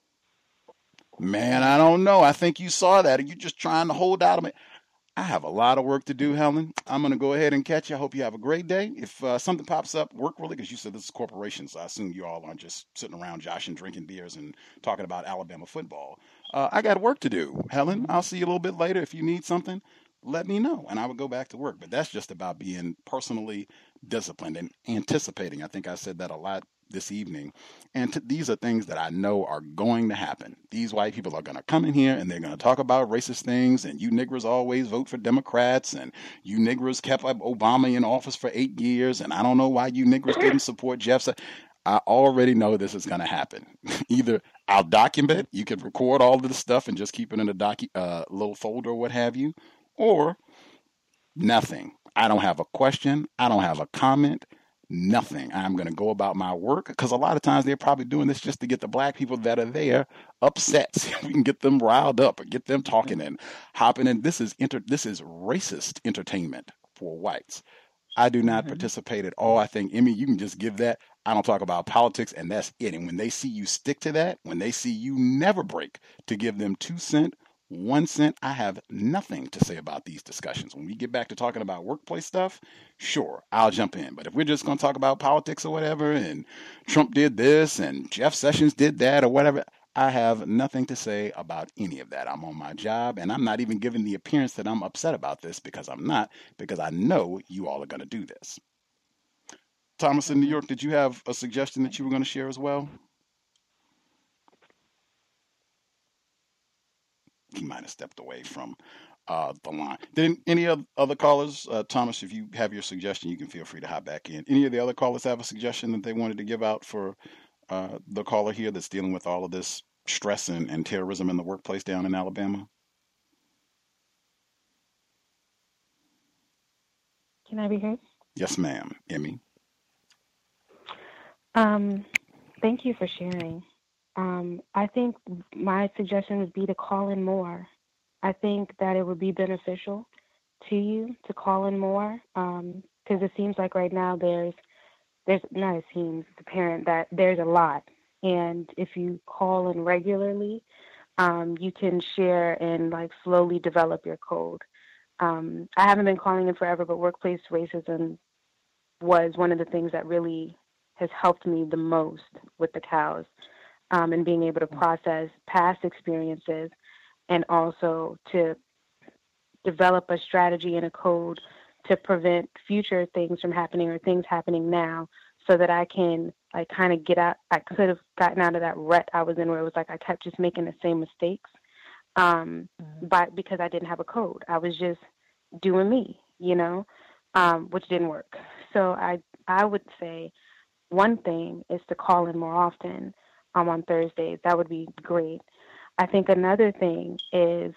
Man, I don't know. I think you saw that. Are you just trying to hold out on me? I have a lot of work to do, Helen. I'm going to go ahead and catch you. I hope you have a great day. If something pops up, work really, because you said this is corporation, so I assume you all aren't just sitting around joshing, drinking beers, and talking about Alabama football. I got work to do, Helen. I'll see you a little bit later if you need something. let me know and I would go back to work. But that's just about being personally disciplined and anticipating. I think I said that a lot this evening. And these are things that I know are going to happen. These white people are going to come in here and they're going to talk about racist things, and you niggers always vote for Democrats, and you niggers kept up Obama in office for 8 years, and I don't know why you niggers didn't support Jeff. I already know this is going to happen. Either I'll document it, you can record all of this stuff and just keep it in a little folder or what have you, or nothing. I don't have a question. I don't have a comment. Nothing. I'm going to go about my work, because a lot of times they're probably doing this just to get the black people that are there upset. So we can get them riled up or get them talking and hopping in. This is racist entertainment for whites. I do not participate at all. I think, Emmy, you can just give that. I don't talk about politics, and that's it. And when they see you stick to that, when they see you never break to give them 2 cents, 1 cent, I have nothing to say about these discussions. When we get back to talking about workplace stuff, sure, I'll jump in. But if we're just going to talk about politics or whatever, and Trump did this and Jeff Sessions did that or whatever, I have nothing to say about any of that. I'm on my job, and I'm not even giving the appearance that I'm upset about this, because I'm not, because I know you all are going to do this. Thomas in New York, did you have a suggestion that you were going to share as well? He might have stepped away from the line. Did any other callers, Thomas, if you have your suggestion, you can feel free to hop back in. Any of the other callers have a suggestion that they wanted to give out for the caller here that's dealing with all of this stress and terrorism in the workplace down in Alabama? Can I be heard? Yes, ma'am. Emmy. Thank you for sharing. I think my suggestion would be to call in more. I think that it would be beneficial to you to call in more, because it seems like right now there's not, it seems, it's apparent that there's a lot. And if you call in regularly, you can share and like slowly develop your code. I haven't been calling in forever, but workplace racism was one of the things that really has helped me the most with the cows, and being able to process past experiences, and also to develop a strategy and a code to prevent future things from happening or things happening now, so that I can like kind of get out. I could have gotten out of that rut I was in, where it was like I kept just making the same mistakes, but because I didn't have a code, I was just doing me, which didn't work. So I would say one thing is to call in more often on Thursdays. That would be great. I think another thing is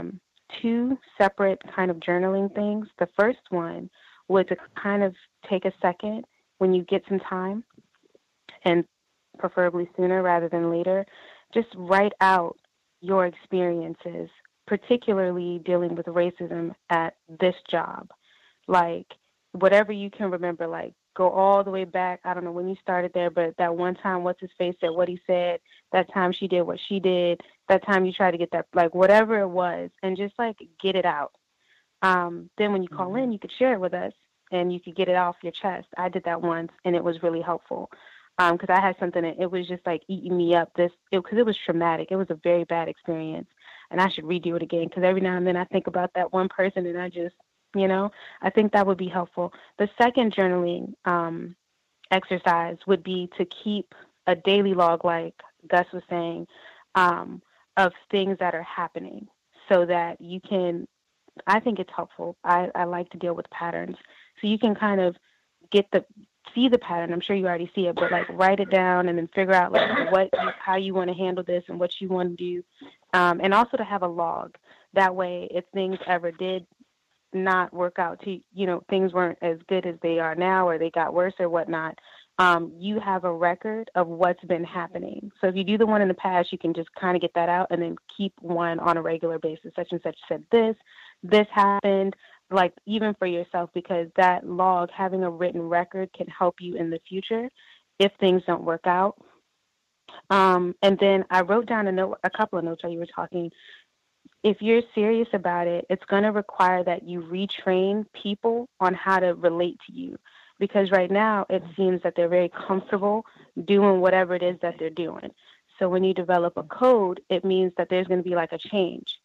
2 separate kind of journaling things. The first one was to kind of take a second when you get some time, and preferably sooner rather than later, just write out your experiences, particularly dealing with racism at this job. Like whatever you can remember, like go all the way back. I don't know when you started there, but that one time what's his face said what he said, that time she did what she did, that time you tried to get that, like whatever it was, and just like get it out. Then when you call in, you could share it with us and you could get it off your chest. I did that once and it was really helpful. Because I had something that it was just like eating me up, because it was traumatic. It was a very bad experience, and I should redo it again, because every now and then I think about that one person and I just, I think that would be helpful. The second journaling exercise would be to keep a daily log, like Gus was saying, of things that are happening, so that you can, I think it's helpful. I like to deal with patterns. So you can kind of see the pattern. I'm sure you already see it, but like write it down and then figure out like how you want to handle this and what you want to do. And also to have a log. That way, if things ever did not work out to, things weren't as good as they are now, or they got worse or whatnot, you have a record of what's been happening. So if you do the one in the past, you can just kind of get that out and then keep one on a regular basis. Such and such said this happened, like even for yourself, because that log, having a written record, can help you in the future if things don't work out. And then I wrote down a couple of notes while you were talking. If you're serious about it, it's going to require that you retrain people on how to relate to you. Because right now it seems that they're very comfortable doing whatever it is that they're doing. So when you develop a code, it means that there's going to be like a change.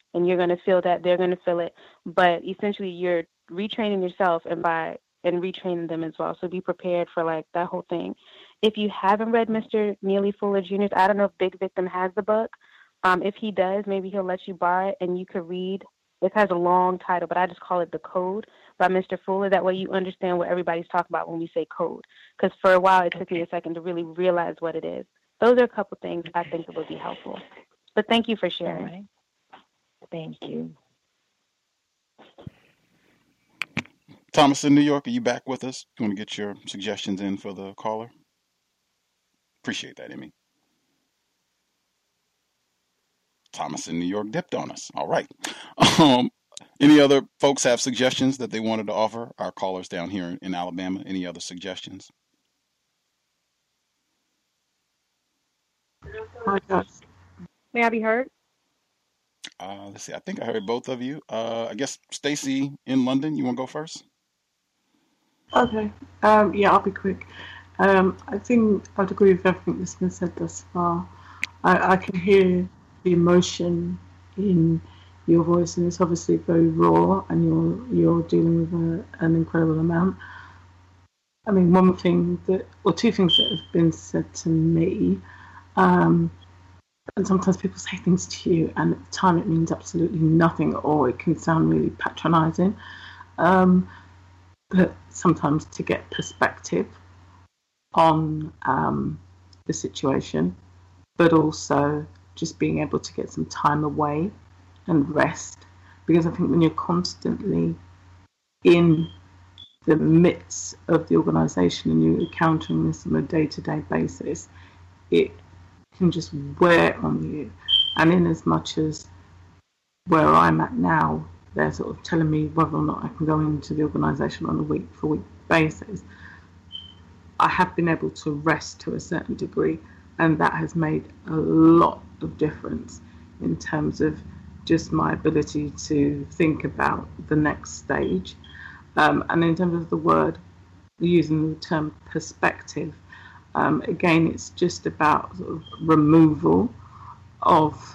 and you're going to feel that, they're going to feel it. But essentially, you're retraining yourself and retraining them as well. So be prepared for like that whole thing. If you haven't read Mr. Neely Fuller Jr.'s, I don't know if Big Victim has the book. If he does, maybe he'll let you borrow it and you could read. It has a long title, but I just call it The Code by Mr. Fuller. That way you understand what everybody's talking about when we say code. Because for a while, it took me a second to really realize what it is. Those are a couple things I think that would be helpful. But thank you for sharing. All right. Thank you. Thomas in New York, are you back with us? You want to get your suggestions in for the caller? Appreciate that, Emmy. Thomas in New York dipped on us. All right. Any other folks have suggestions that they wanted to offer? Our callers down here in Alabama, any other suggestions? May I be heard? Let's see. I think I heard both of you. I guess Stacy in London, you want to go first? Okay. Yeah, I'll be quick. I think I'd agree with everything that's been said thus far. I can hear the emotion in your voice, and it's obviously very raw, and you're dealing with an incredible amount. I mean, two things that have been said to me, and sometimes people say things to you, and at the time it means absolutely nothing, or it can sound really patronising. But sometimes to get perspective on the situation, but also just being able to get some time away and rest. Because I think when you're constantly in the midst of the organisation and you're encountering this on a day-to-day basis, it can just wear on you. And in as much as where I'm at now, they're sort of telling me whether or not I can go into the organisation on a week-for-week basis, I have been able to rest to a certain degree, and that has made a lot of difference in terms of just my ability to think about the next stage. And in terms of the word, using the term perspective, again, it's just about sort of removal of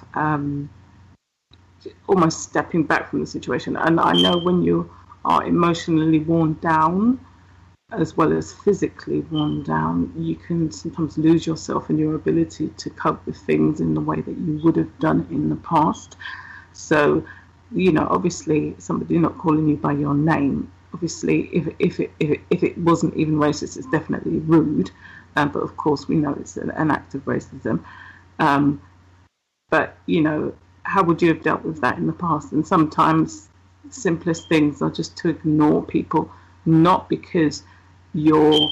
almost stepping back from the situation. And I know when you are emotionally worn down, as well as physically worn down, you can sometimes lose yourself in your ability to cope with things in the way that you would have done in the past. So, obviously somebody not calling you by your name, obviously if it wasn't even racist, it's definitely rude. But of course we know it's an act of racism. But, how would you have dealt with that in the past? And sometimes the simplest things are just to ignore people, not because you're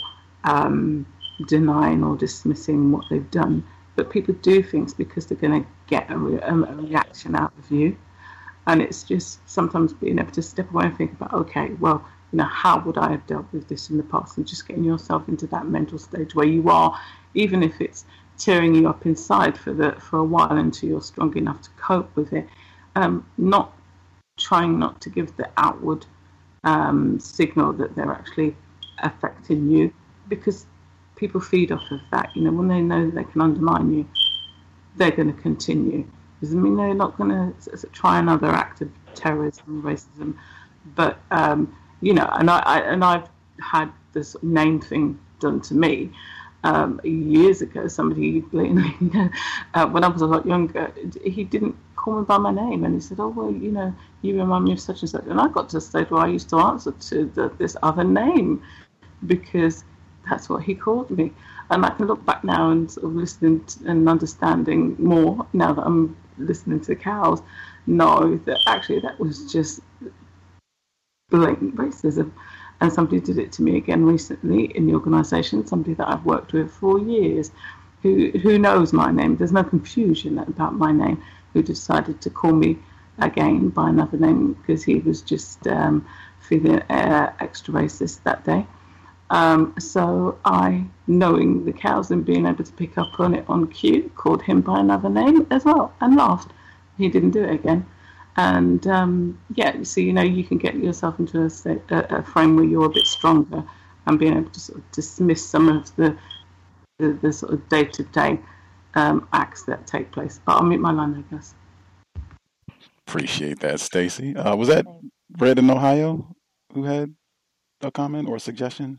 denying or dismissing what they've done, but people do things because they're going to get a reaction out of you. And it's just sometimes being able to step away and think about, okay, well, how would I have dealt with this in the past? And just getting yourself into that mental stage where you are, even if it's tearing you up inside for a while until you're strong enough to cope with it. Not trying not to give the outward signal that they're actually affecting you, because people feed off of that. When they know they can undermine you, they're going to continue. Doesn't mean they're not going to try another act of terrorism, racism, but and I've had this name thing done to me years ago. Somebody blatantly, when I was a lot younger, he didn't call me by my name, and he said, "Oh well, you remind me of such and such." And I got to a stage where I used to answer to this other name because that's what he called me. And I can look back now and sort of listening and understanding more now that I'm listening to the cows, know that actually that was just blatant racism. And somebody did it to me again recently in the organisation, somebody that I've worked with for years, who knows my name. There's no confusion about my name, who decided to call me again by another name because he was just feeling extra racist that day. So I, knowing the cows and being able to pick up on it on cue, called him by another name as well and laughed. He didn't do it again. And so you can get yourself into a frame where you're a bit stronger and being able to sort of dismiss some of the sort of day-to-day acts that take place. But I'll mute my line, I guess. Appreciate that, Stacy. Was that Red in Ohio who had a comment or a suggestion?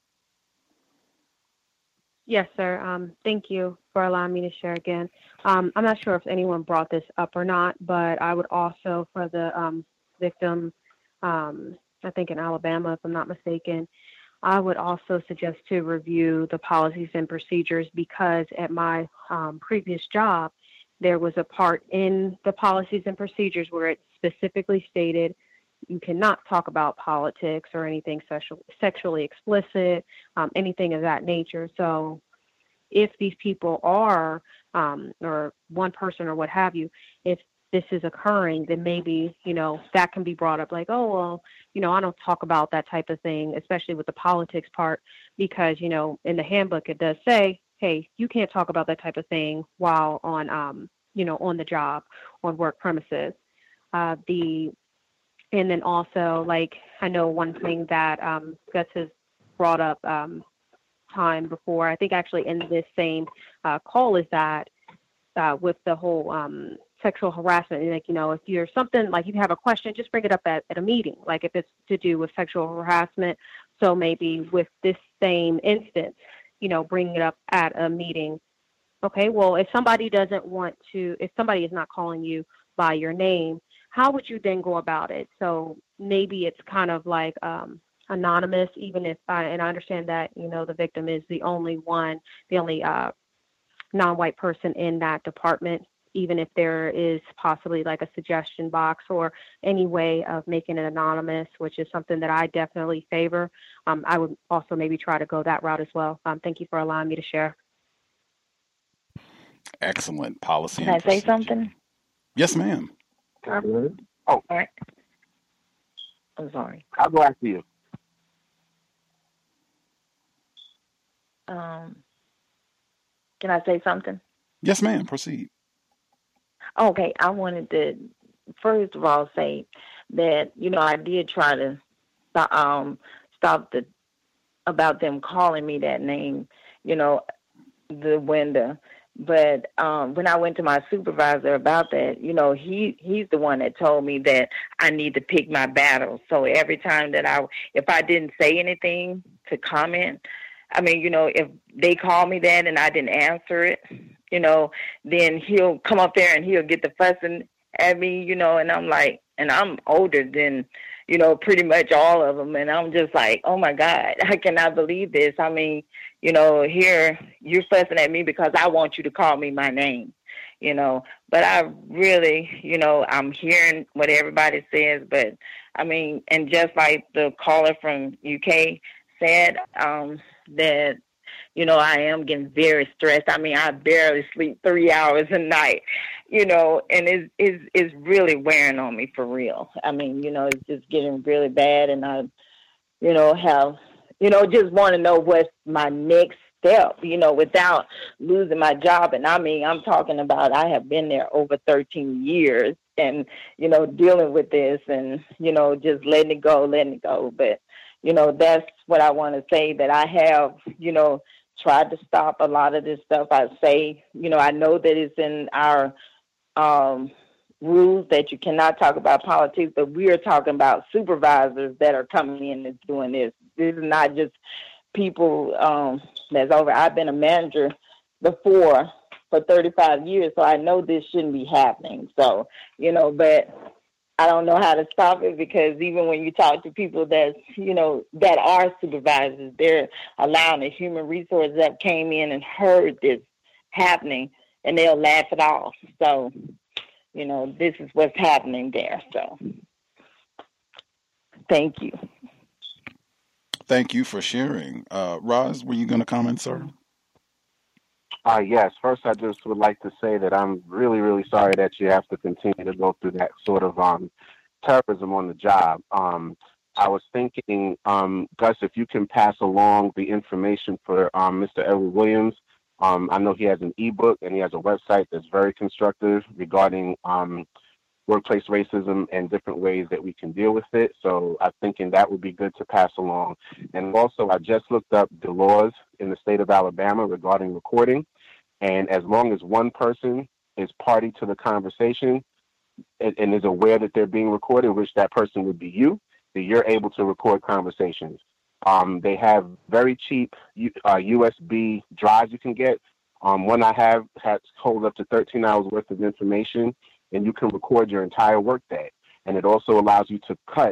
Yes, sir. Thank you for allowing me to share again. I'm not sure if anyone brought this up or not, but I would also, for the victim, I think in Alabama, if I'm not mistaken, I would also suggest to review the policies and procedures, because at my previous job, there was a part in the policies and procedures where it specifically stated you cannot talk about politics or anything sexually explicit, anything of that nature. So if these people are, or one person or what have you, if this is occurring, then maybe, that can be brought up like, oh, well, I don't talk about that type of thing, especially with the politics part, because, in the handbook, it does say, hey, you can't talk about that type of thing while on, on the job, on work premises. And then also, like, I know one thing that Gus has brought up time before, I think actually in this same call, is that with the whole sexual harassment, like, if you're something, like, you have a question, just bring it up at a meeting, like if it's to do with sexual harassment. So maybe with this same instance, bring it up at a meeting. Okay, well, if somebody if somebody is not calling you by your name, how would you then go about it? So maybe it's kind of like anonymous, even if and I understand that, the victim is the only non-white person in that department, even if there is possibly like a suggestion box or any way of making it anonymous, which is something that I definitely favor. I would also maybe try to go that route as well. Thank you for allowing me to share. Excellent policy. Can I say something? Yes, ma'am. Oh, all right. I'm sorry. I'll go after you. Can I say something? Yes, ma'am. Proceed. Okay. I wanted to, first of all, say that, I did try to stop about them calling me that name, the window. But when I went to my supervisor about that, he's the one that told me that I need to pick my battles. So every time that if I didn't say anything to comment, if they call me that and I didn't answer it, then he'll come up there and he'll get the fussing at me, and I'm like, and I'm older than, pretty much all of them. And I'm just like, oh my God, I cannot believe this. Here you're fussing at me because I want you to call me my name, but I really, I'm hearing what everybody says, but and just like the caller from UK said, that, I am getting very stressed. I barely sleep 3 hours a night, and it's really wearing on me for real. It's just getting really bad, and I, just want to know what's my next step, without losing my job. And I'm talking about, I have been there over 13 years and, dealing with this and, just letting it go. But, that's what I want to say, that I have, tried to stop a lot of this stuff. I say, I know that it's in our rules that you cannot talk about politics, but we are talking about supervisors that are coming in and doing this. This is not just people that's over. I've been a manager before for 35 years, so I know this shouldn't be happening. So, but I don't know how to stop it, because even when you talk to people that are supervisors, they're allowing the human resources that came in and heard this happening, and they'll laugh it off. So, this is what's happening there. So, thank you. Thank you for sharing. Roz, were you going to comment, sir? Yes. First, I just would like to say that I'm really, really sorry that you have to continue to go through that sort of terrorism on the job. I was thinking, Gus, if you can pass along the information for Mr. Edward Williams. I know he has an ebook and he has a website that's very constructive regarding workplace racism and different ways that we can deal with it. So I'm thinking that would be good to pass along. And also, I just looked up the laws in the state of Alabama regarding recording. And as long as one person is party to the conversation, and is aware that they're being recorded, which that person would be you, that you're able to record conversations. They have very cheap USB drives you can get. One I have holds up to 13 hours worth of information, and you can record your entire workday. And it also allows you to cut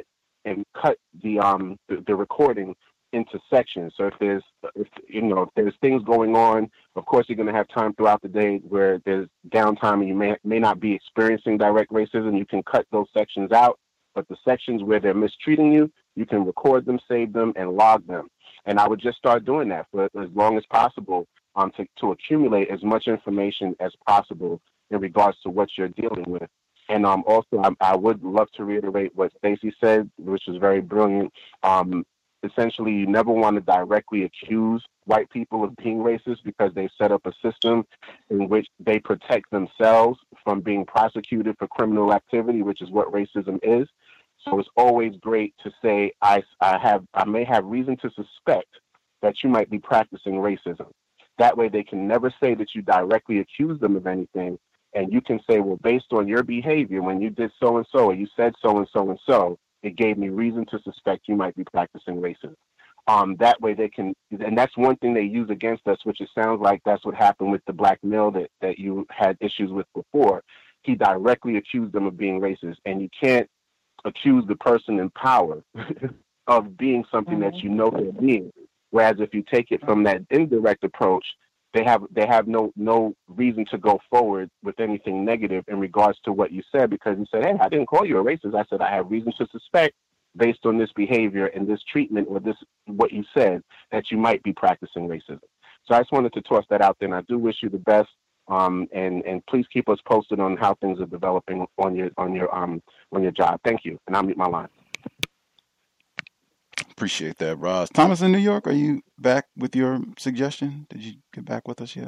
the recording into sections. So if there's things going on, of course you're going to have time throughout the day where there's downtime and you may not be experiencing direct racism. You can cut those sections out, but the sections where they're mistreating you, you can record them, save them, and log them. And I would just start doing that for as long as possible to accumulate as much information as possible in regards to what you're dealing with. And also, I would love to reiterate what Stacey said, which is very brilliant. Essentially, you never want to directly accuse white people of being racist because they set up a system in which they protect themselves from being prosecuted for criminal activity, which is what racism is. So it's always great to say, I may have reason to suspect that you might be practicing racism. That way they can never say that you directly accuse them of anything. And you can say, well, based on your behavior, when you did so-and-so, or you said so-and-so and so, it gave me reason to suspect you might be practicing racism. That way they can, and that's one thing they use against us, which it sounds like that's what happened with the black male that you had issues with before. He directly accused them of being racist, and you can't accuse the person in power of being something that you know they're being. Whereas if you take it from that indirect approach, they have no reason to go forward with anything negative in regards to what you said, because you said, hey, I didn't call you a racist. I said I have reason to suspect based on this behavior and this treatment or this what you said that you might be practicing racism. So I just wanted to toss that out there, and I do wish you the best. And please keep us posted on how things are developing on your job. Thank you, and I'll mute my line. Appreciate that, Roz. Thomas in New York, are you back with your suggestion? Did you get back with us yet?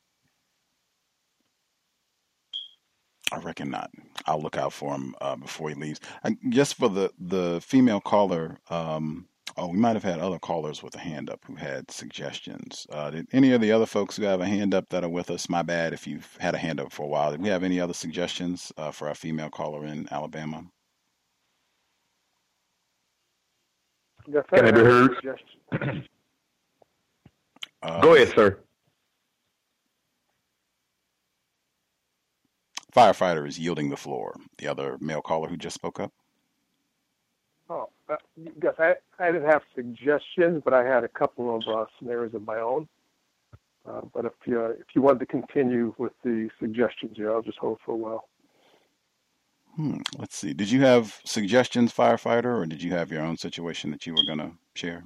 I reckon not. I'll look out for him before he leaves. Just for the female caller, we might have had other callers with a hand up who had suggestions. Did any of the other folks who have a hand up that are with us, my bad if you've had a hand up for a while, did we have any other suggestions for our female caller in Alabama? Yes, can I be heard? Go ahead, sir. Firefighter is yielding the floor. The other male caller who just spoke up. Oh, yes, I didn't have suggestions, but I had a couple of scenarios of my own. But if you wanted to continue with the suggestions here, I'll just hold for a while. Let's see. Did you have suggestions, Firefighter, or did you have your own situation that you were going to share?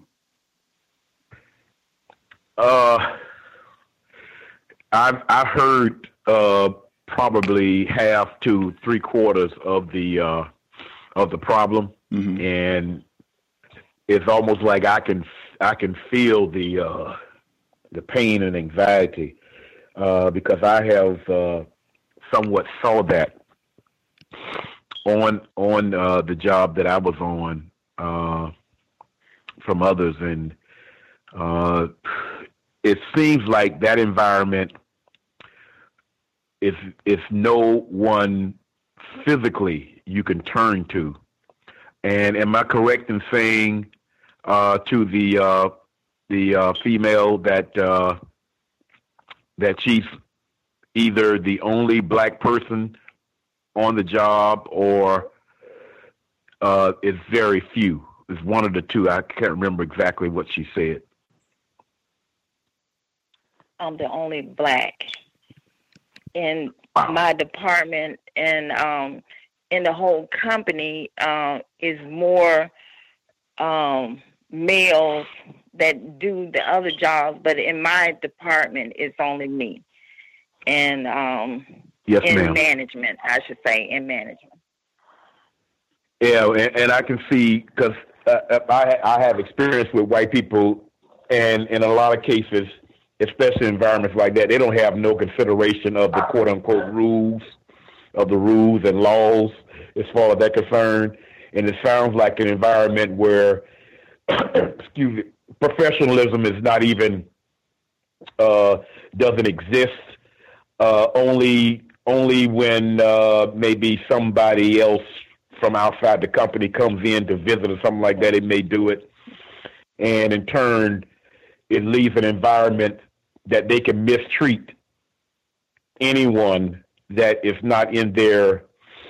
I've heard probably half to 3/4 of the problem, and it's almost like I can feel the pain and anxiety because I have somewhat saw that on the job that I was on from others, and it seems like that environment is no one physically you can turn to. And am I correct in saying to the female that she's either the only black person on the job, or it's very few? It's one of the two. I can't remember exactly what she said. I'm the only black in my department, and in the whole company is more males that do the other jobs, but in my department it's only me. And yes, in ma'am. management, I should say, in management. Yeah, and I can see, because I have experience with white people, and in a lot of cases, especially in environments like that, they don't have no consideration of the quote-unquote rules and laws as far as they're concerned. And it sounds like an environment where, professionalism is not even, doesn't exist. Only only when maybe somebody else from outside the company comes in to visit or something like that, it may do it. And in turn, it leaves an environment that they can mistreat anyone that is not in their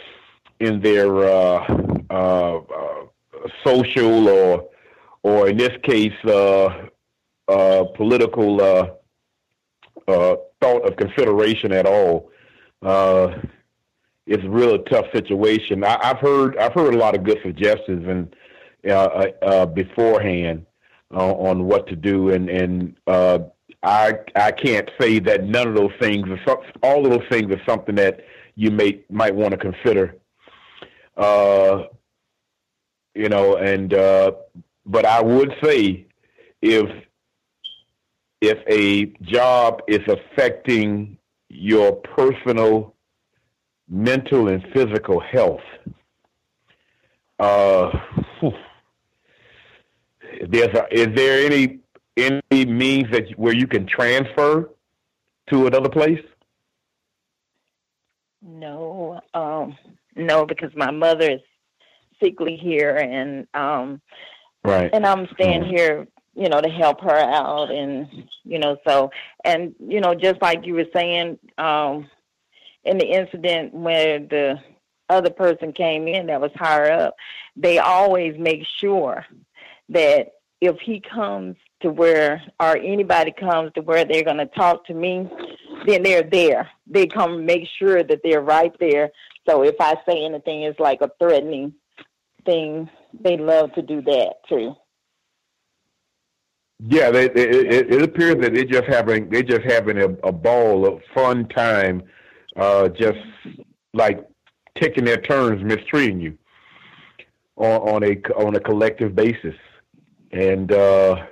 social or in this case political thought of consideration at all. It's a really tough situation. I've heard a lot of good suggestions and beforehand on what to do, and I can't say that none of those things, all of those things, are something that you might want to consider. But I would say if a job is affecting your personal, mental, and physical health, is there any means where you can transfer to another place? No, because my mother is sickly here, and right, and I'm staying here, to help her out, and just like you were saying, in the incident where the other person came in that was higher up, they always make sure that if he comes to where, or anybody comes to where they're going to talk to me, then they're there. They come make sure that they're right there. So if I say anything is like a threatening thing, they love to do that too. Yeah, it appears that they're just having a ball of fun time, just like taking their turns mistreating you on a collective basis. And to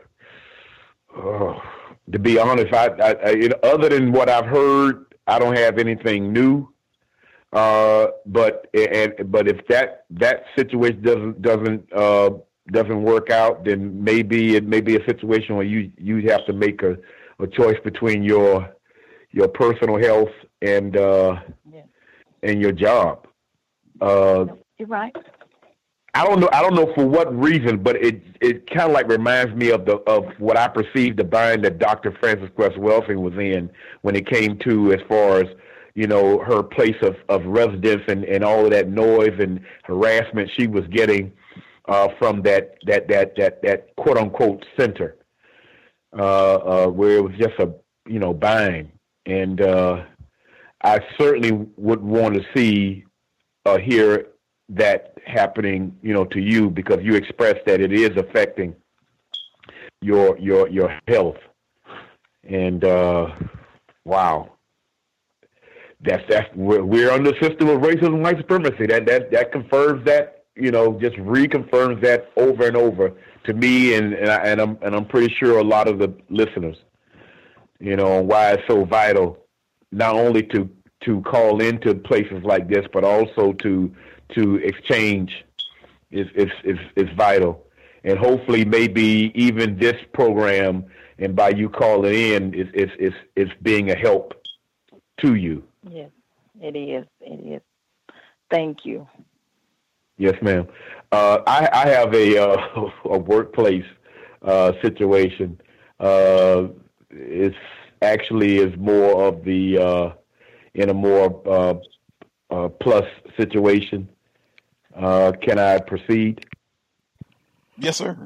be honest, I other than what I've heard, I don't have anything new. But if that situation doesn't work out, then maybe it may be a situation where you have to make a choice between your personal health and your job. You're right. I don't know for what reason, but it kind of like reminds me of what I perceived the bind that Dr. Frances Cress Welsing was in when it came to, as far as her place of residence and all of that noise and harassment she was getting from that quote unquote center, where it was just a bind. And I certainly would want to see hear that happening, to you, because you expressed that it is affecting your health. And wow, that's we're under the system of racism and white supremacy. That confirms that, just reconfirms that over and over to me, and I'm pretty sure a lot of the listeners, why it's so vital not only to call into places like this, but also to exchange is vital. And hopefully maybe even this program, and by you calling in, is being a help to you. Yes, it is. It is. Thank you. Yes, ma'am. I have a workplace situation. It's actually is more of the in a more plus situation. Can I proceed? Yes, sir.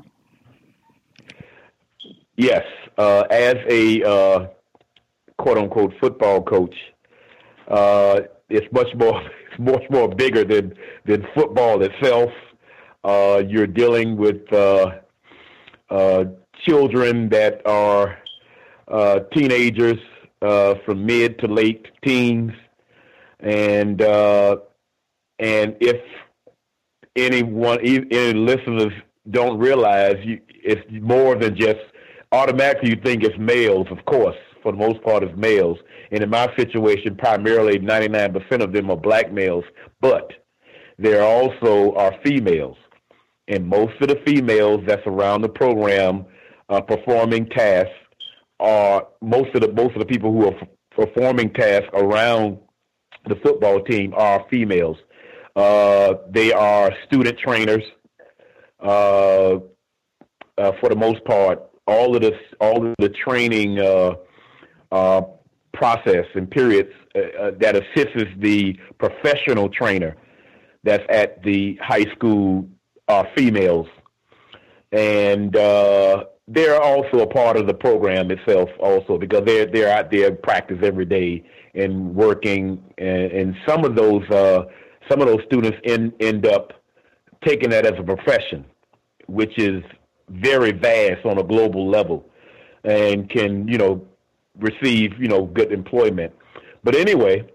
Yes. As a quote unquote football coach, it's much more bigger than football itself. You're dealing with children that are teenagers, from mid to late teens, and if any listeners don't realize, it's more than just automatically you think it's males. Of course, for the most part, it's males. And in my situation, primarily 99% of them are black males, but there also are females. And most of the females that's around the program performing tasks are most of the people who are performing tasks around the football team are females. They are student trainers. For the most part, all of the training process and periods that assists the professional trainer that's at the high school are females, and they're also a part of the program itself, also because they're out there practice every day and working, and some of those students end up taking that as a profession, which is very vast on a global level, and can receive good employment. But anyway,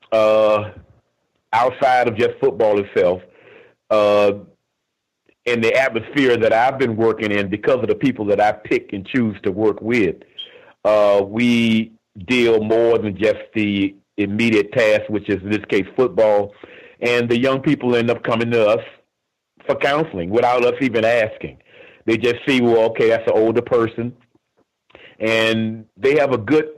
outside of just football itself, in the atmosphere that I've been working in, because of the people that I pick and choose to work with, we deal more than just the immediate task, which is in this case football, and the young people end up coming to us for counseling without us even asking. They just see, well, okay, that's an older person, and they have a good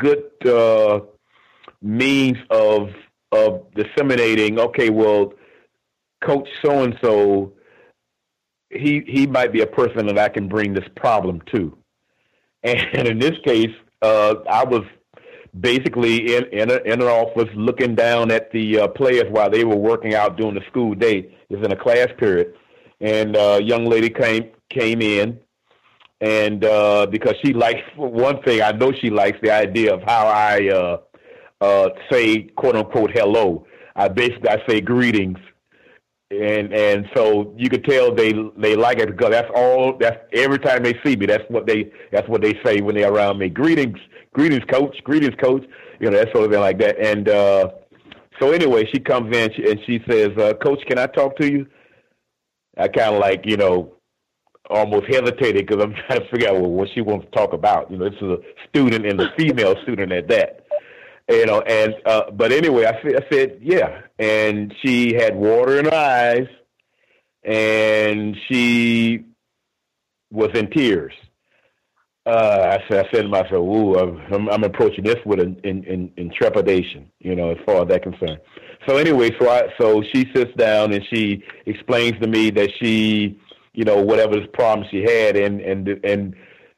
means of disseminating. Okay, well, Coach so and so, he might be a person that I can bring this problem to. And in this case, I was basically in an office looking down at the players while they were working out during the school day. It was in a class period, and a young lady came in, and because she likes, one thing I know she likes the idea of how I say quote unquote hello. I say greetings, and so you could tell they like it because that's every time they see me, that's what they say when they're around me. Greetings coach, that sort of thing like that. And so anyway, she comes in and she says, Coach, can I talk to you? I kind of like, almost hesitated because I'm trying to figure out what she wants to talk about. This is a student and a female student at that. But anyway, I said, yeah. And she had water in her eyes, and she was in tears. I said to myself, ooh, I'm approaching this with in trepidation, as far as that concerned. So anyway, so she sits down and she explains to me that she, whatever this problem she had, and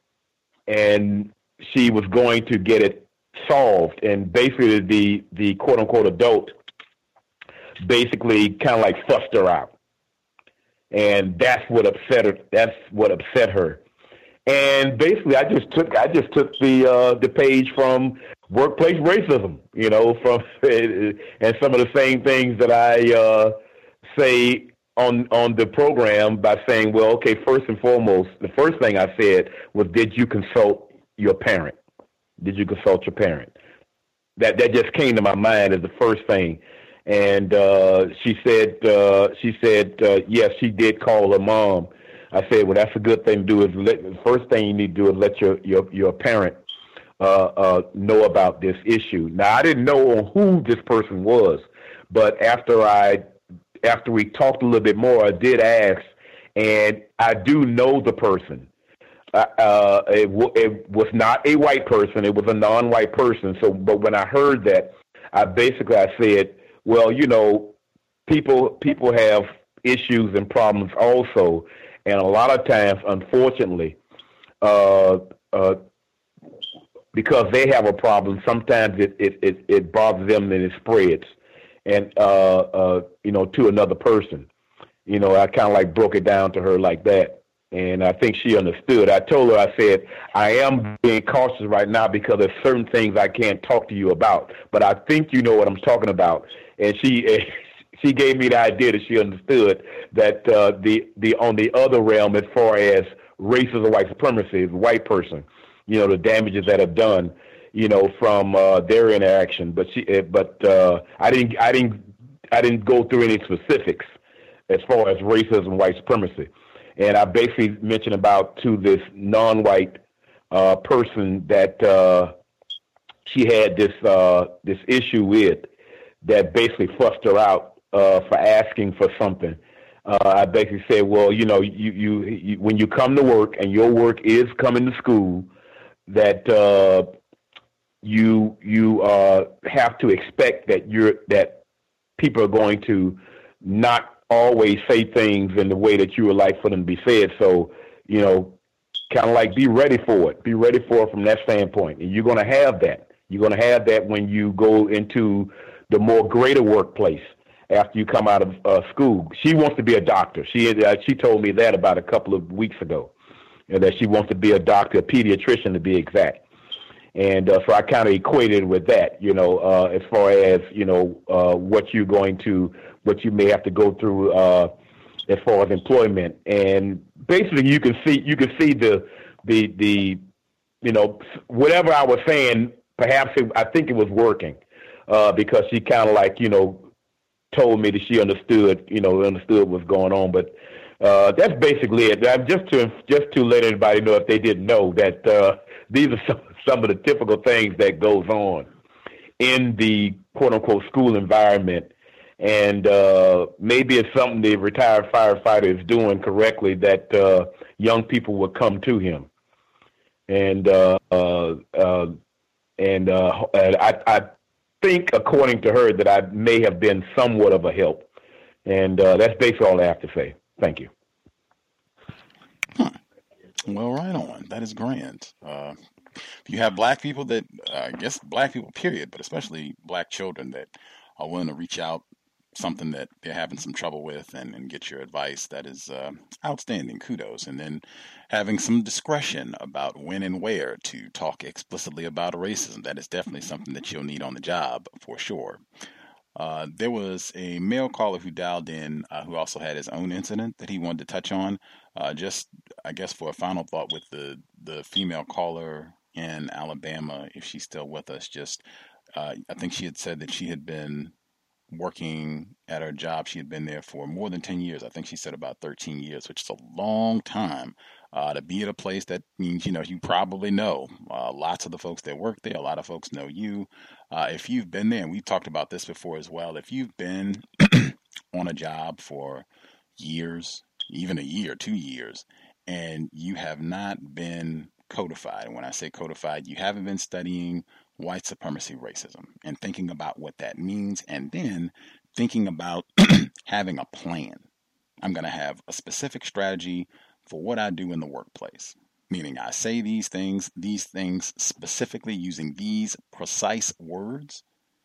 she was going to get it solved. And basically the quote unquote adult basically kind of like fussed her out, and that's what upset her. And basically I just took the page from workplace racism, from and some of the same things that I say on the program by saying, well, okay, first and foremost, the first thing I said was, did you consult your parent? Did you consult your parent? That just came to my mind as the first thing. And she said, yes, she did call her mom. I said, well, that's a good thing to do. The first thing you need to do is let your parent know about this issue. Now, I didn't know who this person was, but after we talked a little bit more, I did ask, and I do know the person. It was not a white person; it was a non-white person. So, but when I heard that, I said, well, people have issues and problems also, and a lot of times, unfortunately, because they have a problem, sometimes it bothers them and it spreads, and to another person. I kind of like broke it down to her like that. And I think she understood. I told her, I said, I am being cautious right now because there's certain things I can't talk to you about, but I think you know what I'm talking about. And she gave me the idea that she understood that the on the other realm, as far as racism or white supremacy, the white person, the damages that are done, from their interaction. But I didn't go through any specifics as far as racism and white supremacy. And I basically mentioned about to this non-white person that she had this issue with, that basically fussed her out for asking for something. I basically said, well, you when you come to work and your work is coming to school, that you have to expect that people are going to not always say things in the way that you would like for them to be said. So, kind of like be ready for it. Be ready for it from that standpoint. And you're going to have that. You're going to have that when you go into the more greater workplace after you come out of school. She wants to be a doctor. She told me that about a couple of weeks ago, that she wants to be a doctor, a pediatrician to be exact. And so I kind of equated with that, as far as, what you may have to go through as far as employment. And basically you can see the whatever I was saying, perhaps I think it was working because she kind of like, told me that she understood what's going on. But that's basically it. Just to let everybody know, if they didn't know, that these are some of the typical things that goes on in the quote unquote school environment. And maybe it's something the retired firefighter is doing correctly, that young people will come to him. And I think, according to her, that I may have been somewhat of a help. And that's basically all I have to say. Thank you. Well, right on. That is grand. You have black people that, I guess black people, period, but especially black children that are willing to reach out, something that they're having some trouble with, and get your advice. That is outstanding. Kudos. And then having some discretion about when and where to talk explicitly about racism. That is definitely something that you'll need on the job for sure. There was a male caller who dialed in who also had his own incident that he wanted to touch on. Just, I guess, for a final thought with the female caller in Alabama, if she's still with us, I think she had said that she had been working at her job. She had been there for more than 10 years. I think she said about 13 years, which is a long time to be at a place that means, you probably know lots of the folks that work there. A lot of folks know you. If you've been there, and we've talked about this before as well, if you've been on a job for years, even a year, 2 years, and you have not been codified, and when I say codified, you haven't been studying white supremacy racism and thinking about what that means, and then thinking about having a plan. I'm going to have a specific strategy for what I do in the workplace, meaning I say these things specifically using these precise words.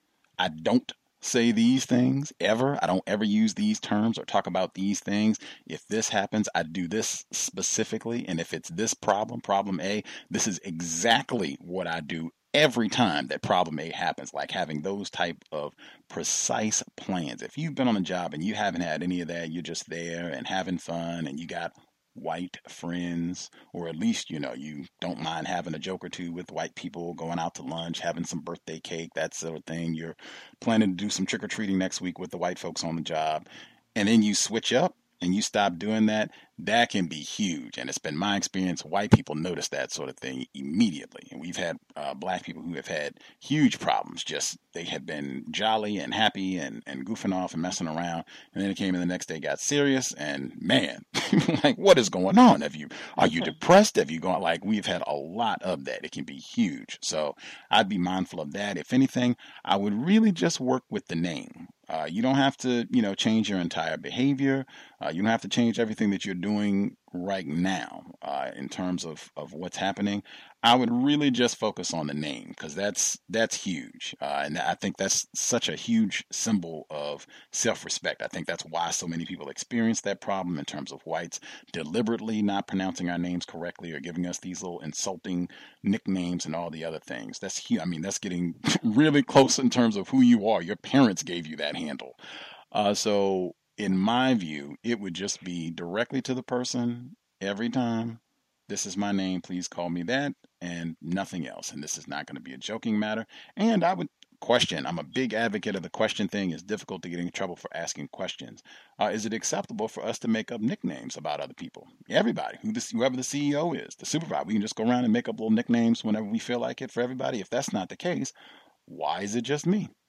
I don't say these things ever. I don't ever use these terms or talk about these things. If this happens, I do this specifically. And if it's this problem A, this is exactly what I do every time that problem A happens, like having those type of precise plans. If you've been on a job and you haven't had any of that, you're just there and having fun, and you got white friends, or at least, you don't mind having a joke or two with white people, going out to lunch, having some birthday cake, that sort of thing. You're planning to do some trick-or-treating next week with the white folks on the job, and then you switch up and you stop doing that, that can be huge. And it's been my experience, white people notice that sort of thing immediately. And we've had black people who have had huge problems. Just they have been jolly and happy and goofing off and messing around. And then it came in the next day, got serious. And man, like, what is going on? Are you depressed? Have you gone? Like, we've had a lot of that. It can be huge. So I'd be mindful of that. If anything, I would really just work with the name. You don't have to, change your entire behavior. You don't have to change everything that you're doing right now in terms of what's happening. I would really just focus on the name, because that's huge. And I think that's such a huge symbol of self-respect. I think that's why so many people experience that problem in terms of whites deliberately not pronouncing our names correctly or giving us these little insulting nicknames and all the other things. That's huge. I mean, that's getting really close in terms of who you are. Your parents gave you that handle. So in my view, it would just be directly to the person every time. This is my name, please call me that, and nothing else. And this is not going to be a joking matter. And I would question. I'm a big advocate of the question thing. It's difficult to get in trouble for asking questions. Is it acceptable for us to make up nicknames about other people? Everybody, whoever the CEO is, the supervisor, we can just go around and make up little nicknames whenever we feel like it for everybody. If that's not the case, why is it just me?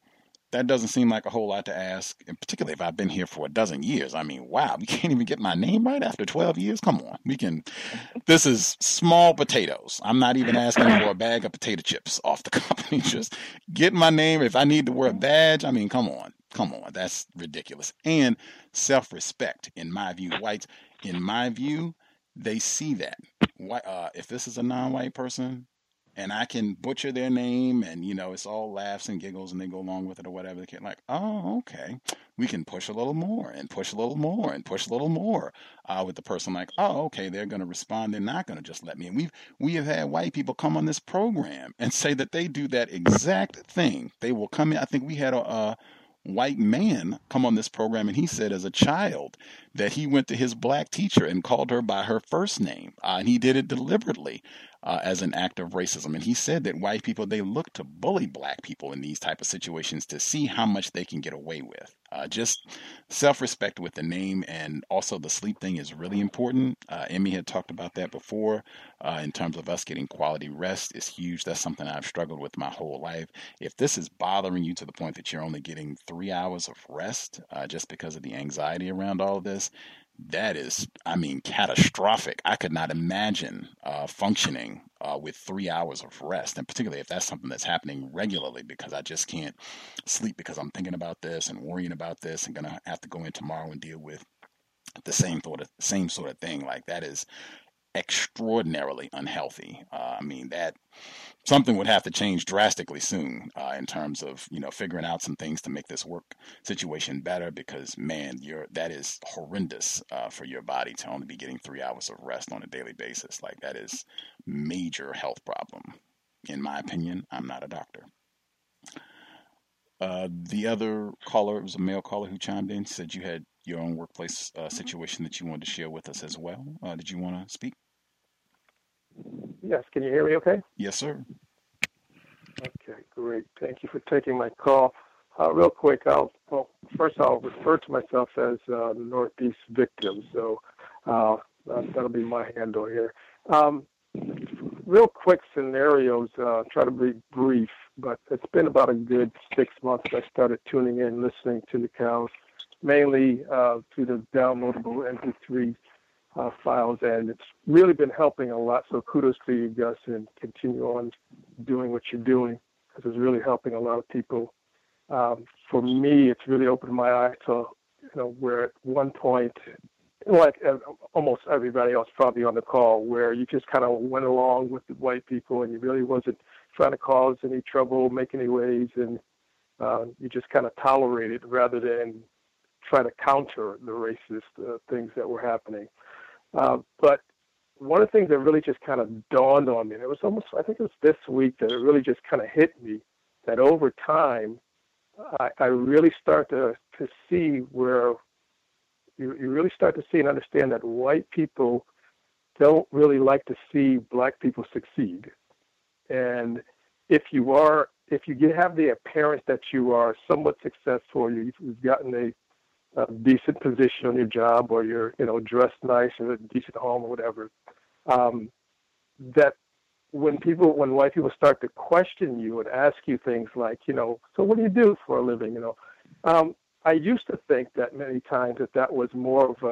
that doesn't seem like a whole lot to ask, and particularly if I've been here for a dozen years. I mean, wow, we can't even get my name right after 12 years? Come on. This is small potatoes. I'm not even asking for a bag of potato chips off the company. Just get my name. If I need to wear a badge, I mean, come on. That's ridiculous. And self-respect, in my view. Whites, in my view, they see that. If this is a non-white person, and I can butcher their name, and it's all laughs and giggles, and they go along with it or whatever. They can oh, okay, we can push a little more and push a little more and push a little more with the person. Oh, okay, they're going to respond. They're not going to just let me. And we have had white people come on this program and say that they do that exact thing. They will come in. I think we had a white man come on this program, and he said as a child that he went to his black teacher and called her by her first name, and he did it deliberately as an act of racism. And he said that white people, they look to bully black people in these type of situations to see how much they can get away with. Just self-respect with the name, and also the sleep thing is really important. Emmy had talked about that before in terms of us getting quality rest is huge. That's something I've struggled with my whole life. If this is bothering you to the point that you're only getting 3 hours of rest just because of the anxiety around all of this, that is, catastrophic. I could not imagine functioning with 3 hours of rest, and particularly if that's something that's happening regularly, because I just can't sleep because I'm thinking about this and worrying about this and going to have to go in tomorrow and deal with the same sort of thing. That is extraordinarily unhealthy. That something would have to change drastically soon in terms of figuring out some things to make this work situation better, because man, that is horrendous for your body to only be getting 3 hours of rest on a daily basis. That is major health problem, in my opinion. I'm not a doctor. The other caller, it was a male caller who chimed in, said you had your own workplace situation that you wanted to share with us as well. Did you want to speak? Yes, can you hear me okay? Yes, sir. Okay, great. Thank you for taking my call. Real quick, first I'll refer to myself as the Northeast victim, so that'll be my handle here. Real quick scenarios, try to be brief, but it's been about a good 6 months I started tuning in, listening to the cows, mainly through the downloadable MP3 files, and it's really been helping a lot. So kudos to you, Gus, and continue on doing what you're doing, because it's really helping a lot of people. For me, it's really opened my eyes to, where at one point, like almost everybody else probably on the call, where you just kind of went along with the white people and you really wasn't trying to cause any trouble, make any waves, and you just kind of tolerated rather than try to counter the racist things that were happening. But one of the things that really just kind of dawned on me, and it was almost, I think it was this week that it really just kind of hit me, that over time, I really start to see where you really start to see and understand that white people don't really like to see black people succeed. And if you have the appearance that you are somewhat successful, you've gotten a decent position on your job, or you're, dressed nice, or a decent home, or whatever, that when white people start to question you and ask you things like, so what do you do for a living? I used to think that many times that was more of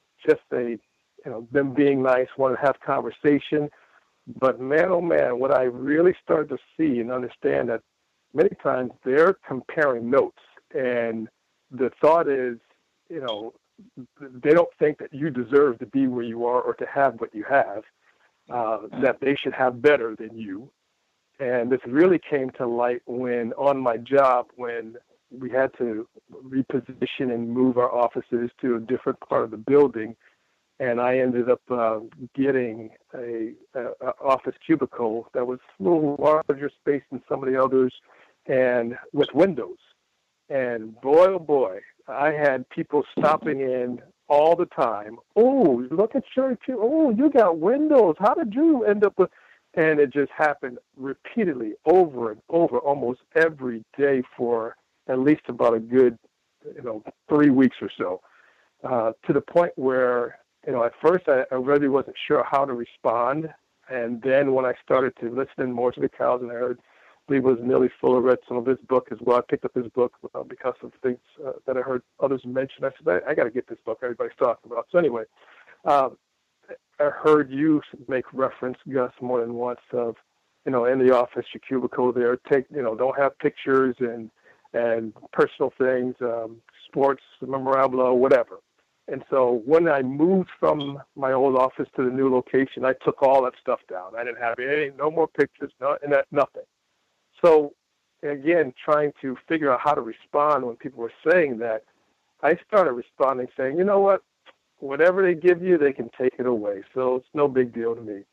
them being nice, wanting to have conversation. But man, oh man, what I really started to see and understand that many times they're comparing notes, and the thought is, they don't think that you deserve to be where you are or to have what you have, that they should have better than you. And this really came to light when on my job, when we had to reposition and move our offices to a different part of the building. And I ended up getting a office cubicle that was a little larger space than some of the others, and with windows. And boy, oh boy, I had people stopping in all the time. Oh, look at your, oh, you got windows. How did you end up with? And it just happened repeatedly over and over, almost every day for at least about a good, 3 weeks or so, to the point where, at first I really wasn't sure how to respond. And then when I started to listen more to the cows and I heard believe it was Neely Fuller, read some of his book as well. I picked up his book because of things that I heard others mention. I said, I got to get this book everybody's talking about. So anyway, I heard you make reference, Gus, more than once of, in the office, your cubicle there, don't have pictures and personal things, sports, memorabilia, whatever. And so when I moved from my old office to the new location, I took all that stuff down. I didn't have no more pictures, nothing. So, again, trying to figure out how to respond when people were saying that, I started responding saying, you know what, whatever they give you, they can take it away. So it's no big deal to me,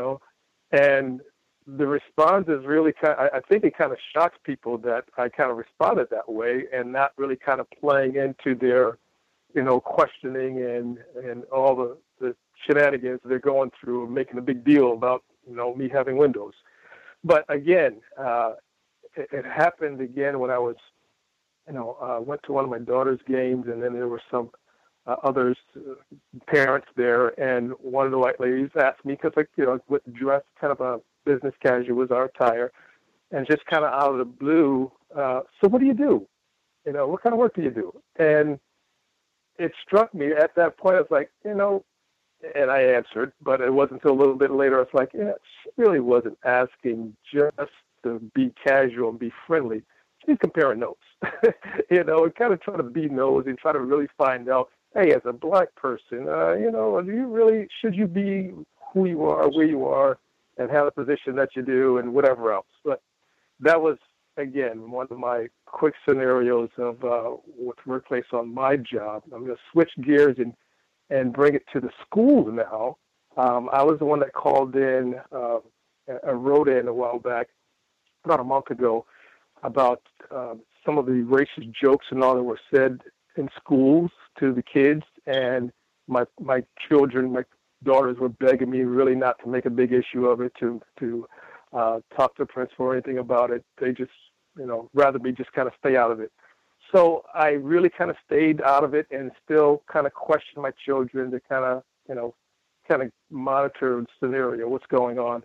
And the response is really I think it kind of shocks people that I kind of responded that way and not really kind of playing into their, questioning and all the shenanigans they're going through and making a big deal about, me having windows. But again, it happened again when I was, went to one of my daughter's games, and then there were some others, parents there, and one of the white ladies asked me, because with dress, kind of a business casual was our attire, and just kind of out of the blue, so what do you do? What kind of work do you do? And it struck me at that point. I was like, and I answered, but it wasn't until a little bit later I was like, she really wasn't asking just to be casual and be friendly. She's comparing notes, and kind of trying to be nosy and try to really find out, hey, as a black person, should you be who you are, where you are, and have the position that you do and whatever else. But that was, again, one of my quick scenarios of with workplace on my job. I'm going to switch gears and bring it to the schools now. I was the one that called in, wrote in a while back, about a month ago, about some of the racist jokes and all that were said in schools to the kids. And my children, my daughters were begging me really not to make a big issue of it, to talk to the principal or anything about it. They just, rather me just kind of stay out of it. So I really kind of stayed out of it and still kind of questioned my children to kind of monitor the scenario, what's going on.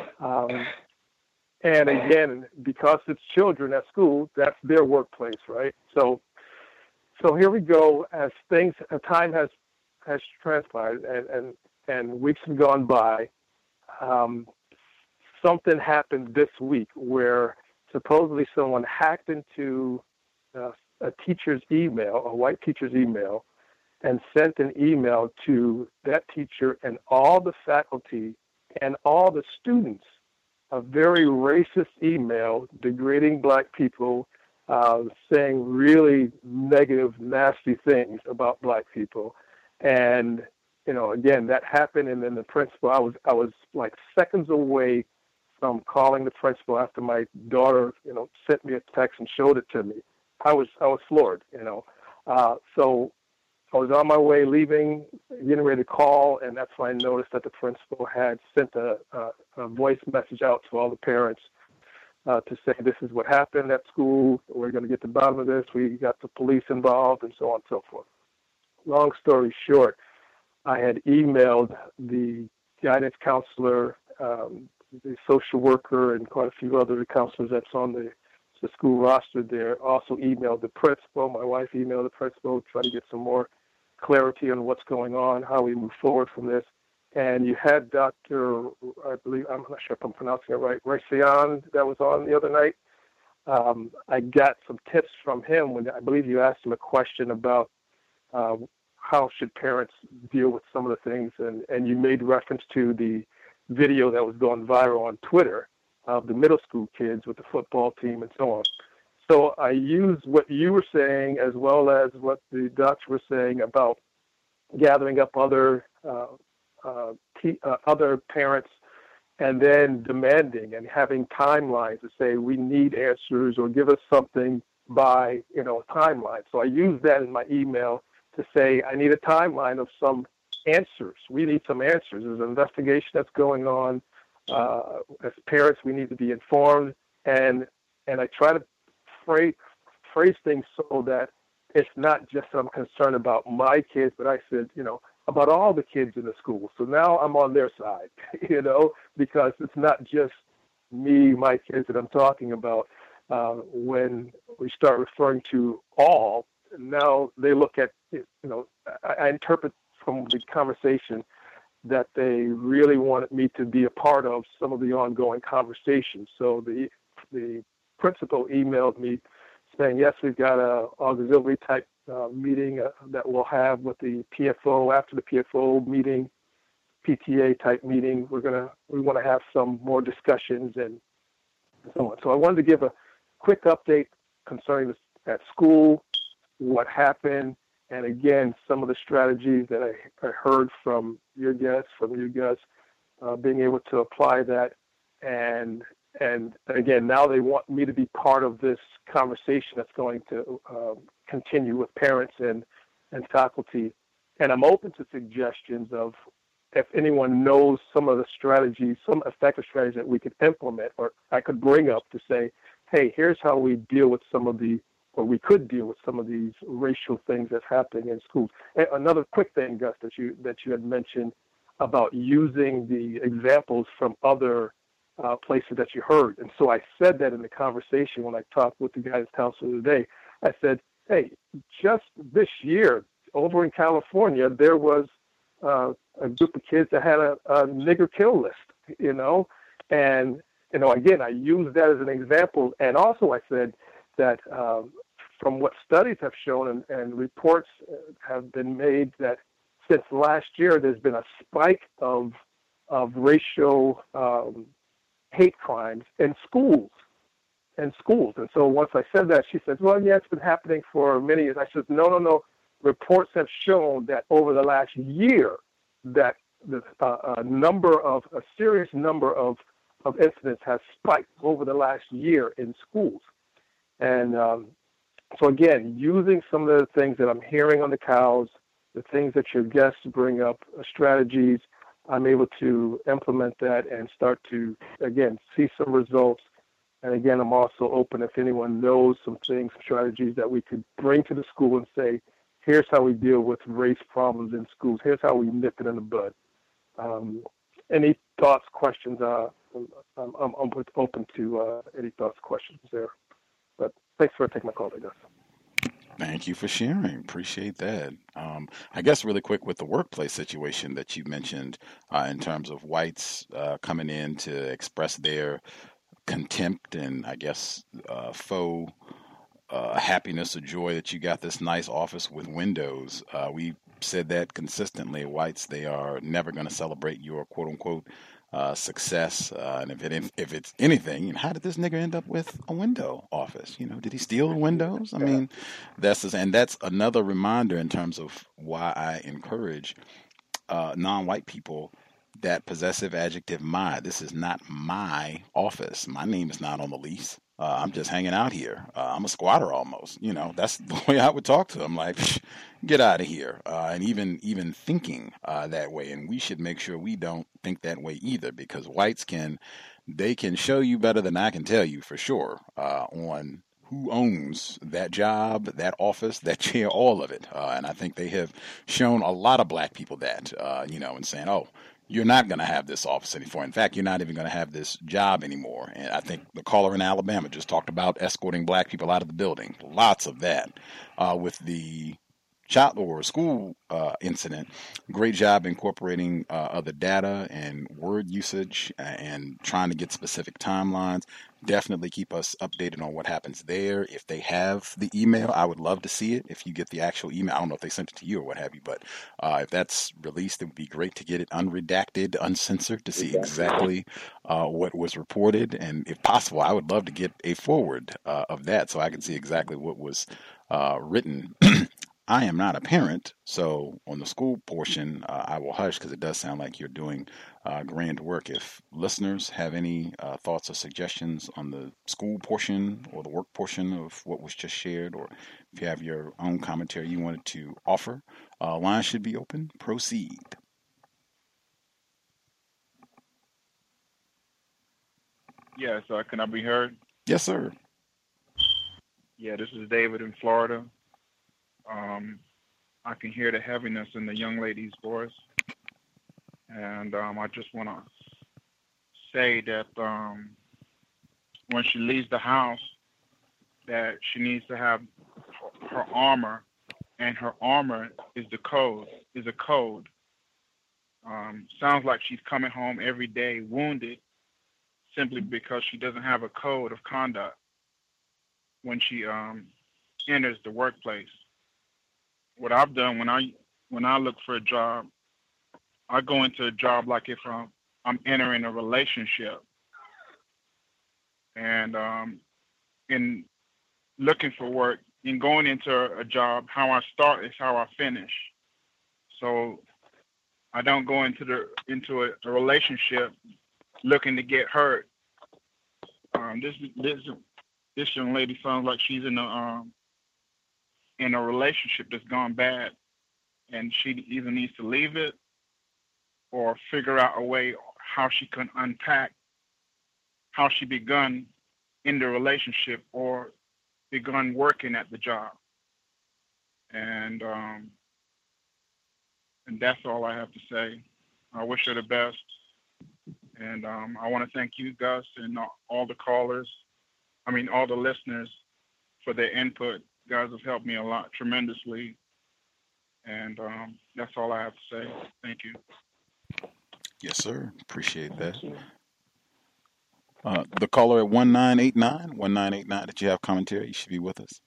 And again, because it's children at school, that's their workplace, right? So here we go. As time has transpired and weeks have gone by, something happened this week where supposedly someone hacked into a teacher's email, a white teacher's email, and sent an email to that teacher and all the faculty and all the students, a very racist email degrading black people, saying really negative, nasty things about black people. And, again, that happened. And then the principal, I was like seconds away from calling the principal after my daughter, sent me a text and showed it to me. I was floored, So I was on my way leaving, getting ready to call, and that's when I noticed that the principal had sent a voice message out to all the parents to say, this is what happened at school. We're going to get to the bottom of this. We got the police involved, and so on and so forth. Long story short, I had emailed the guidance counselor, the social worker, and quite a few other counselors that's on the school roster there. Also emailed the principal. My wife emailed the principal, trying to get some more clarity on what's going on, how we move forward from this. And you had Dr., I believe, I'm not sure if I'm pronouncing it right, Racian, that was on the other night. I got some tips from him when I believe you asked him a question about how should parents deal with some of the things, and you made reference to the video that was going viral on Twitter of the middle school kids with the football team and so on. So I used what you were saying as well as what the doctor was saying about gathering up other parents and then demanding and having timelines to say we need answers or give us something by, a timeline. So I used that in my email to say I need a timeline of some answers. We need some answers. There's an investigation that's going on. As parents, we need to be informed, and I try to phrase things so that it's not just that I'm concerned about my kids, but I said, about all the kids in the school. So now I'm on their side, because it's not just me, my kids that I'm talking about, when we start referring to all, now they look at, I interpret from the conversation that they really wanted me to be a part of some of the ongoing conversations. So the principal emailed me saying, yes, we've got a auxiliary type meeting that we'll have with the PFO. After the PFO meeting, PTA type meeting, we want to have some more discussions and so on. So I wanted to give a quick update concerning this at school, what happened, and again, some of the strategies that I heard from your guests, being able to apply that. And again, now they want me to be part of this conversation that's going to continue with parents and faculty. And I'm open to suggestions of if anyone knows some of the strategies, some effective strategies that we could implement or I could bring up to say, hey, here's how we deal with we could deal with some of these racial things that's happening in schools. And another quick thing, Gus, that you had mentioned about using the examples from other places that you heard. And so I said that in the conversation when I talked with the guidance counselor today. I said, hey, just this year over in California, there was a group of kids that had a nigger kill list, and, again, I used that as an example. And also I said that from what studies have shown and reports have been made that since last year, there's been a spike of racial hate crimes in schools. And so once I said that, she said, well, yeah, it's been happening for many years. I said, no. Reports have shown that over the last year that a serious number of incidents has spiked over the last year in schools. And so again, using some of the things that I'm hearing on the cows, the things that your guests bring up, strategies, I'm able to implement that and start to, again, see some results. And again, I'm also open if anyone knows some things, strategies that we could bring to the school and say, here's how we deal with race problems in schools. Here's how we nip it in the bud. Any thoughts, questions? I'm open to any thoughts, questions there. But thanks for taking my call, I guess. Thank you for sharing. Appreciate that. I guess really quick with the workplace situation that you mentioned in terms of whites coming in to express their contempt and I guess faux happiness or joy that you got this nice office with windows. We said that consistently. Whites, they are never going to celebrate your quote unquote success. And if it's anything, how did this nigger end up with a window office? Did he steal the windows? I mean, that's another reminder in terms of why I encourage non-white people. That possessive adjective, my. This is not my office. My name is not on the lease. I'm just hanging out here. I'm a squatter almost. That's the way I would talk to them. Like, get out of here. And even thinking that way. And we should make sure we don't think that way either, because whites can show you better than I can tell you for sure on who owns that job, that office, that chair, all of it. And I think they have shown a lot of black people that, and saying, oh, you're not going to have this office anymore. In fact, you're not even going to have this job anymore. And I think the caller in Alabama just talked about escorting black people out of the building. Lots of that with the child or school incident. Great job incorporating other data and word usage and trying to get specific timelines. Definitely keep us updated on what happens there. If they have the email, I would love to see it. If you get the actual email, I don't know if they sent it to you or what have you, but if that's released, it would be great to get it unredacted, uncensored, to see exactly what was reported. And if possible, I would love to get a forward of that so I can see exactly what was written. I am not a parent, so on the school portion, I will hush because it does sound like you're doing grand work. If listeners have any thoughts or suggestions on the school portion or the work portion of what was just shared, or if you have your own commentary you wanted to offer, line should be open. Proceed. Yes, can I be heard? Yes, sir. Yeah, this is David in Florida. I can hear the heaviness in the young lady's voice, and I just want to say that when she leaves the house that she needs to have her armor, and her armor is a code. Sounds like she's coming home every day wounded simply because she doesn't have a code of conduct when she enters the workplace. What I've done when I look for a job, I go into a job like if I'm entering a relationship. And in looking for work, in going into a job, how I start is how I finish. So I don't go into a relationship looking to get hurt. This young lady sounds like she's in a relationship that's gone bad, and she either needs to leave it or figure out a way how she can unpack how she begun in the relationship or begun working at the job. And that's all I have to say. I wish her the best. And I want to thank you, Gus, and all the callers, all the listeners for their input. You guys have helped me a lot, tremendously. And that's all I have to say. Thank you. Yes, sir. Appreciate that. The caller at 1989, did you have commentary? You should be with us.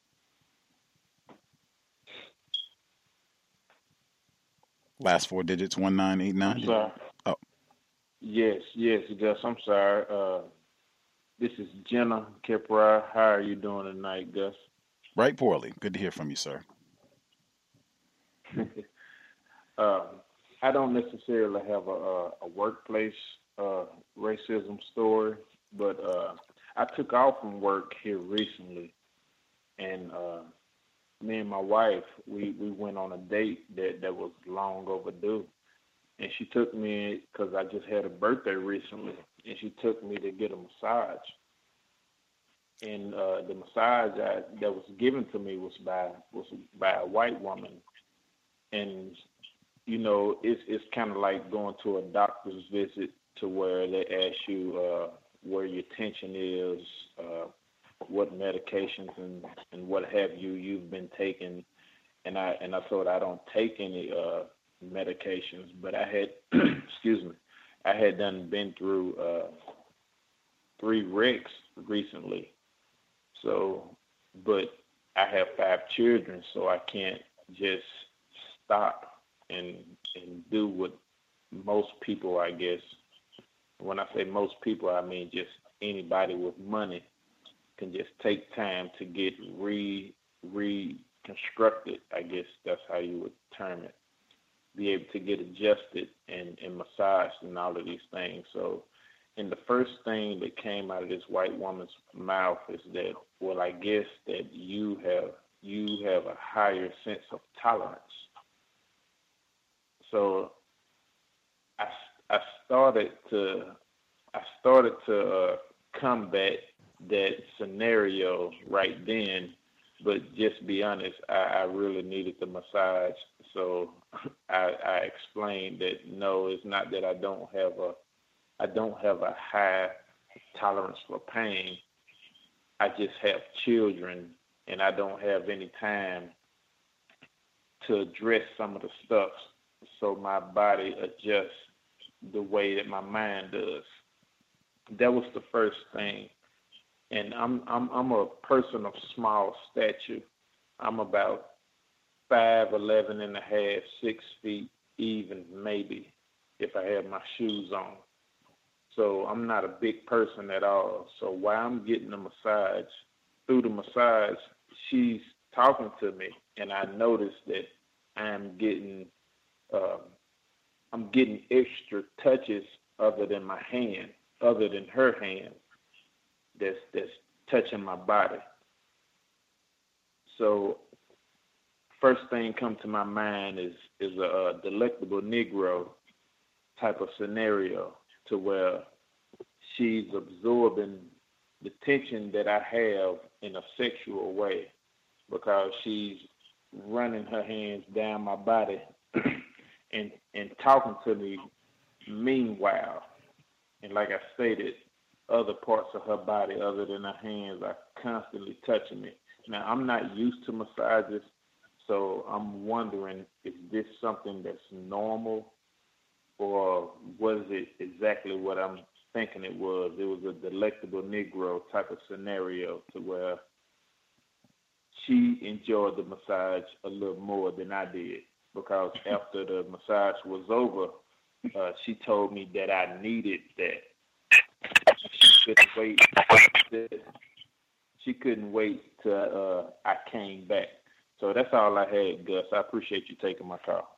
Last four digits, 1989. I'm sorry. Oh. Yes, Gus. I'm sorry. This is Jenna Kipra. How are you doing tonight, Gus? Right poorly. Good to hear from you, sir. I don't necessarily have a workplace racism story, but I took off from work here recently, and me and my wife, we went on a date that was long overdue, and she took me, because I just had a birthday recently, and she took me to get a massage. And the massage that was given to me was by a white woman, and it's kind of like going to a doctor's visit, to where they ask you where your tension is, what medications and what have you've been taking, and I told her I don't take any medications, but I had I had been through 3 wrecks recently, so but I have 5 children, so I can't just stop and do what most people, I guess. When I say most people, I mean just anybody with money can just take time to get reconstructed. I guess that's how you would term it. Be able to get adjusted and massaged and all of these things. So, and the first thing that came out of this white woman's mouth is that, well, I guess that you have a higher sense of tolerance. So I started to combat that scenario right then, but just be honest, I really needed the massage. So I explained that no, it's not that I don't have a high tolerance for pain. I just have children, and I don't have any time to address some of the stuff, so my body adjusts the way that my mind does. That was the first thing. And I'm a person of small stature. I'm about 5'11" and a half, 6 feet even, maybe, if I have my shoes on. So I'm not a big person at all. So while I'm getting the massage, through the massage, she's talking to me, and I noticed that I'm getting extra touches other than my hand, other than her hand, that's touching my body. So first thing come to my mind is a delectable Negro type of scenario, to where she's absorbing the tension that I have in a sexual way, because she's running her hands down my body and talking to me meanwhile. And like I stated, other parts of her body other than her hands are constantly touching me. Now, I'm not used to massages, so I'm wondering, is this something that's normal, or was it exactly what I'm thinking it was? It was a delectable Negro type of scenario to where she enjoyed the massage a little more than I did, because after the massage was over, she told me that I needed that. She couldn't wait till I came back. So that's all I had, Gus. I appreciate you taking my call.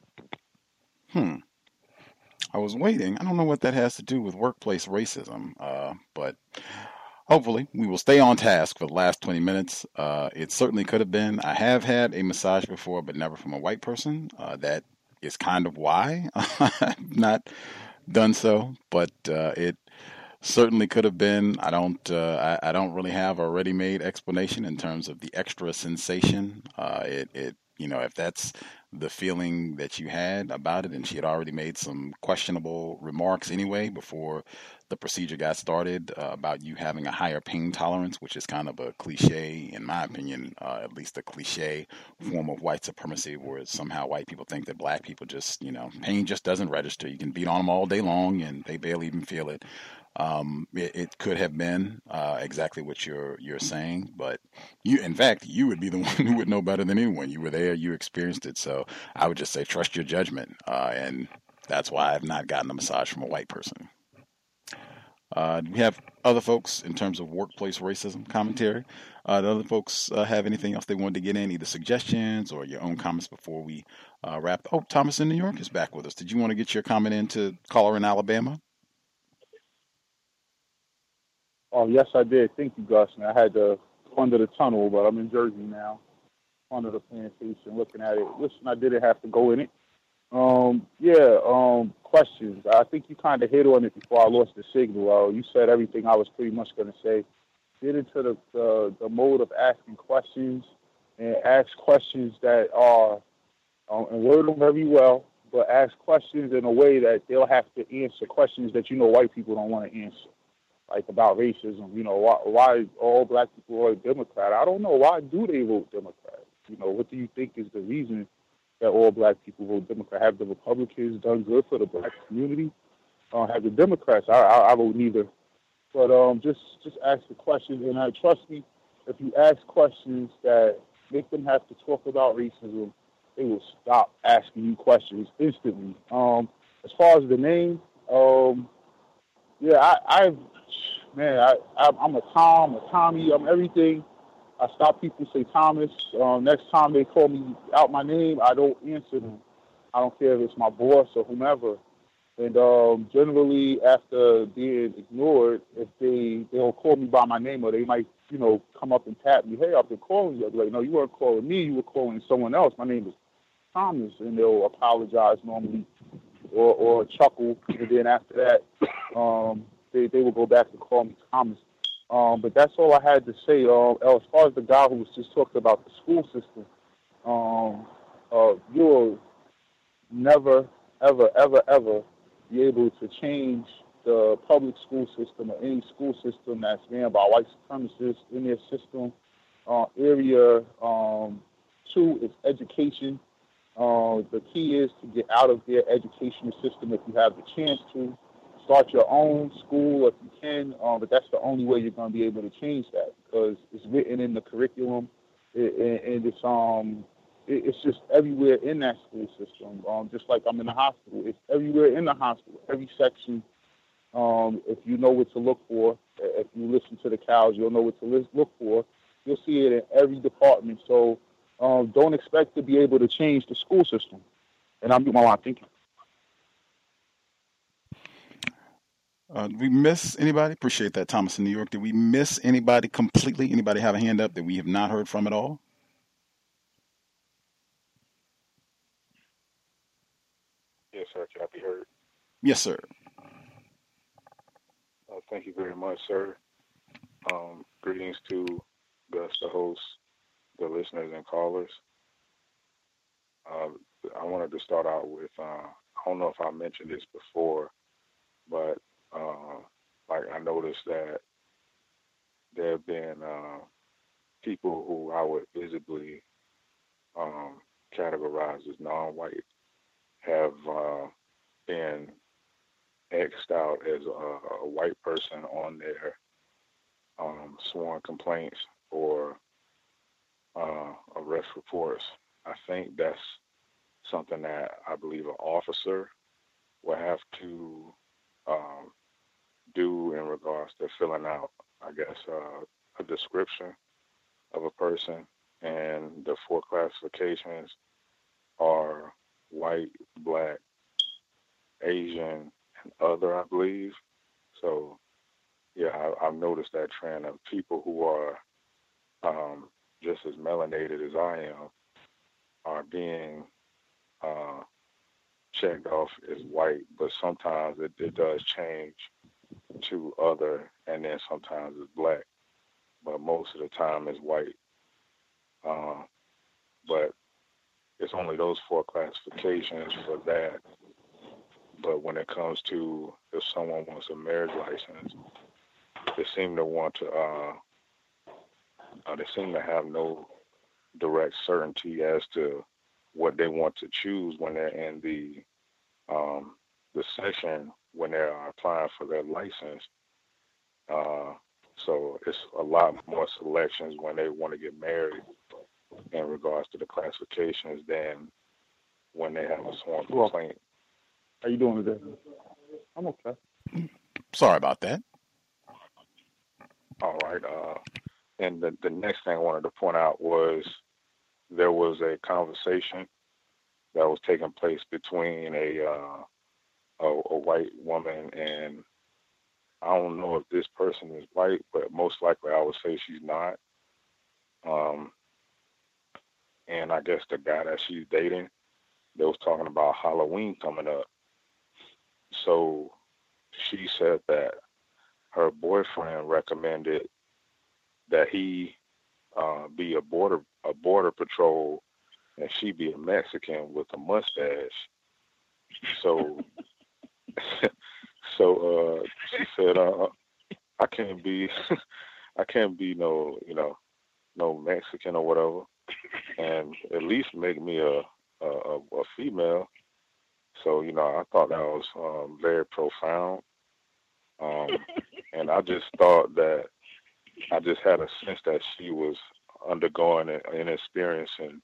I was waiting. I don't know what that has to do with workplace racism, but hopefully we will stay on task for the last 20 minutes. It certainly could have been. I have had a massage before, but never from a white person. That is kind of why I've not done so, but it certainly could have been. I don't really have a ready-made explanation in terms of the extra sensation. If that's the feeling that you had about it, and she had already made some questionable remarks anyway before the procedure got started about you having a higher pain tolerance, which is kind of a cliche, in my opinion, at least a cliche form of white supremacy, where somehow white people think that black people just, pain just doesn't register. You can beat on them all day long and they barely even feel it. It could have been exactly what you're saying, but in fact, you would be the one who would know better than anyone. You were there, you experienced it, so I would just say trust your judgment, and that's why I've not gotten a massage from a white person. Do we have other folks in terms of workplace racism commentary? Do other folks have anything else they wanted to get in, either suggestions or your own comments before we wrap? Oh, Thomas in New York is back with us. Did you want to get your comment into caller in Alabama? Oh, yes, I did. Thank you, Gus. I had to under the tunnel, but I'm in Jersey now, under the plantation, looking at it. Listen, I didn't have to go in it. Questions. I think you kind of hit on it before I lost the signal. You said everything I was pretty much going to say. Get into the mode of asking questions, and ask questions that are, and word them very well, but ask questions in a way that they'll have to answer questions that white people don't want to answer. Like about racism, why all black people vote Democrat? I don't know. Why do they vote Democrat? What do you think is the reason that all black people vote Democrat? Have the Republicans done good for the black community? Have the Democrats? I vote neither. But just ask the questions, and trust me, if you ask questions that make them have to talk about racism, they will stop asking you questions instantly. As far as the name, I'm a Tom, a Tommy, I'm everything. I stop people say Thomas. Next time they call me out my name, I don't answer them. I don't care if it's my boss or whomever. And generally, after being ignored, if they'll call me by my name, or they might, come up and tap me. Hey, I've been calling you. I'll be like, no, you weren't calling me. You were calling someone else. My name is Thomas, and they'll apologize normally, or chuckle. And then after that, they will go back and call me Thomas. But that's all I had to say. As far as the guy who was just talking about the school system, you will never, ever, ever, ever be able to change the public school system or any school system that's ran by white supremacists in their system. Area 2 is education. The key is to get out of their educational system if you have the chance to. Start your own school if you can, but that's the only way you're going to be able to change that, because it's written in the curriculum, and it's just everywhere in that school system. Just like I'm in the hospital, it's everywhere in the hospital, every section. If you know what to look for, if you listen to the cows, you'll know what to look for. You'll see it in every department. So don't expect to be able to change the school system. And I'm doing my line. Thank you. Did we miss anybody? Appreciate that, Thomas in New York. Did we miss anybody completely? Anybody have a hand up that we have not heard from at all? Yes, sir. Can I be heard? Yes, sir. Thank you very much, sir. Greetings to Gus, the host, the listeners and callers. I wanted to start out with, I don't know if I mentioned this before, but like I noticed that there have been people who I would visibly categorize as non-white have been X'd out as a white person on their sworn complaints or arrest reports. I think that's something that I believe an officer will have to do in regards to filling out, I guess, a description of a person. And the 4 classifications are white, black, Asian, and other, I believe. So, yeah, I've noticed that trend of people who are just as melanated as I am are being checked off as white, but sometimes it does change to other, and then sometimes it's black, but most of the time it's white. But it's only those 4 classifications for that. But when it comes to if someone wants a marriage license, they seem to want to, they seem to have no direct certainty as to what they want to choose when they're in the section when they're applying for their license. So it's a lot more selections when they want to get married in regards to the classifications than when they have a sworn complaint. How you doing today? I'm okay. Sorry about that. All right. And the next thing I wanted to point out was there was a conversation that was taking place between a white woman and I don't know if this person is white, but most likely I would say she's not. And I guess the guy that she's dating, they was talking about Halloween coming up. So she said that her boyfriend recommended that he be a border patrol and she be a Mexican with a mustache. So she said, I can't be no Mexican or whatever, and at least make me a female. So I thought that was very profound, and I just thought that I just had a sense that she was undergoing and experiencing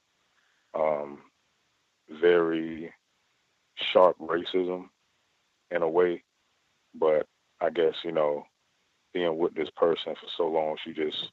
very sharp racism in a way. But I guess, being with this person for so long, she just,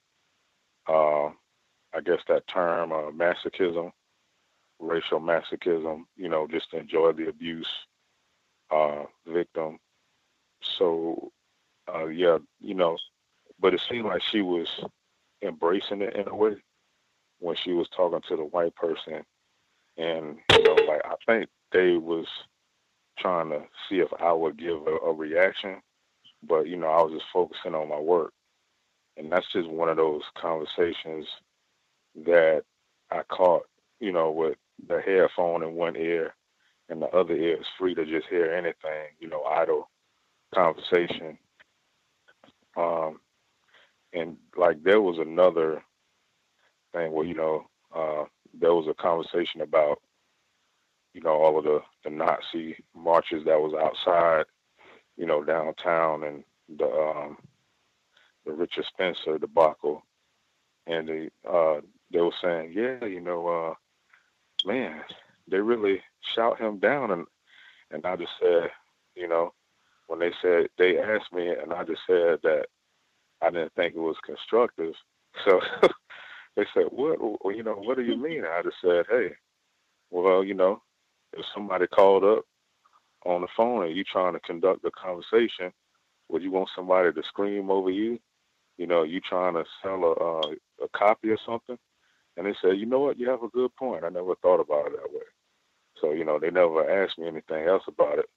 I guess that term, masochism, racial masochism, just to enjoy the abuse victim. So, yeah, but it seemed like she was embracing it in a way when she was talking to the white person. And, I think they was trying to see if I would give a reaction, but, I was just focusing on my work. And that's just one of those conversations that I caught, with the headphone in one ear and the other ear is free to just hear anything, idle conversation. And there was another thing where, there was a conversation about, all of the Nazi marches that was outside, downtown, and the Richard Spencer debacle. And they were saying, yeah, man, they really shout him down. And I just said, when they asked me, and I just said that I didn't think it was constructive. So they said, what do you mean? I just said, hey, well, if somebody called up on the phone and you trying to conduct a conversation, would you want somebody to scream over you? You trying to sell a copy or something? And they said, you know what? You have a good point. I never thought about it that way. So, they never asked me anything else about it.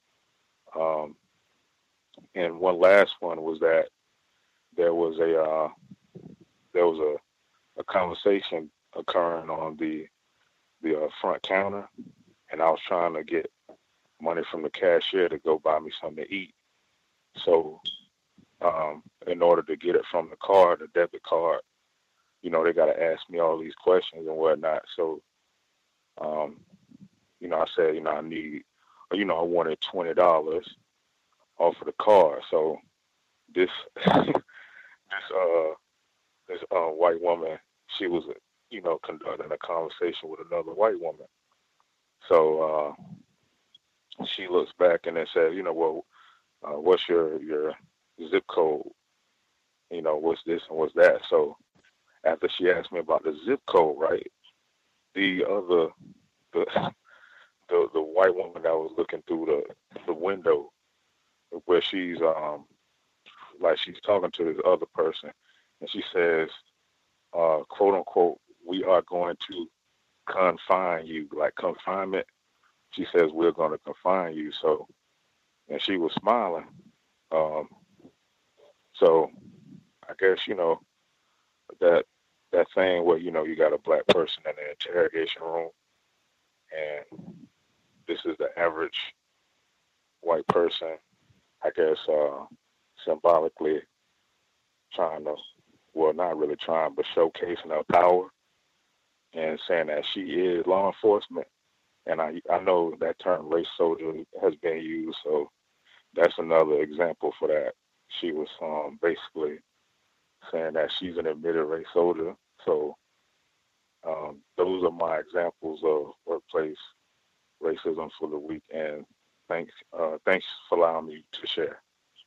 And one last one was that there was a conversation occurring on the front counter, and I was trying to get money from the cashier to go buy me something to eat. So in order to get it from the card, the debit card, they got to ask me all these questions and whatnot. So, I said, I need, I wanted $20 off of the card. So this this white woman, she was, conducting a conversation with another white woman. So she looks back and then says, well, what's your zip code? What's this and what's that? So after she asked me about the zip code, right, the white woman that was looking through the window where she's she's talking to this other person, and she says, quote unquote, we are going to confine you, like confinement. She says, we're going to confine you. So, and she was smiling. So I guess, that thing where, you got a black person in the interrogation room, and this is the average white person, I guess, symbolically trying to, well, not really trying, but showcasing her power and saying that she is law enforcement. And I know that term race soldier has been used, so that's another example for that. She was basically saying that she's an admitted race soldier. So those are my examples of workplace racism for the week. And thanks for allowing me to share.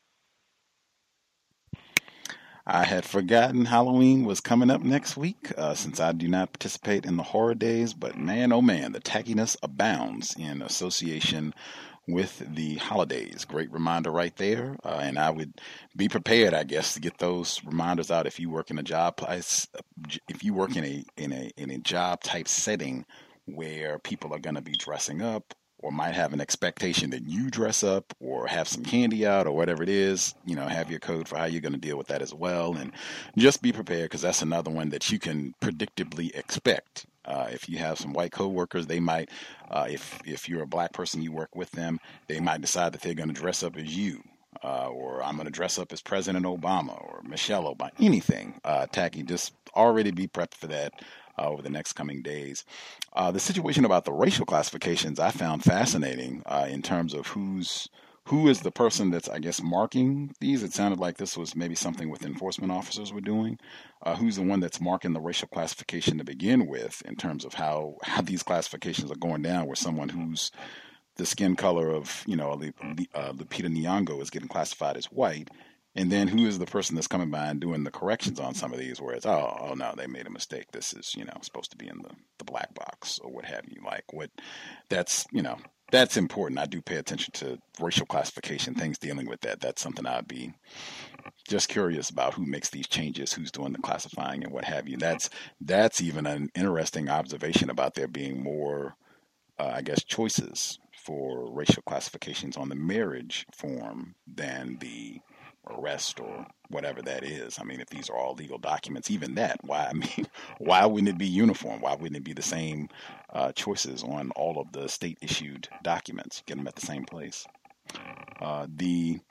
I had forgotten Halloween was coming up next week since I do not participate in the horror days, but man, oh man, the tackiness abounds in association with the holidays. Great reminder right there. And I would be prepared, I guess, to get those reminders out if you work in a job place, if you work in a job type setting where people are going to be dressing up, or might have an expectation that you dress up or have some candy out or whatever it is, have your code for how you're going to deal with that as well. And just be prepared, because that's another one that you can predictably expect. If you have some white coworkers, they might, if you're a black person, you work with them, they might decide that they're going to dress up as you. Or I'm going to dress up as President Obama or Michelle Obama, anything tacky. Just already be prepped for that over the next coming days. The situation about the racial classifications I found fascinating in terms of who is the person that's, I guess, marking these. It sounded like this was maybe something with enforcement officers were doing. Who's the one that's marking the racial classification to begin with in terms of how these classifications are going down, where someone who's the skin color of, Lupita Nyong'o is getting classified as white. And then who is the person that's coming by and doing the corrections on some of these where it's, oh no, they made a mistake. This is, supposed to be in the black box or what have you. Like that's important. I do pay attention to racial classification, things dealing with that. That's something I'd be just curious about, who makes these changes, who's doing the classifying and what have you. That's even an interesting observation about there being more, I guess, choices for racial classifications on the marriage form than the arrest or whatever that is. I mean, if these are all legal documents, even that, why wouldn't it be uniform? Why wouldn't it be the same choices on all of the state issued documents? Get them at the same place. The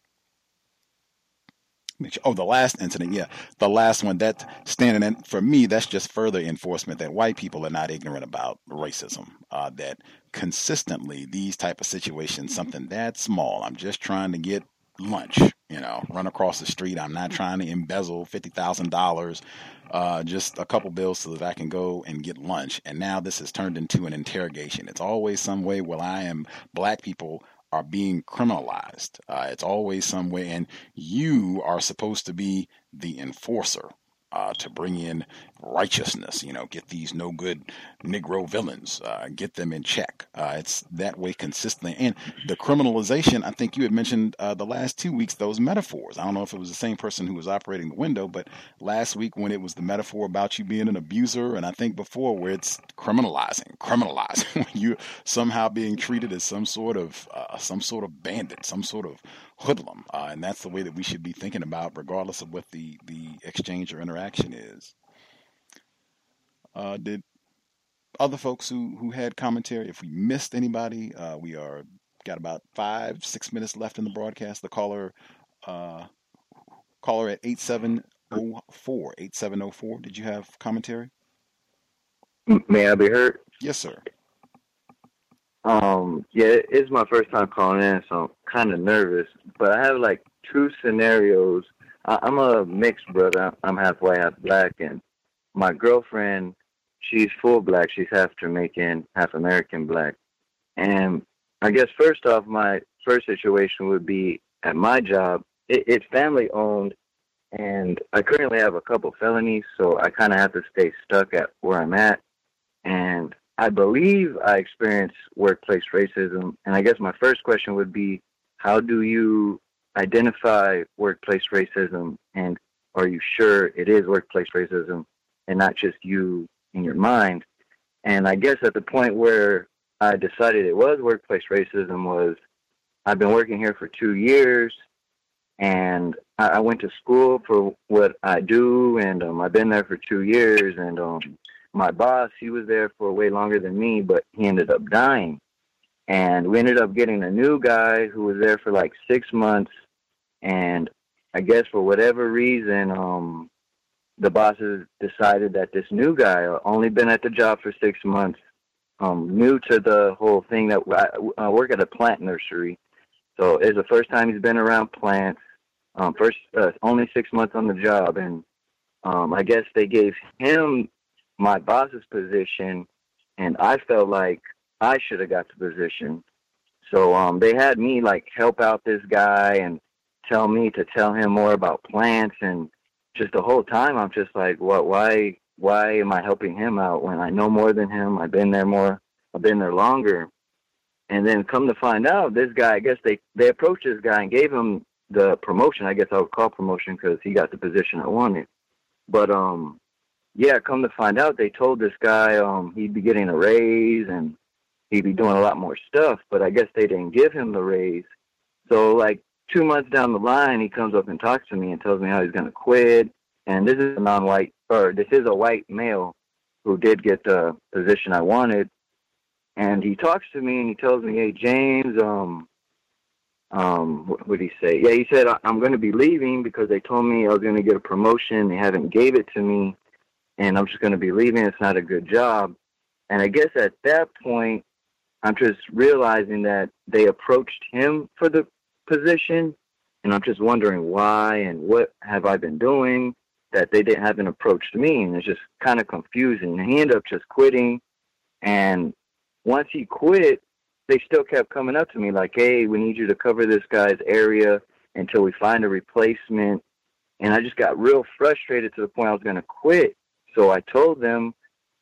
last incident, the last one, that standing in, for me, that's just further enforcement that white people are not ignorant about racism, that consistently these type of situations, something that small, I'm just trying to get lunch, run across the street. I'm not trying to embezzle $50,000, just a couple bills so that I can go and get lunch. And now this has turned into an interrogation. It's always some way where black people are being criminalized. It's always some way, and you are supposed to be the enforcer. To bring in righteousness, get these no good Negro villains, get them in check. It's that way consistently. And the criminalization, I think you had mentioned the last 2 weeks, those metaphors. I don't know if it was the same person who was operating the window, but last week when it was the metaphor about you being an abuser, and I think before where it's criminalizing, when you're somehow being treated as some sort of bandit, some sort of hoodlum. And that's the way that we should be thinking about, regardless of what the exchange or interaction is. Did other folks who had commentary, if we missed anybody, we got about 5-6 minutes left in the broadcast. The caller Caller at 8704. 8704. Did you have commentary? May I be heard? Yes, sir. Yeah, it's my first time calling in, so I'm kind of nervous. But I have like two scenarios. I'm a mixed brother. I'm half white, half black, and my girlfriend, she's full black. She's half Jamaican, half American black. And I guess first off, my first situation would be at my job. It's family owned, and I currently have a couple felonies, so I kind of have to stay stuck at where I'm at. And I believe I experienced workplace racism. And I guess my first question would be, how do you identify workplace racism? And are you sure it is workplace racism and not just you in your mind? And I guess at the point where I decided it was workplace racism was, I've been working here for 2 years, and I went to school for what I do, and I've been there for 2 years, and my boss, he was there for way longer than me, but he ended up dying. And we ended up getting a new guy who was there for like 6 months. And I guess for whatever reason, the bosses decided that this new guy, only been at the job for 6 months, new to the whole thing, that I work at a plant nursery. So it's the first time he's been around plants. Only 6 months on the job. And I guess they gave him my boss's position, and I felt like I should have got the position. So they had me like help out this guy and tell me to tell him more about plants, and just the whole time I'm just like, what? Why am I helping him out when I know more than him? I've been there longer. And then come to find out, this guy, I guess they approached this guy and gave him the promotion. I guess I would call promotion because he got the position I wanted. But yeah, come to find out, they told this guy he'd be getting a raise and he'd be doing a lot more stuff, but I guess they didn't give him the raise. So like 2 months down the line, he comes up and talks to me and tells me how he's going to quit. And this is a white male who did get the position I wanted. And he talks to me and he tells me, hey, James, what did he say? Yeah, he said, I'm going to be leaving because they told me I was going to get a promotion. They haven't gave it to me, and I'm just going to be leaving. It's not a good job. And I guess at that point, I'm just realizing that they approached him for the position, and I'm just wondering why and what have I been doing that they haven't approached me, and it's just kind of confusing. And he ended up just quitting, and once he quit, they still kept coming up to me like, hey, we need you to cover this guy's area until we find a replacement. And I just got real frustrated to the point I was going to quit. So I told them,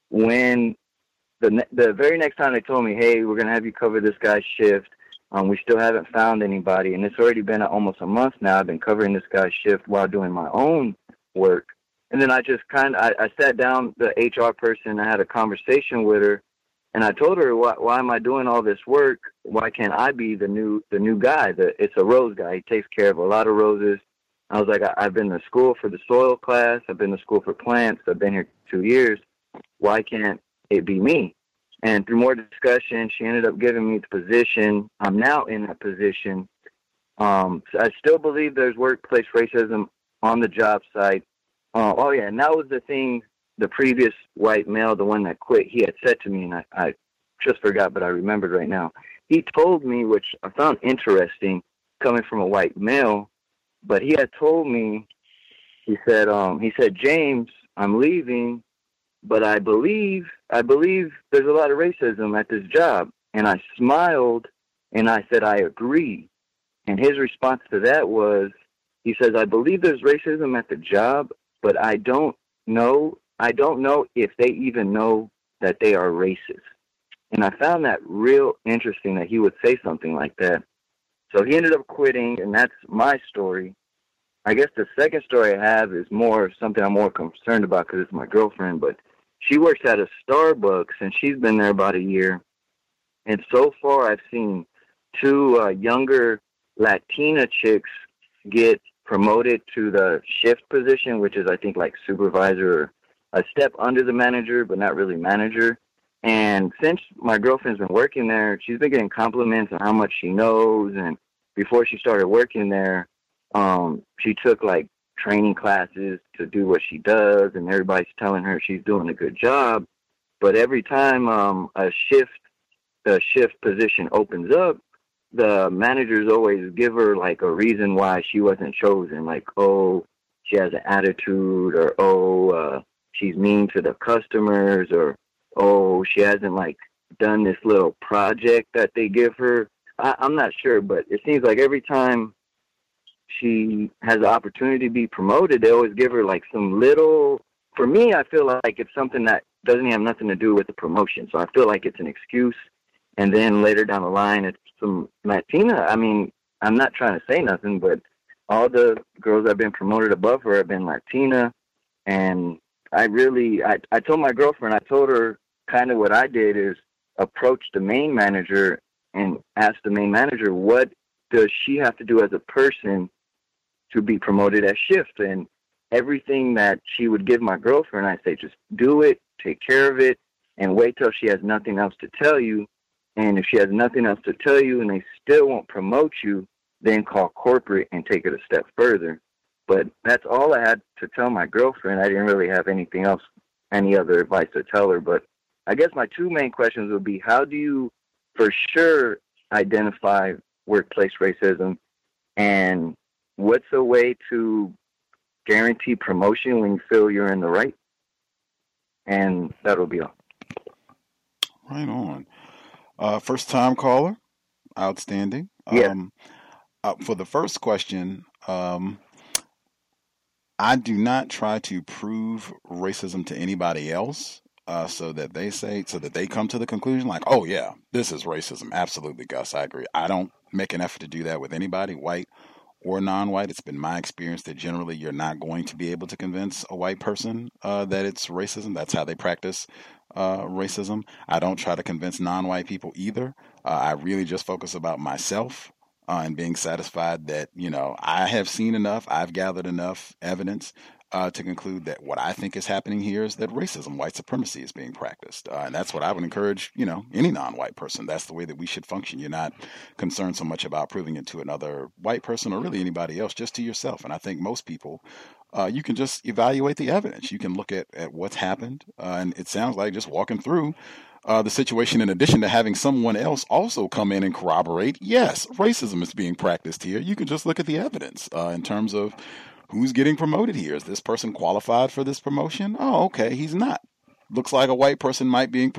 when the very next time they told me, hey, we're going to have you cover this guy's shift, we still haven't found anybody. And it's already been almost a month now. I've been covering this guy's shift while doing my own work. And then I just I sat down, the HR person, I had a conversation with her, and I told her, why am I doing all this work? Why can't I be the new guy? It's a rose guy. He takes care of a lot of roses. I was like, I've been to school for the soil class. I've been to school for plants. I've been here 2 years. Why can't it be me? And through more discussion, she ended up giving me the position. I'm now in that position. So I still believe there's workplace racism on the job site. Oh, yeah, and that was the thing. The previous white male, the one that quit, he had said to me, and I just forgot, but I remembered right now. He told me, which I found interesting, coming from a white male, but he had told me, he said, James, I'm leaving, but I believe there's a lot of racism at this job. And I smiled, and I said, I agree. And his response to that was, he says, I believe there's racism at the job, but I don't know if they even know that they are racist. And I found that real interesting that he would say something like that. So he ended up quitting, and that's my story. I guess the second story I have is more something I'm more concerned about because it's my girlfriend, but she works at a Starbucks, and she's been there about a year. And so far I've seen two younger Latina chicks get promoted to the shift position, which is, I think, like supervisor or a step under the manager, but not really manager. And since my girlfriend's been working there, she's been getting compliments on how much she knows. And before she started working there, she took like training classes to do what she does, and everybody's telling her she's doing a good job. But every time a shift position opens up, the managers always give her like a reason why she wasn't chosen, like, oh, she has an attitude, or oh, she's mean to the customers, or oh, she hasn't like done this little project that they give her. I'm not sure, but it seems like every time she has the opportunity to be promoted, they always give her like some little, for me, I feel like it's something that doesn't have nothing to do with the promotion. So I feel like it's an excuse. And then later down the line, it's some Latina. I mean, I'm not trying to say nothing, but all the girls that have been promoted above her have been Latina. And I told my girlfriend, I told her kind of what I did is approach the main manager and ask the main manager, what does she have to do as a person to be promoted as shift? And everything that she would give my girlfriend, I say, just do it, take care of it, and wait till she has nothing else to tell you. And if she has nothing else to tell you and they still won't promote you, then call corporate and take it a step further. But that's all I had to tell my girlfriend. I didn't really have anything else, any other advice to tell her. But I guess my two main questions would be, how do you for sure identify workplace racism, and what's a way to guarantee promotion when you feel you're in the right? And that'll be all. Right on. First time caller, outstanding. Yeah. For the first question, I do not try to prove racism to anybody else. So that they come to the conclusion like, oh yeah, this is racism. Absolutely, Gus, I agree. I don't make an effort to do that with anybody, white or non-white. It's been my experience that generally you're not going to be able to convince a white person that it's racism. That's how they practice racism. I don't try to convince non-white people either. I really just focus about myself and being satisfied that, I have seen enough, I've gathered enough evidence to conclude that what I think is happening here is that racism, white supremacy is being practiced. And that's what I would encourage, any non-white person. That's the way that we should function. You're not concerned so much about proving it to another white person or really anybody else, just to yourself. And I think most people, you can just evaluate the evidence. You can look at what's happened. And it sounds like just walking through the situation, in addition to having someone else also come in and corroborate, yes, racism is being practiced here. You can just look at the evidence in terms of who's getting promoted here. Is this person qualified for this promotion? Oh, okay, he's not. Looks like a white person being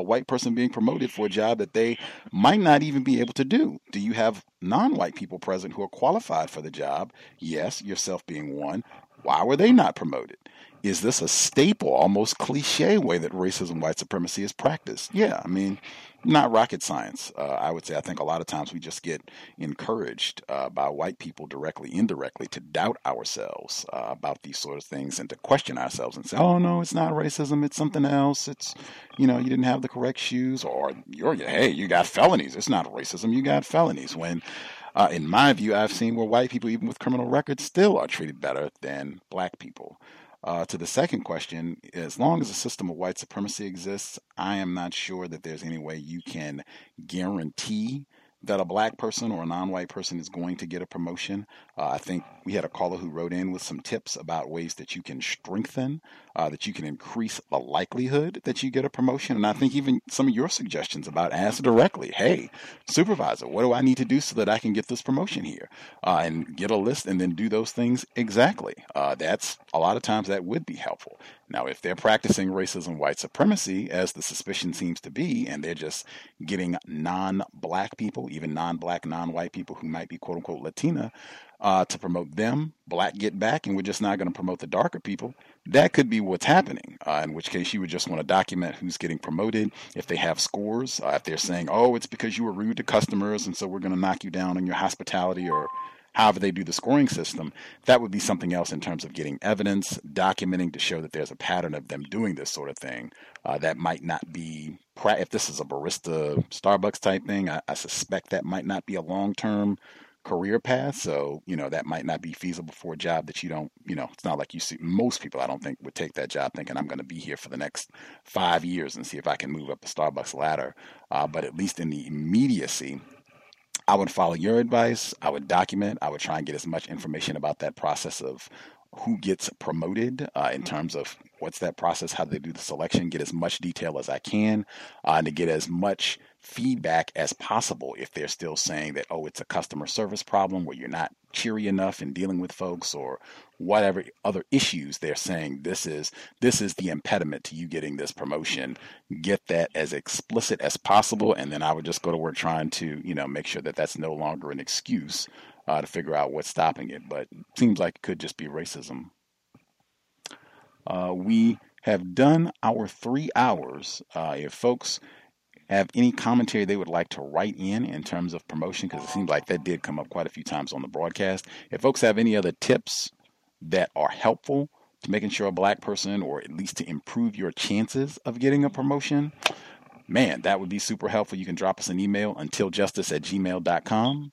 promoted for a job that they might not even be able to do. Do you have non-white people present who are qualified for the job? Yes, yourself being one. Why were they not promoted? Is this a staple, almost cliche way that racism, white supremacy is practiced? Yeah, I mean, not rocket science. I would say I think a lot of times we just get encouraged by white people directly, indirectly, to doubt ourselves about these sort of things and to question ourselves and say, oh, no, it's not racism. It's something else. It's, you didn't have the correct shoes, or you got felonies. It's not racism. You got felonies. When in my view, I've seen where white people, even with criminal records, still are treated better than black people. To the second question, as long as a system of white supremacy exists, I am not sure that there's any way you can guarantee that a black person or a non-white person is going to get a promotion. I think we had a caller who wrote in with some tips about ways that you can strengthen, that you can increase the likelihood that you get a promotion. And I think even some of your suggestions about ask directly, hey, supervisor, what do I need to do so that I can get this promotion here? And get a list and then do those things exactly. That's a lot of times that would be helpful. Now, if they're practicing racism, white supremacy, as the suspicion seems to be, and they're just getting non-black people, even non-black, non-white people who might be quote-unquote Latina, to promote them, black get back, and we're just not going to promote the darker people, that could be what's happening, in which case you would just want to document who's getting promoted. If they have scores, if they're saying, oh, it's because you were rude to customers, and so we're going to knock you down on your hospitality, or however they do the scoring system, that would be something else in terms of getting evidence, documenting to show that there's a pattern of them doing this sort of thing. That might not be, if this is a barista Starbucks type thing, I suspect that might not be a long-term career path. So, that might not be feasible for a job that you don't, it's not like you see, most people I don't think would take that job thinking I'm going to be here for the next 5 years and see if I can move up the Starbucks ladder. But at least in the immediacy, I would follow your advice. I would document. I would try and get as much information about that process of who gets promoted in terms of what's that process, how do they do the selection, get as much detail as I can, and to get as much feedback as possible if they're still saying that, oh, it's a customer service problem where you're not cheery enough in dealing with folks, or whatever other issues they're saying this is the impediment to you getting this promotion. Get that as explicit as possible, and then I would just go to work trying to make sure that that's no longer an excuse to figure out what's stopping it. But it seems like it could just be racism. We have done our 3 hours. If folks have any commentary they would like to write in terms of promotion, because it seems like that did come up quite a few times on the broadcast. If folks have any other tips that are helpful to making sure a black person, or at least to improve your chances of getting a promotion, man, that would be super helpful. You can drop us an email, untiljustice@gmail.com,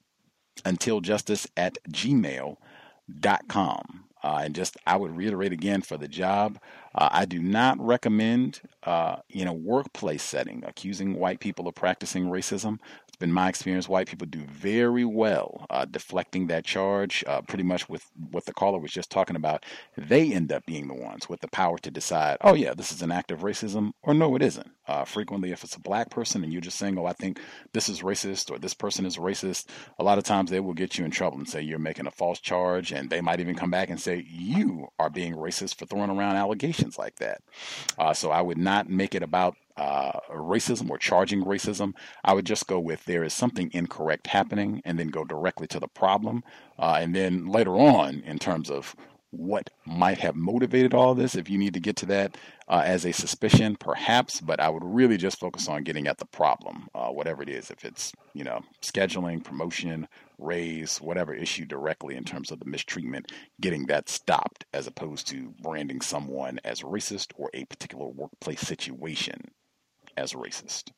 untiljustice@gmail.com. And just, I would reiterate again, for the job, I do not recommend in a workplace setting accusing white people of practicing racism. It's been my experience white people do very well deflecting that charge, pretty much with what the caller was just talking about. They end up being the ones with the power to decide, oh yeah, this is an act of racism, or no, it isn't. Frequently, if it's a black person and you're just saying, oh, I think this is racist or this person is racist, a lot of times they will get you in trouble and say you're making a false charge, and they might even come back and say you are being racist for throwing around allegations like that. So I would not make it about racism or charging racism. I would just go with there is something incorrect happening, and then go directly to the problem. And then later on, in terms of what might have motivated all this, if you need to get to that as a suspicion, perhaps, but I would really just focus on getting at the problem, whatever it is, if it's, scheduling, promotion, raise, whatever issue directly in terms of the mistreatment, getting that stopped, as opposed to branding someone as racist or a particular workplace situation as racist.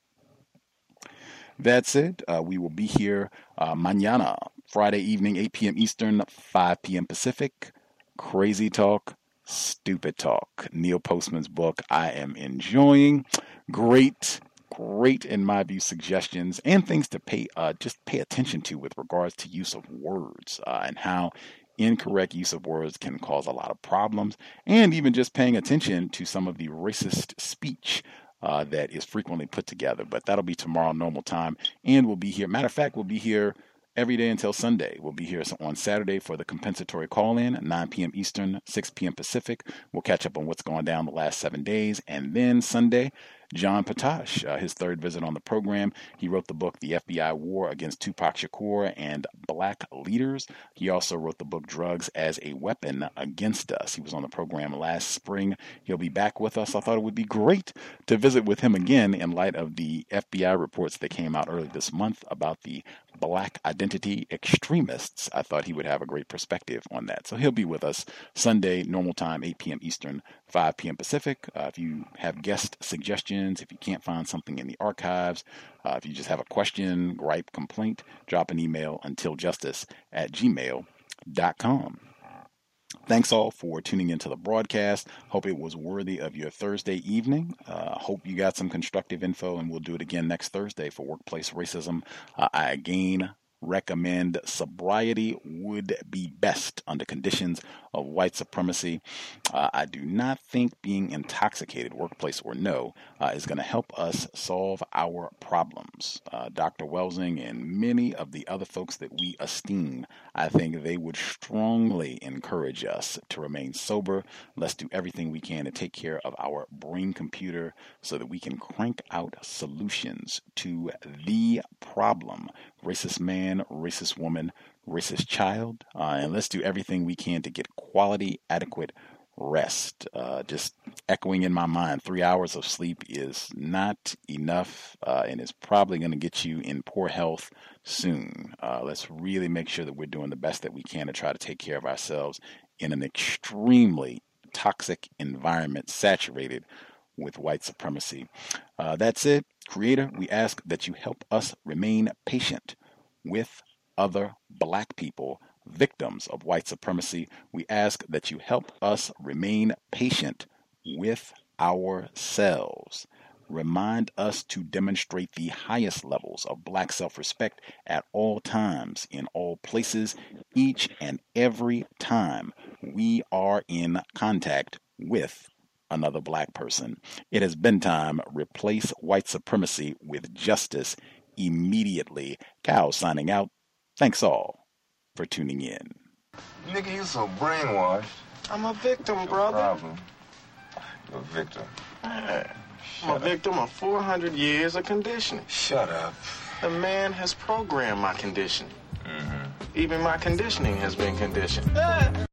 That's it. We will be here mañana, Friday evening, 8 p.m. Eastern, 5 p.m. Pacific. Crazy Talk, Stupid Talk. Neil Postman's book I am enjoying. Great, in my view, suggestions and things to pay attention to with regards to use of words and how incorrect use of words can cause a lot of problems, and even just paying attention to some of the racist speech that is frequently put together. But that'll be tomorrow, normal time, and we'll be here. Matter of fact, we'll be here every day until Sunday. We'll be here on Saturday for the compensatory call-in, 9 p.m. Eastern, 6 p.m. Pacific. We'll catch up on what's gone down the last 7 days. And then Sunday, John Potash, his third visit on the program. He wrote the book, The FBI War Against Tupac Shakur and Black Leaders. He also wrote the book, Drugs as a Weapon Against Us. He was on the program last spring. He'll be back with us. I thought it would be great to visit with him again in light of the FBI reports that came out early this month about the Black identity extremists. I thought he would have a great perspective on that. So he'll be with us Sunday, normal time, 8 p.m. Eastern, 5 p.m. Pacific. If you have guest suggestions, if you can't find something in the archives, if you just have a question, gripe, complaint, drop an email, untiljustice@gmail.com. Thanks all for tuning into the broadcast. Hope it was worthy of your Thursday evening. Hope you got some constructive info, and we'll do it again next Thursday for workplace racism. I again recommend sobriety would be best under conditions of white supremacy. I do not think being intoxicated, workplace or no, is going to help us solve our problems. Dr. Welsing and many of the other folks that we esteem, I think they would strongly encourage us to remain sober. Let's do everything we can to take care of our brain computer so that we can crank out solutions to the problem. Racist man, racist woman, racist child, and let's do everything we can to get quality, adequate rest. Just echoing in my mind, 3 hours of sleep is not enough, and it's probably going to get you in poor health soon. Let's really make sure that we're doing the best that we can to try to take care of ourselves in an extremely toxic environment saturated with white supremacy. That's it. Creator, we ask that you help us remain patient with other black people, victims of white supremacy. We ask that you help us remain patient with ourselves. remind us to demonstrate the highest levels of Black self-respect at all times, in all places, each and every time we are in contact with another Black person. It has been time. Replace white supremacy with justice immediately. Cal signing out. Thanks all for tuning in. Nigga, you so brainwashed. I'm a victim, brother. Problem. You're a victim. I'm a victim of 400 years of conditioning. Shut up. The man has programmed my conditioning. Even my conditioning has been conditioned.